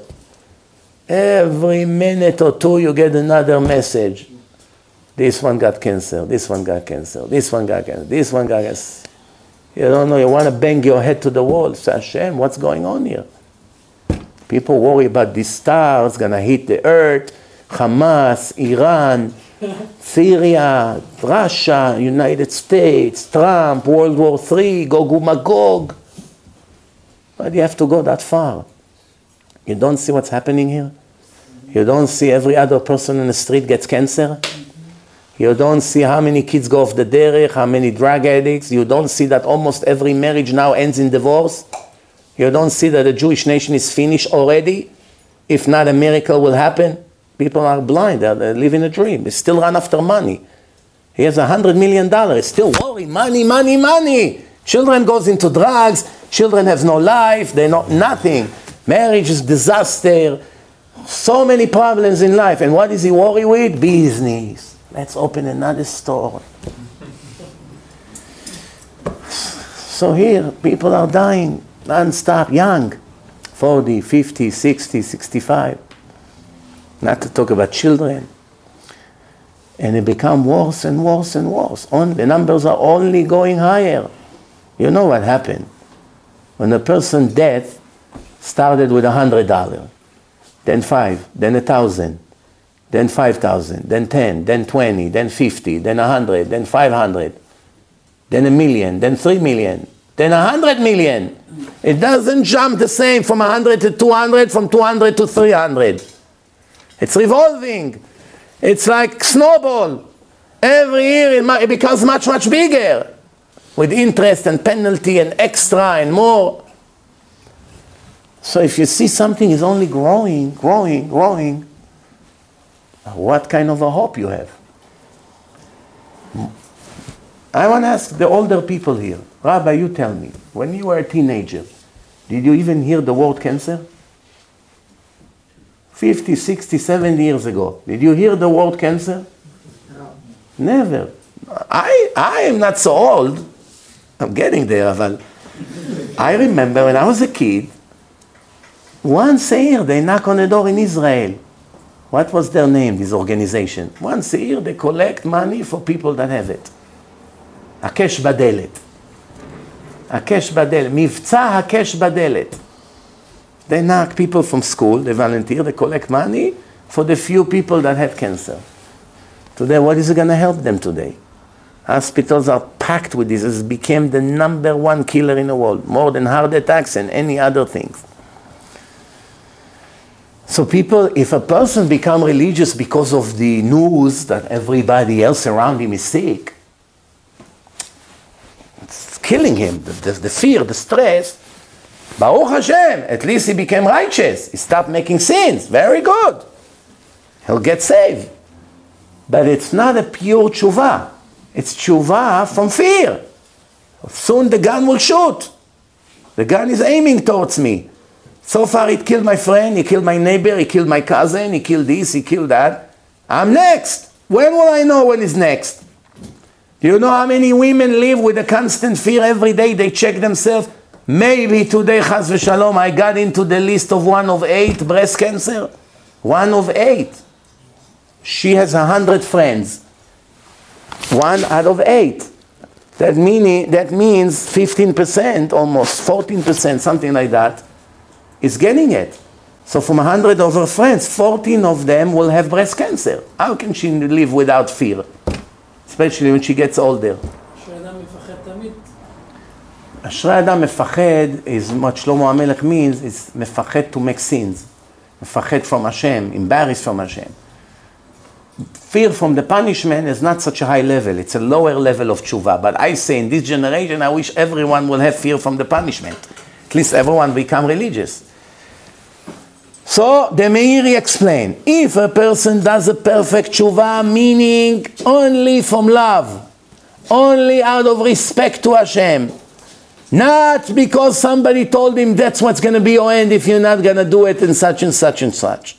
Every minute or two you get another message. This one got cancer, this one got cancer, this one got cancer, this one got cancer. You don't know, you want to bang your head to the wall. Say, Hashem, what's going on here? People worry about these stars going to hit the earth. Hamas, Iran, Syria, Russia, United States, Trump, World War Three, Gog Magog. Why do you have to go that far? You don't see what's happening here? You don't see every other person in the street gets cancer? You don't see how many kids go off the derech, how many drug addicts. You don't see that almost every marriage now ends in divorce. You don't see that the Jewish nation is finished already. If not, a miracle will happen. People are blind, they live in a dream. They still run after money. He has a hundred million dollars, still worry, money, money, money. Children goes into drugs, children have no life, they know nothing. Marriage is disaster. So many problems in life. And what is he worry with? Business. Let's open another store. So here, people are dying non-stop, young. forty, fifty, sixty, sixty-five. Not to talk about children. And it becomes worse and worse and worse. On, the numbers are only going higher. You know what happened? When a person's death started with a hundred dollars, then five, then a thousand, then five thousand, then ten, then twenty, then fifty, then a hundred, then five hundred, then a million, then three million, then a hundred million. It doesn't jump the same from a hundred to two hundred, from two hundred to three hundred. It's revolving. It's like snowball. Every year it, it becomes much, much bigger, with interest and penalty and extra and more. So if you see something is only growing, growing, growing, what kind of a hope you have? I want to ask the older people here. Rabbi, you tell me, when you were a teenager, did you even hear the word cancer? fifty, sixty, seventy years ago, did you hear the word cancer? No. Never. I, I am not so old. I'm getting there, but I remember when I was a kid, once a year they knock on the door in Israel. What was their name, this organization? Once a year they collect money for people that have it. הקש בדלת. הקש בדלת. מבצע הקש בדלת. They knock people from school, they volunteer, they collect money for the few people that have cancer. Today, what is it going to help them today? Hospitals are packed with this. It became the number one killer in the world, more than heart attacks and any other things. So people, if a person becomes religious because of the news that everybody else around him is sick, it's killing him, the, the, the fear, the stress. Baruch Hashem, at least he became righteous. He stopped making sins. Very good. He'll get saved. But it's not a pure tshuva. It's tshuva from fear. Soon the gun will shoot. The gun is aiming towards me. So far it killed my friend, he killed my neighbor, he killed my cousin, he killed this, he killed that. I'm next. When will I know when it's next? Do you know how many women live with a constant fear every day? They check themselves. Maybe today, chas v'shalom, I got into the list of one of eight breast cancer. One of eight. She has a hundred friends. One out of eight. That, meaning, that means fifteen percent, almost fourteen percent, something like that, is getting it. So from a hundred of her friends, fourteen of them will have breast cancer. How can she live without fear? Especially when she gets older. אשרי אדם מפחד is what Shlomo HaMelech means, is מפחד to make sins. מפחד from Hashem, embarrassed from Hashem. Fear from the punishment is not such a high level. It's a lower level of tshuva. But I say in this generation, I wish everyone will have fear from the punishment. At least everyone become religious. So the Meiri explained, if a person does a perfect tshuva, meaning only from love, only out of respect to Hashem, not because somebody told him that's what's going to be your end if you're not going to do it and such and such and such.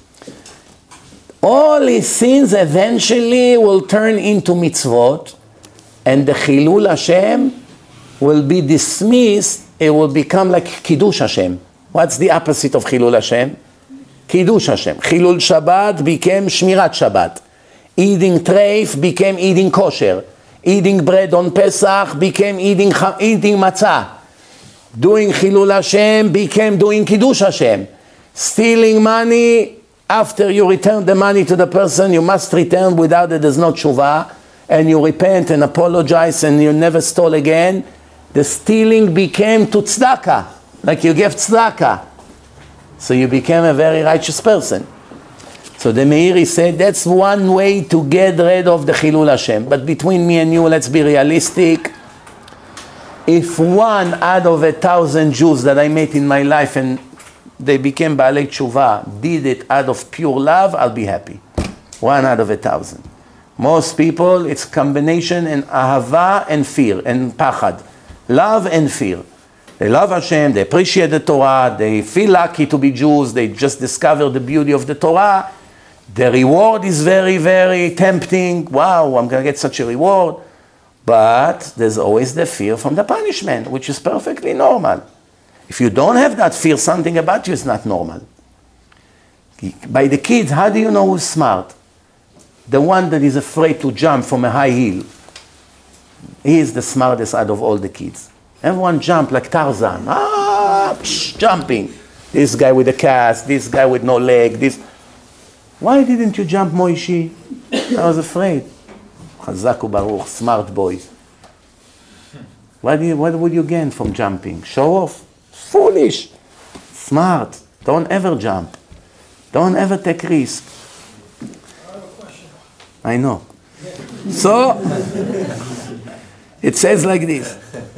All his sins eventually will turn into mitzvot, and the Chilul Hashem will be dismissed. It will become like Kiddush Hashem. What's the opposite of Chilul Hashem? Kiddush Hashem. Chilul Shabbat became Shmirat Shabbat. Eating treif became eating kosher. Eating bread on Pesach became eating, eating matzah. Doing Chilul Hashem became doing Kiddush Hashem. Stealing money, after you return the money to the person, you must return, without it there's no tshuva, and you repent and apologize and you never stole again. The stealing became to tzedakah, like you gave tzedakah. So you became a very righteous person. So the Meiri said that's one way to get rid of the Chilul Hashem. But between me and you, let's be realistic. If one out of a thousand Jews that I met in my life and they became Baalei Tshuva, did it out of pure love, I'll be happy. One out of a thousand. Most people, it's combination in ahava and fear and pachad. Love and fear. They love Hashem, they appreciate the Torah, they feel lucky to be Jews, they just discover the beauty of the Torah. The reward is very, very tempting. Wow, I'm going to get such a reward. But there's always the fear from the punishment, which is perfectly normal. If you don't have that fear, something about you is not normal. By the kids, how do you know who's smart? The one that is afraid to jump from a high hill. He is the smartest out of all the kids. Everyone jump like Tarzan. Ah, psh, jumping. This guy with a cast, this guy with no leg, this. Why didn't you jump, Moishi? I was afraid. Chazak u'baruch, smart boys. What, do you, what would you gain from jumping? Show off? Foolish. Smart. Don't ever jump. Don't ever take risk. I have a question. I know. So, it says like this.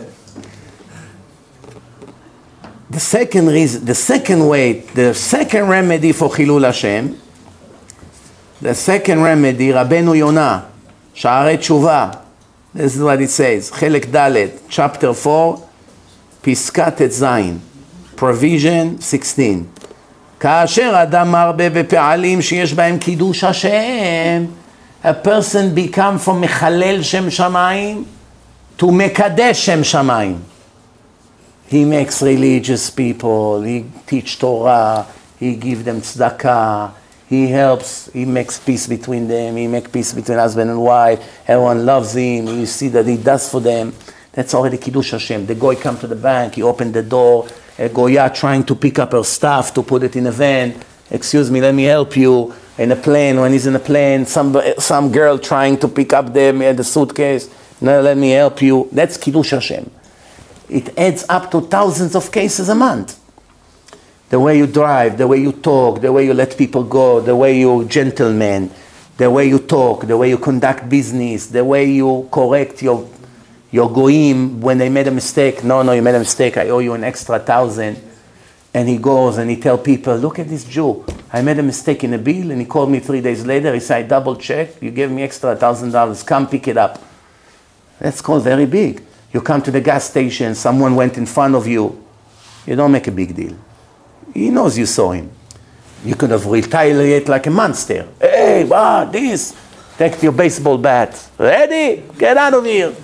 The second reason, the second way, the second remedy for Chilul Hashem, the second remedy, Rabbeinu Yonah, Sha'arei Tshuva, this is what it says, Chelek Dalet, chapter four, Piskat Et Zayin, provision sixteen. כאשר אדם מרבה בפעלים שיש בהם קידוש השם, a person become from מחלל שם שמיים to מקדש שם שמיים. He makes religious people, he teach Torah, he give them tzedakah, he helps, he makes peace between them, he makes peace between husband and wife, everyone loves him, you see that he does for them. That's already Kiddush Hashem. The goy come to the bank, he opened the door, a goya trying to pick up her stuff, to put it in a van. Excuse me, let me help you. In a plane, when he's in a plane, some, some girl trying to pick up them in the suitcase. No, let me help you. That's Kiddush Hashem. It adds up to thousands of cases a month. The way you drive, the way you talk, the way you let people go, the way you gentleman, the way you talk, the way you conduct business, the way you correct your, your goyim when they made a mistake. No, no, you made a mistake. I owe you an extra thousand. And he goes and he tells people, look at this Jew. I made a mistake in a bill, and he called me three days later. He said, I double checked. You gave me extra thousand dollars. Come pick it up. That's called very big. You come to the gas station, someone went in front of you. You don't make a big deal. He knows you saw him. You could have retaliated like a monster. Hey, wow, this. Take your baseball bat. Ready? Get out of here.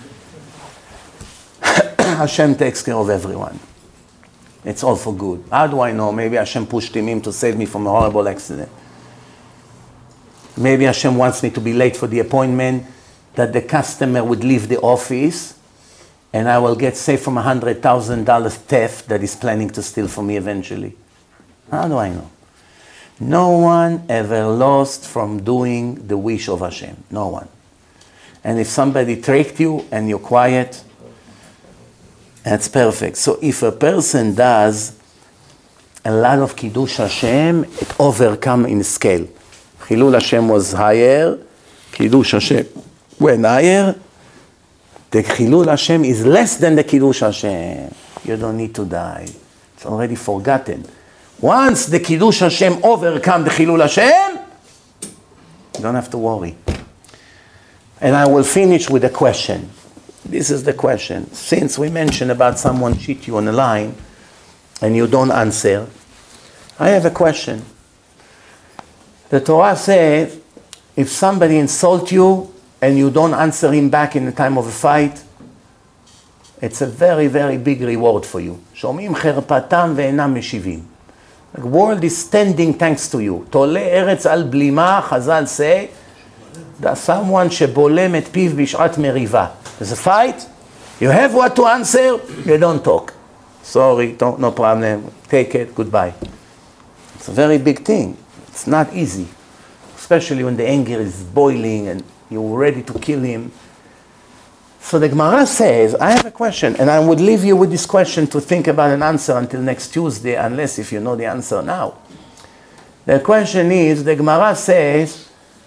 Hashem takes care of everyone. It's all for good. How do I know? Maybe Hashem pushed him in to save me from a horrible accident. Maybe Hashem wants me to be late for the appointment, that the customer would leave the office, and I will get saved from a hundred thousand dollars theft that is planning to steal from me eventually. How do I know? No one ever lost from doing the wish of Hashem. No one. And if somebody tricked you and you're quiet, that's perfect. So if a person does a lot of Kiddush Hashem, it overcomes in scale. Chilul Hashem was higher, Kiddush Hashem went higher. The Chilul Hashem is less than the Kiddush Hashem. You don't need to die. It's already forgotten. Once the Kiddush Hashem overcome the Chilul Hashem, you don't have to worry. And I will finish with a question. This is the question. Since we mentioned about someone cheat you on the line and you don't answer, I have a question. The Torah says, if somebody insults you and you don't answer him back in the time of a fight, it's a very, very big reward for you. שומעים חרפתם ואינם משיבים. The world is standing thanks to you. תולה ארץ על בלימה, חז"ל say, that someone שבולם את פיו בשעת מריבה. There's a fight, you have what to answer, you don't talk. Sorry, don't, no problem, take it, goodbye. It's a very big thing. It's not easy. Especially when the anger is boiling and you're ready to kill him. So the Gemara says, I have a question, and I would leave you with this question to think about an answer until next Tuesday, unless if you know the answer now. The question is, the Gemara says,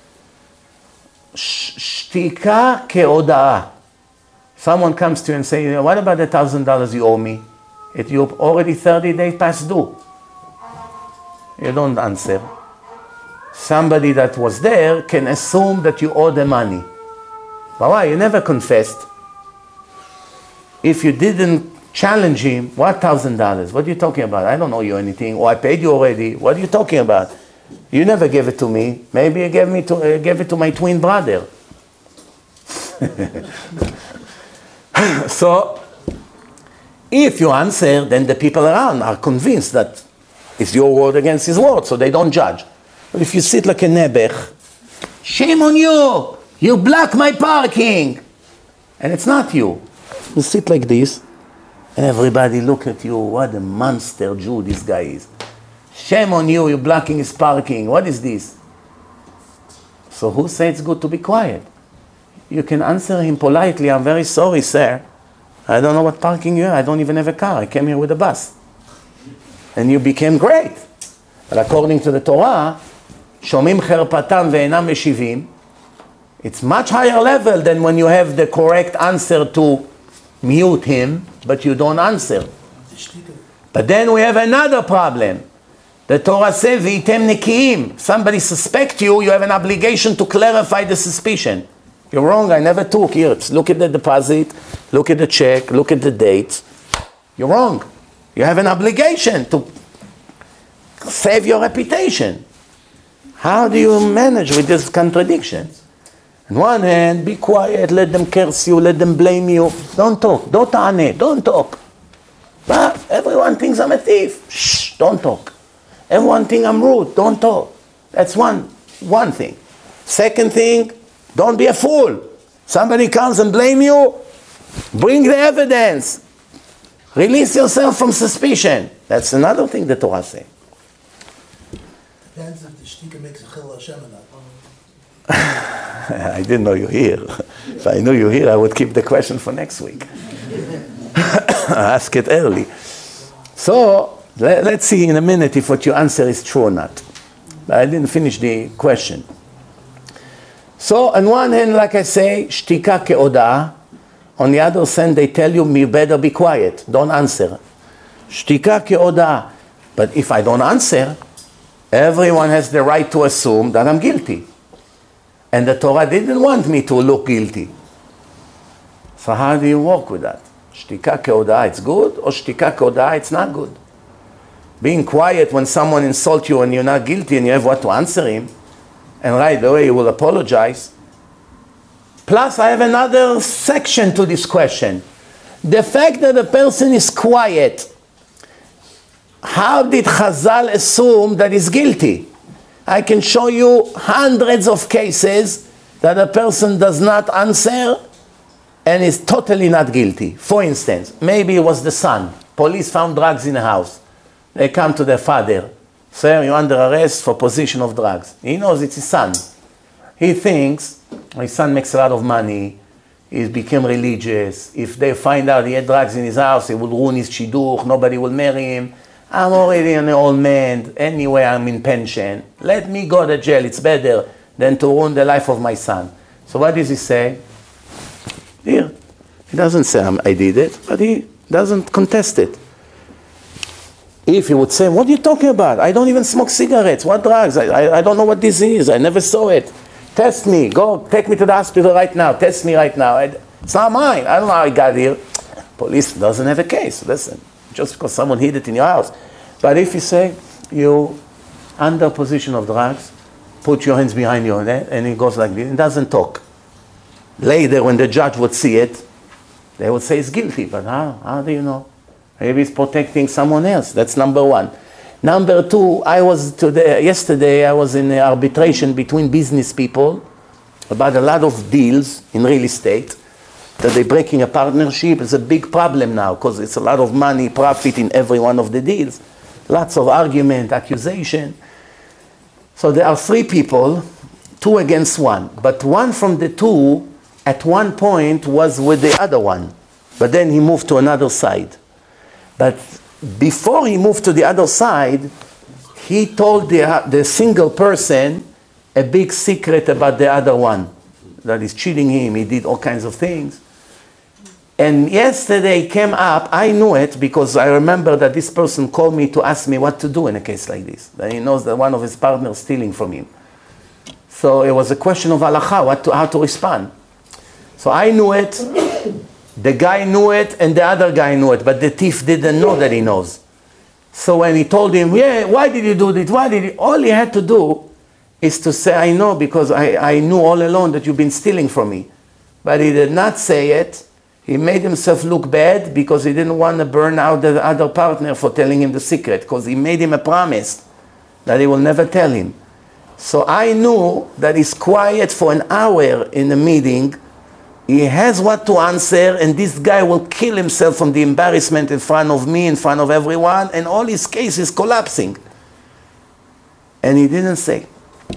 Shtika ke'oda'ah. Someone comes to you and says, what about the thousand dollars you owe me? It, you're already thirty days past due. You don't answer. Somebody that was there can assume that you owe the money. But why? You never confessed. If you didn't challenge him, what thousand dollars? What are you talking about? I don't owe you anything. Or I paid you already. What are you talking about? You never gave it to me. Maybe you gave, me to, uh, gave it to my twin brother. So, if you answer, then the people around are convinced that it's your word against his word, so they don't judge. But if you sit like a nebech, shame on you! You block my parking! And it's not you. You sit like this, Everybody look at you, what a monster Jew this guy is. Shame on you, you're blocking his parking. What is this? So who said it's good to be quiet? You can answer him politely, I'm very sorry, sir. I don't know what parking you have. I don't even have a car. I came here with a bus. And you became great. But according to the Torah, שומעים חרפתם ואינם משיבים, it's much higher level than when you have the correct answer to mute him, but you don't answer. But then we have another problem. The Torah says, "V'item nekiim." Somebody suspect you, you have an obligation to clarify the suspicion. You're wrong, I never took. Here, look at the deposit, look at the check, look at the date. You're wrong. You have an obligation to save your reputation. How do you manage with this contradiction? On one hand, be quiet, let them curse you, let them blame you. Don't talk, don't ta'aneh, don't talk. But everyone thinks I'm a thief. Shh, don't talk. Everyone thinks I'm rude, don't talk. That's one, one thing. Second thing, don't be a fool. Somebody comes and blame you, bring the evidence. Release yourself from suspicion. That's another thing the Torah says. Depends if the shtika makes a chil Hashem or not. I didn't know you were here. If I knew you were here, I would keep the question for next week. Ask it early. So, let, let's see in a minute if what you answer is true or not. But I didn't finish the question. So, on one hand, like I say, shtika ke'oda'ah. On the other hand, they tell you, you better be quiet, don't answer. Shtika ke'oda'ah. But if I don't answer, everyone has the right to assume that I'm guilty. And the Torah didn't want me to look guilty. So how do you work with that? Shtika ke'oda'ah, it's good, or shtika ke'oda'ah, it's not good. Being quiet when someone insults you and you're not guilty and you have what to answer him, and right away you will apologize. Plus, I have another section to this question. The fact that a person is quiet, how did Chazal assume that he's guilty? I can show you hundreds of cases that a person does not answer and is totally not guilty. For instance, maybe it was the son. Police found drugs in the house. They come to their father. Sir, you're under arrest for possession of drugs. He knows it's his son. He thinks his son makes a lot of money. He's become religious. If they find out he had drugs in his house, it will ruin his shidduch. Nobody will marry him. I'm already an old man. Anyway, I'm in pension. Let me go to jail. It's better than to ruin the life of my son. So what does he say? Here. He doesn't say I did it, but he doesn't contest it. If he would say, what are you talking about? I don't even smoke cigarettes. What drugs? I, I, I don't know what this is. I never saw it. Test me. Go, take me to the hospital right now. Test me right now. I, it's not mine. I don't know how I got here. Police doesn't have a case. Listen, just because someone hid it in your house. But if you say, you under possession of drugs, put your hands behind your head, and he goes like this, he doesn't talk. Later, when the judge would see it, they would say he's guilty. But how, how do you know? Maybe he's protecting someone else. That's number one. Number two, I was today, yesterday I was in arbitration between business people about a lot of deals in real estate that they're breaking a partnership. It's a big problem now because it's a lot of money, profit in every one of the deals. Lots of argument, accusation. So there are three people, two against one. But one from the two at one point was with the other one. But then he moved to another side. But before he moved to the other side, he told the, the single person a big secret about the other one. That is cheating him, he did all kinds of things. And yesterday came up, I knew it because I remember that this person called me to ask me what to do in a case like this. That he knows that one of his partners is stealing from him. So it was a question of halakha, what to, how to respond. So I knew it, the guy knew it, and the other guy knew it, but the thief didn't know that he knows. So when he told him, yeah, why did you do this? Why did you? All he had to do is to say, I know, because I, I knew all along that you've been stealing from me. But he did not say it. He made himself look bad because he didn't want to burn out the other partner for telling him the secret, because he made him a promise that he will never tell him. So I knew that he's quiet for an hour in the meeting he has what to answer, and this guy will kill himself from the embarrassment in front of me, in front of everyone, and all his case is collapsing. And he didn't say.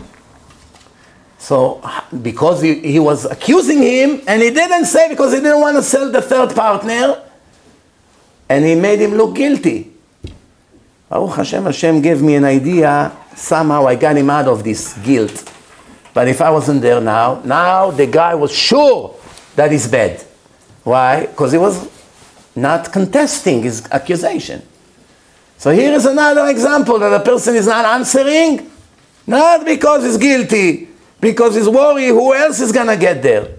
So, because he, he was accusing him, and he didn't say because he didn't want to sell the third partner, and he made him look guilty. Baruch Hashem, Hashem gave me an idea, somehow I got him out of this guilt. But if I wasn't there now, now the guy was sure that he's bad. Why? Because he was not contesting his accusation. So here is another example that a person is not answering, not because he's guilty, because he's worried who else is going to get there.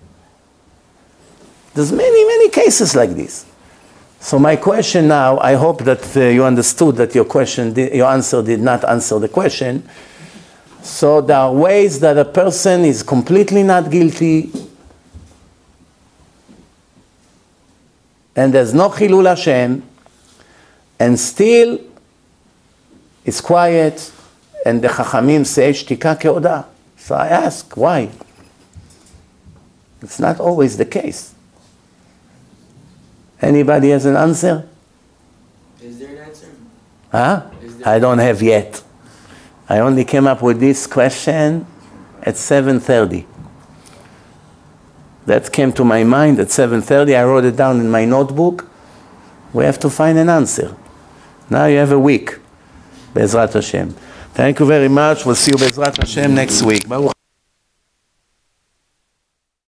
There's many, many cases like this. So my question now, I hope that uh, you understood that your question, di- your answer did not answer the question. So there are ways that a person is completely not guilty, and there's no Chilul Hashem, and still it's quiet, and the Chachamim say, Shtika ke'odah. So I ask, why? It's not always the case. Anybody has an answer? Is there an answer? Huh? Is there- I don't have yet. I only came up with this question at seven thirty. That came to my mind at seven thirty. I wrote it down in my notebook. We have to find an answer. Now you have a week. Be'ezrat Hashem. Thank you very much. We'll see you Be'ezrat Hashem next week. Baruch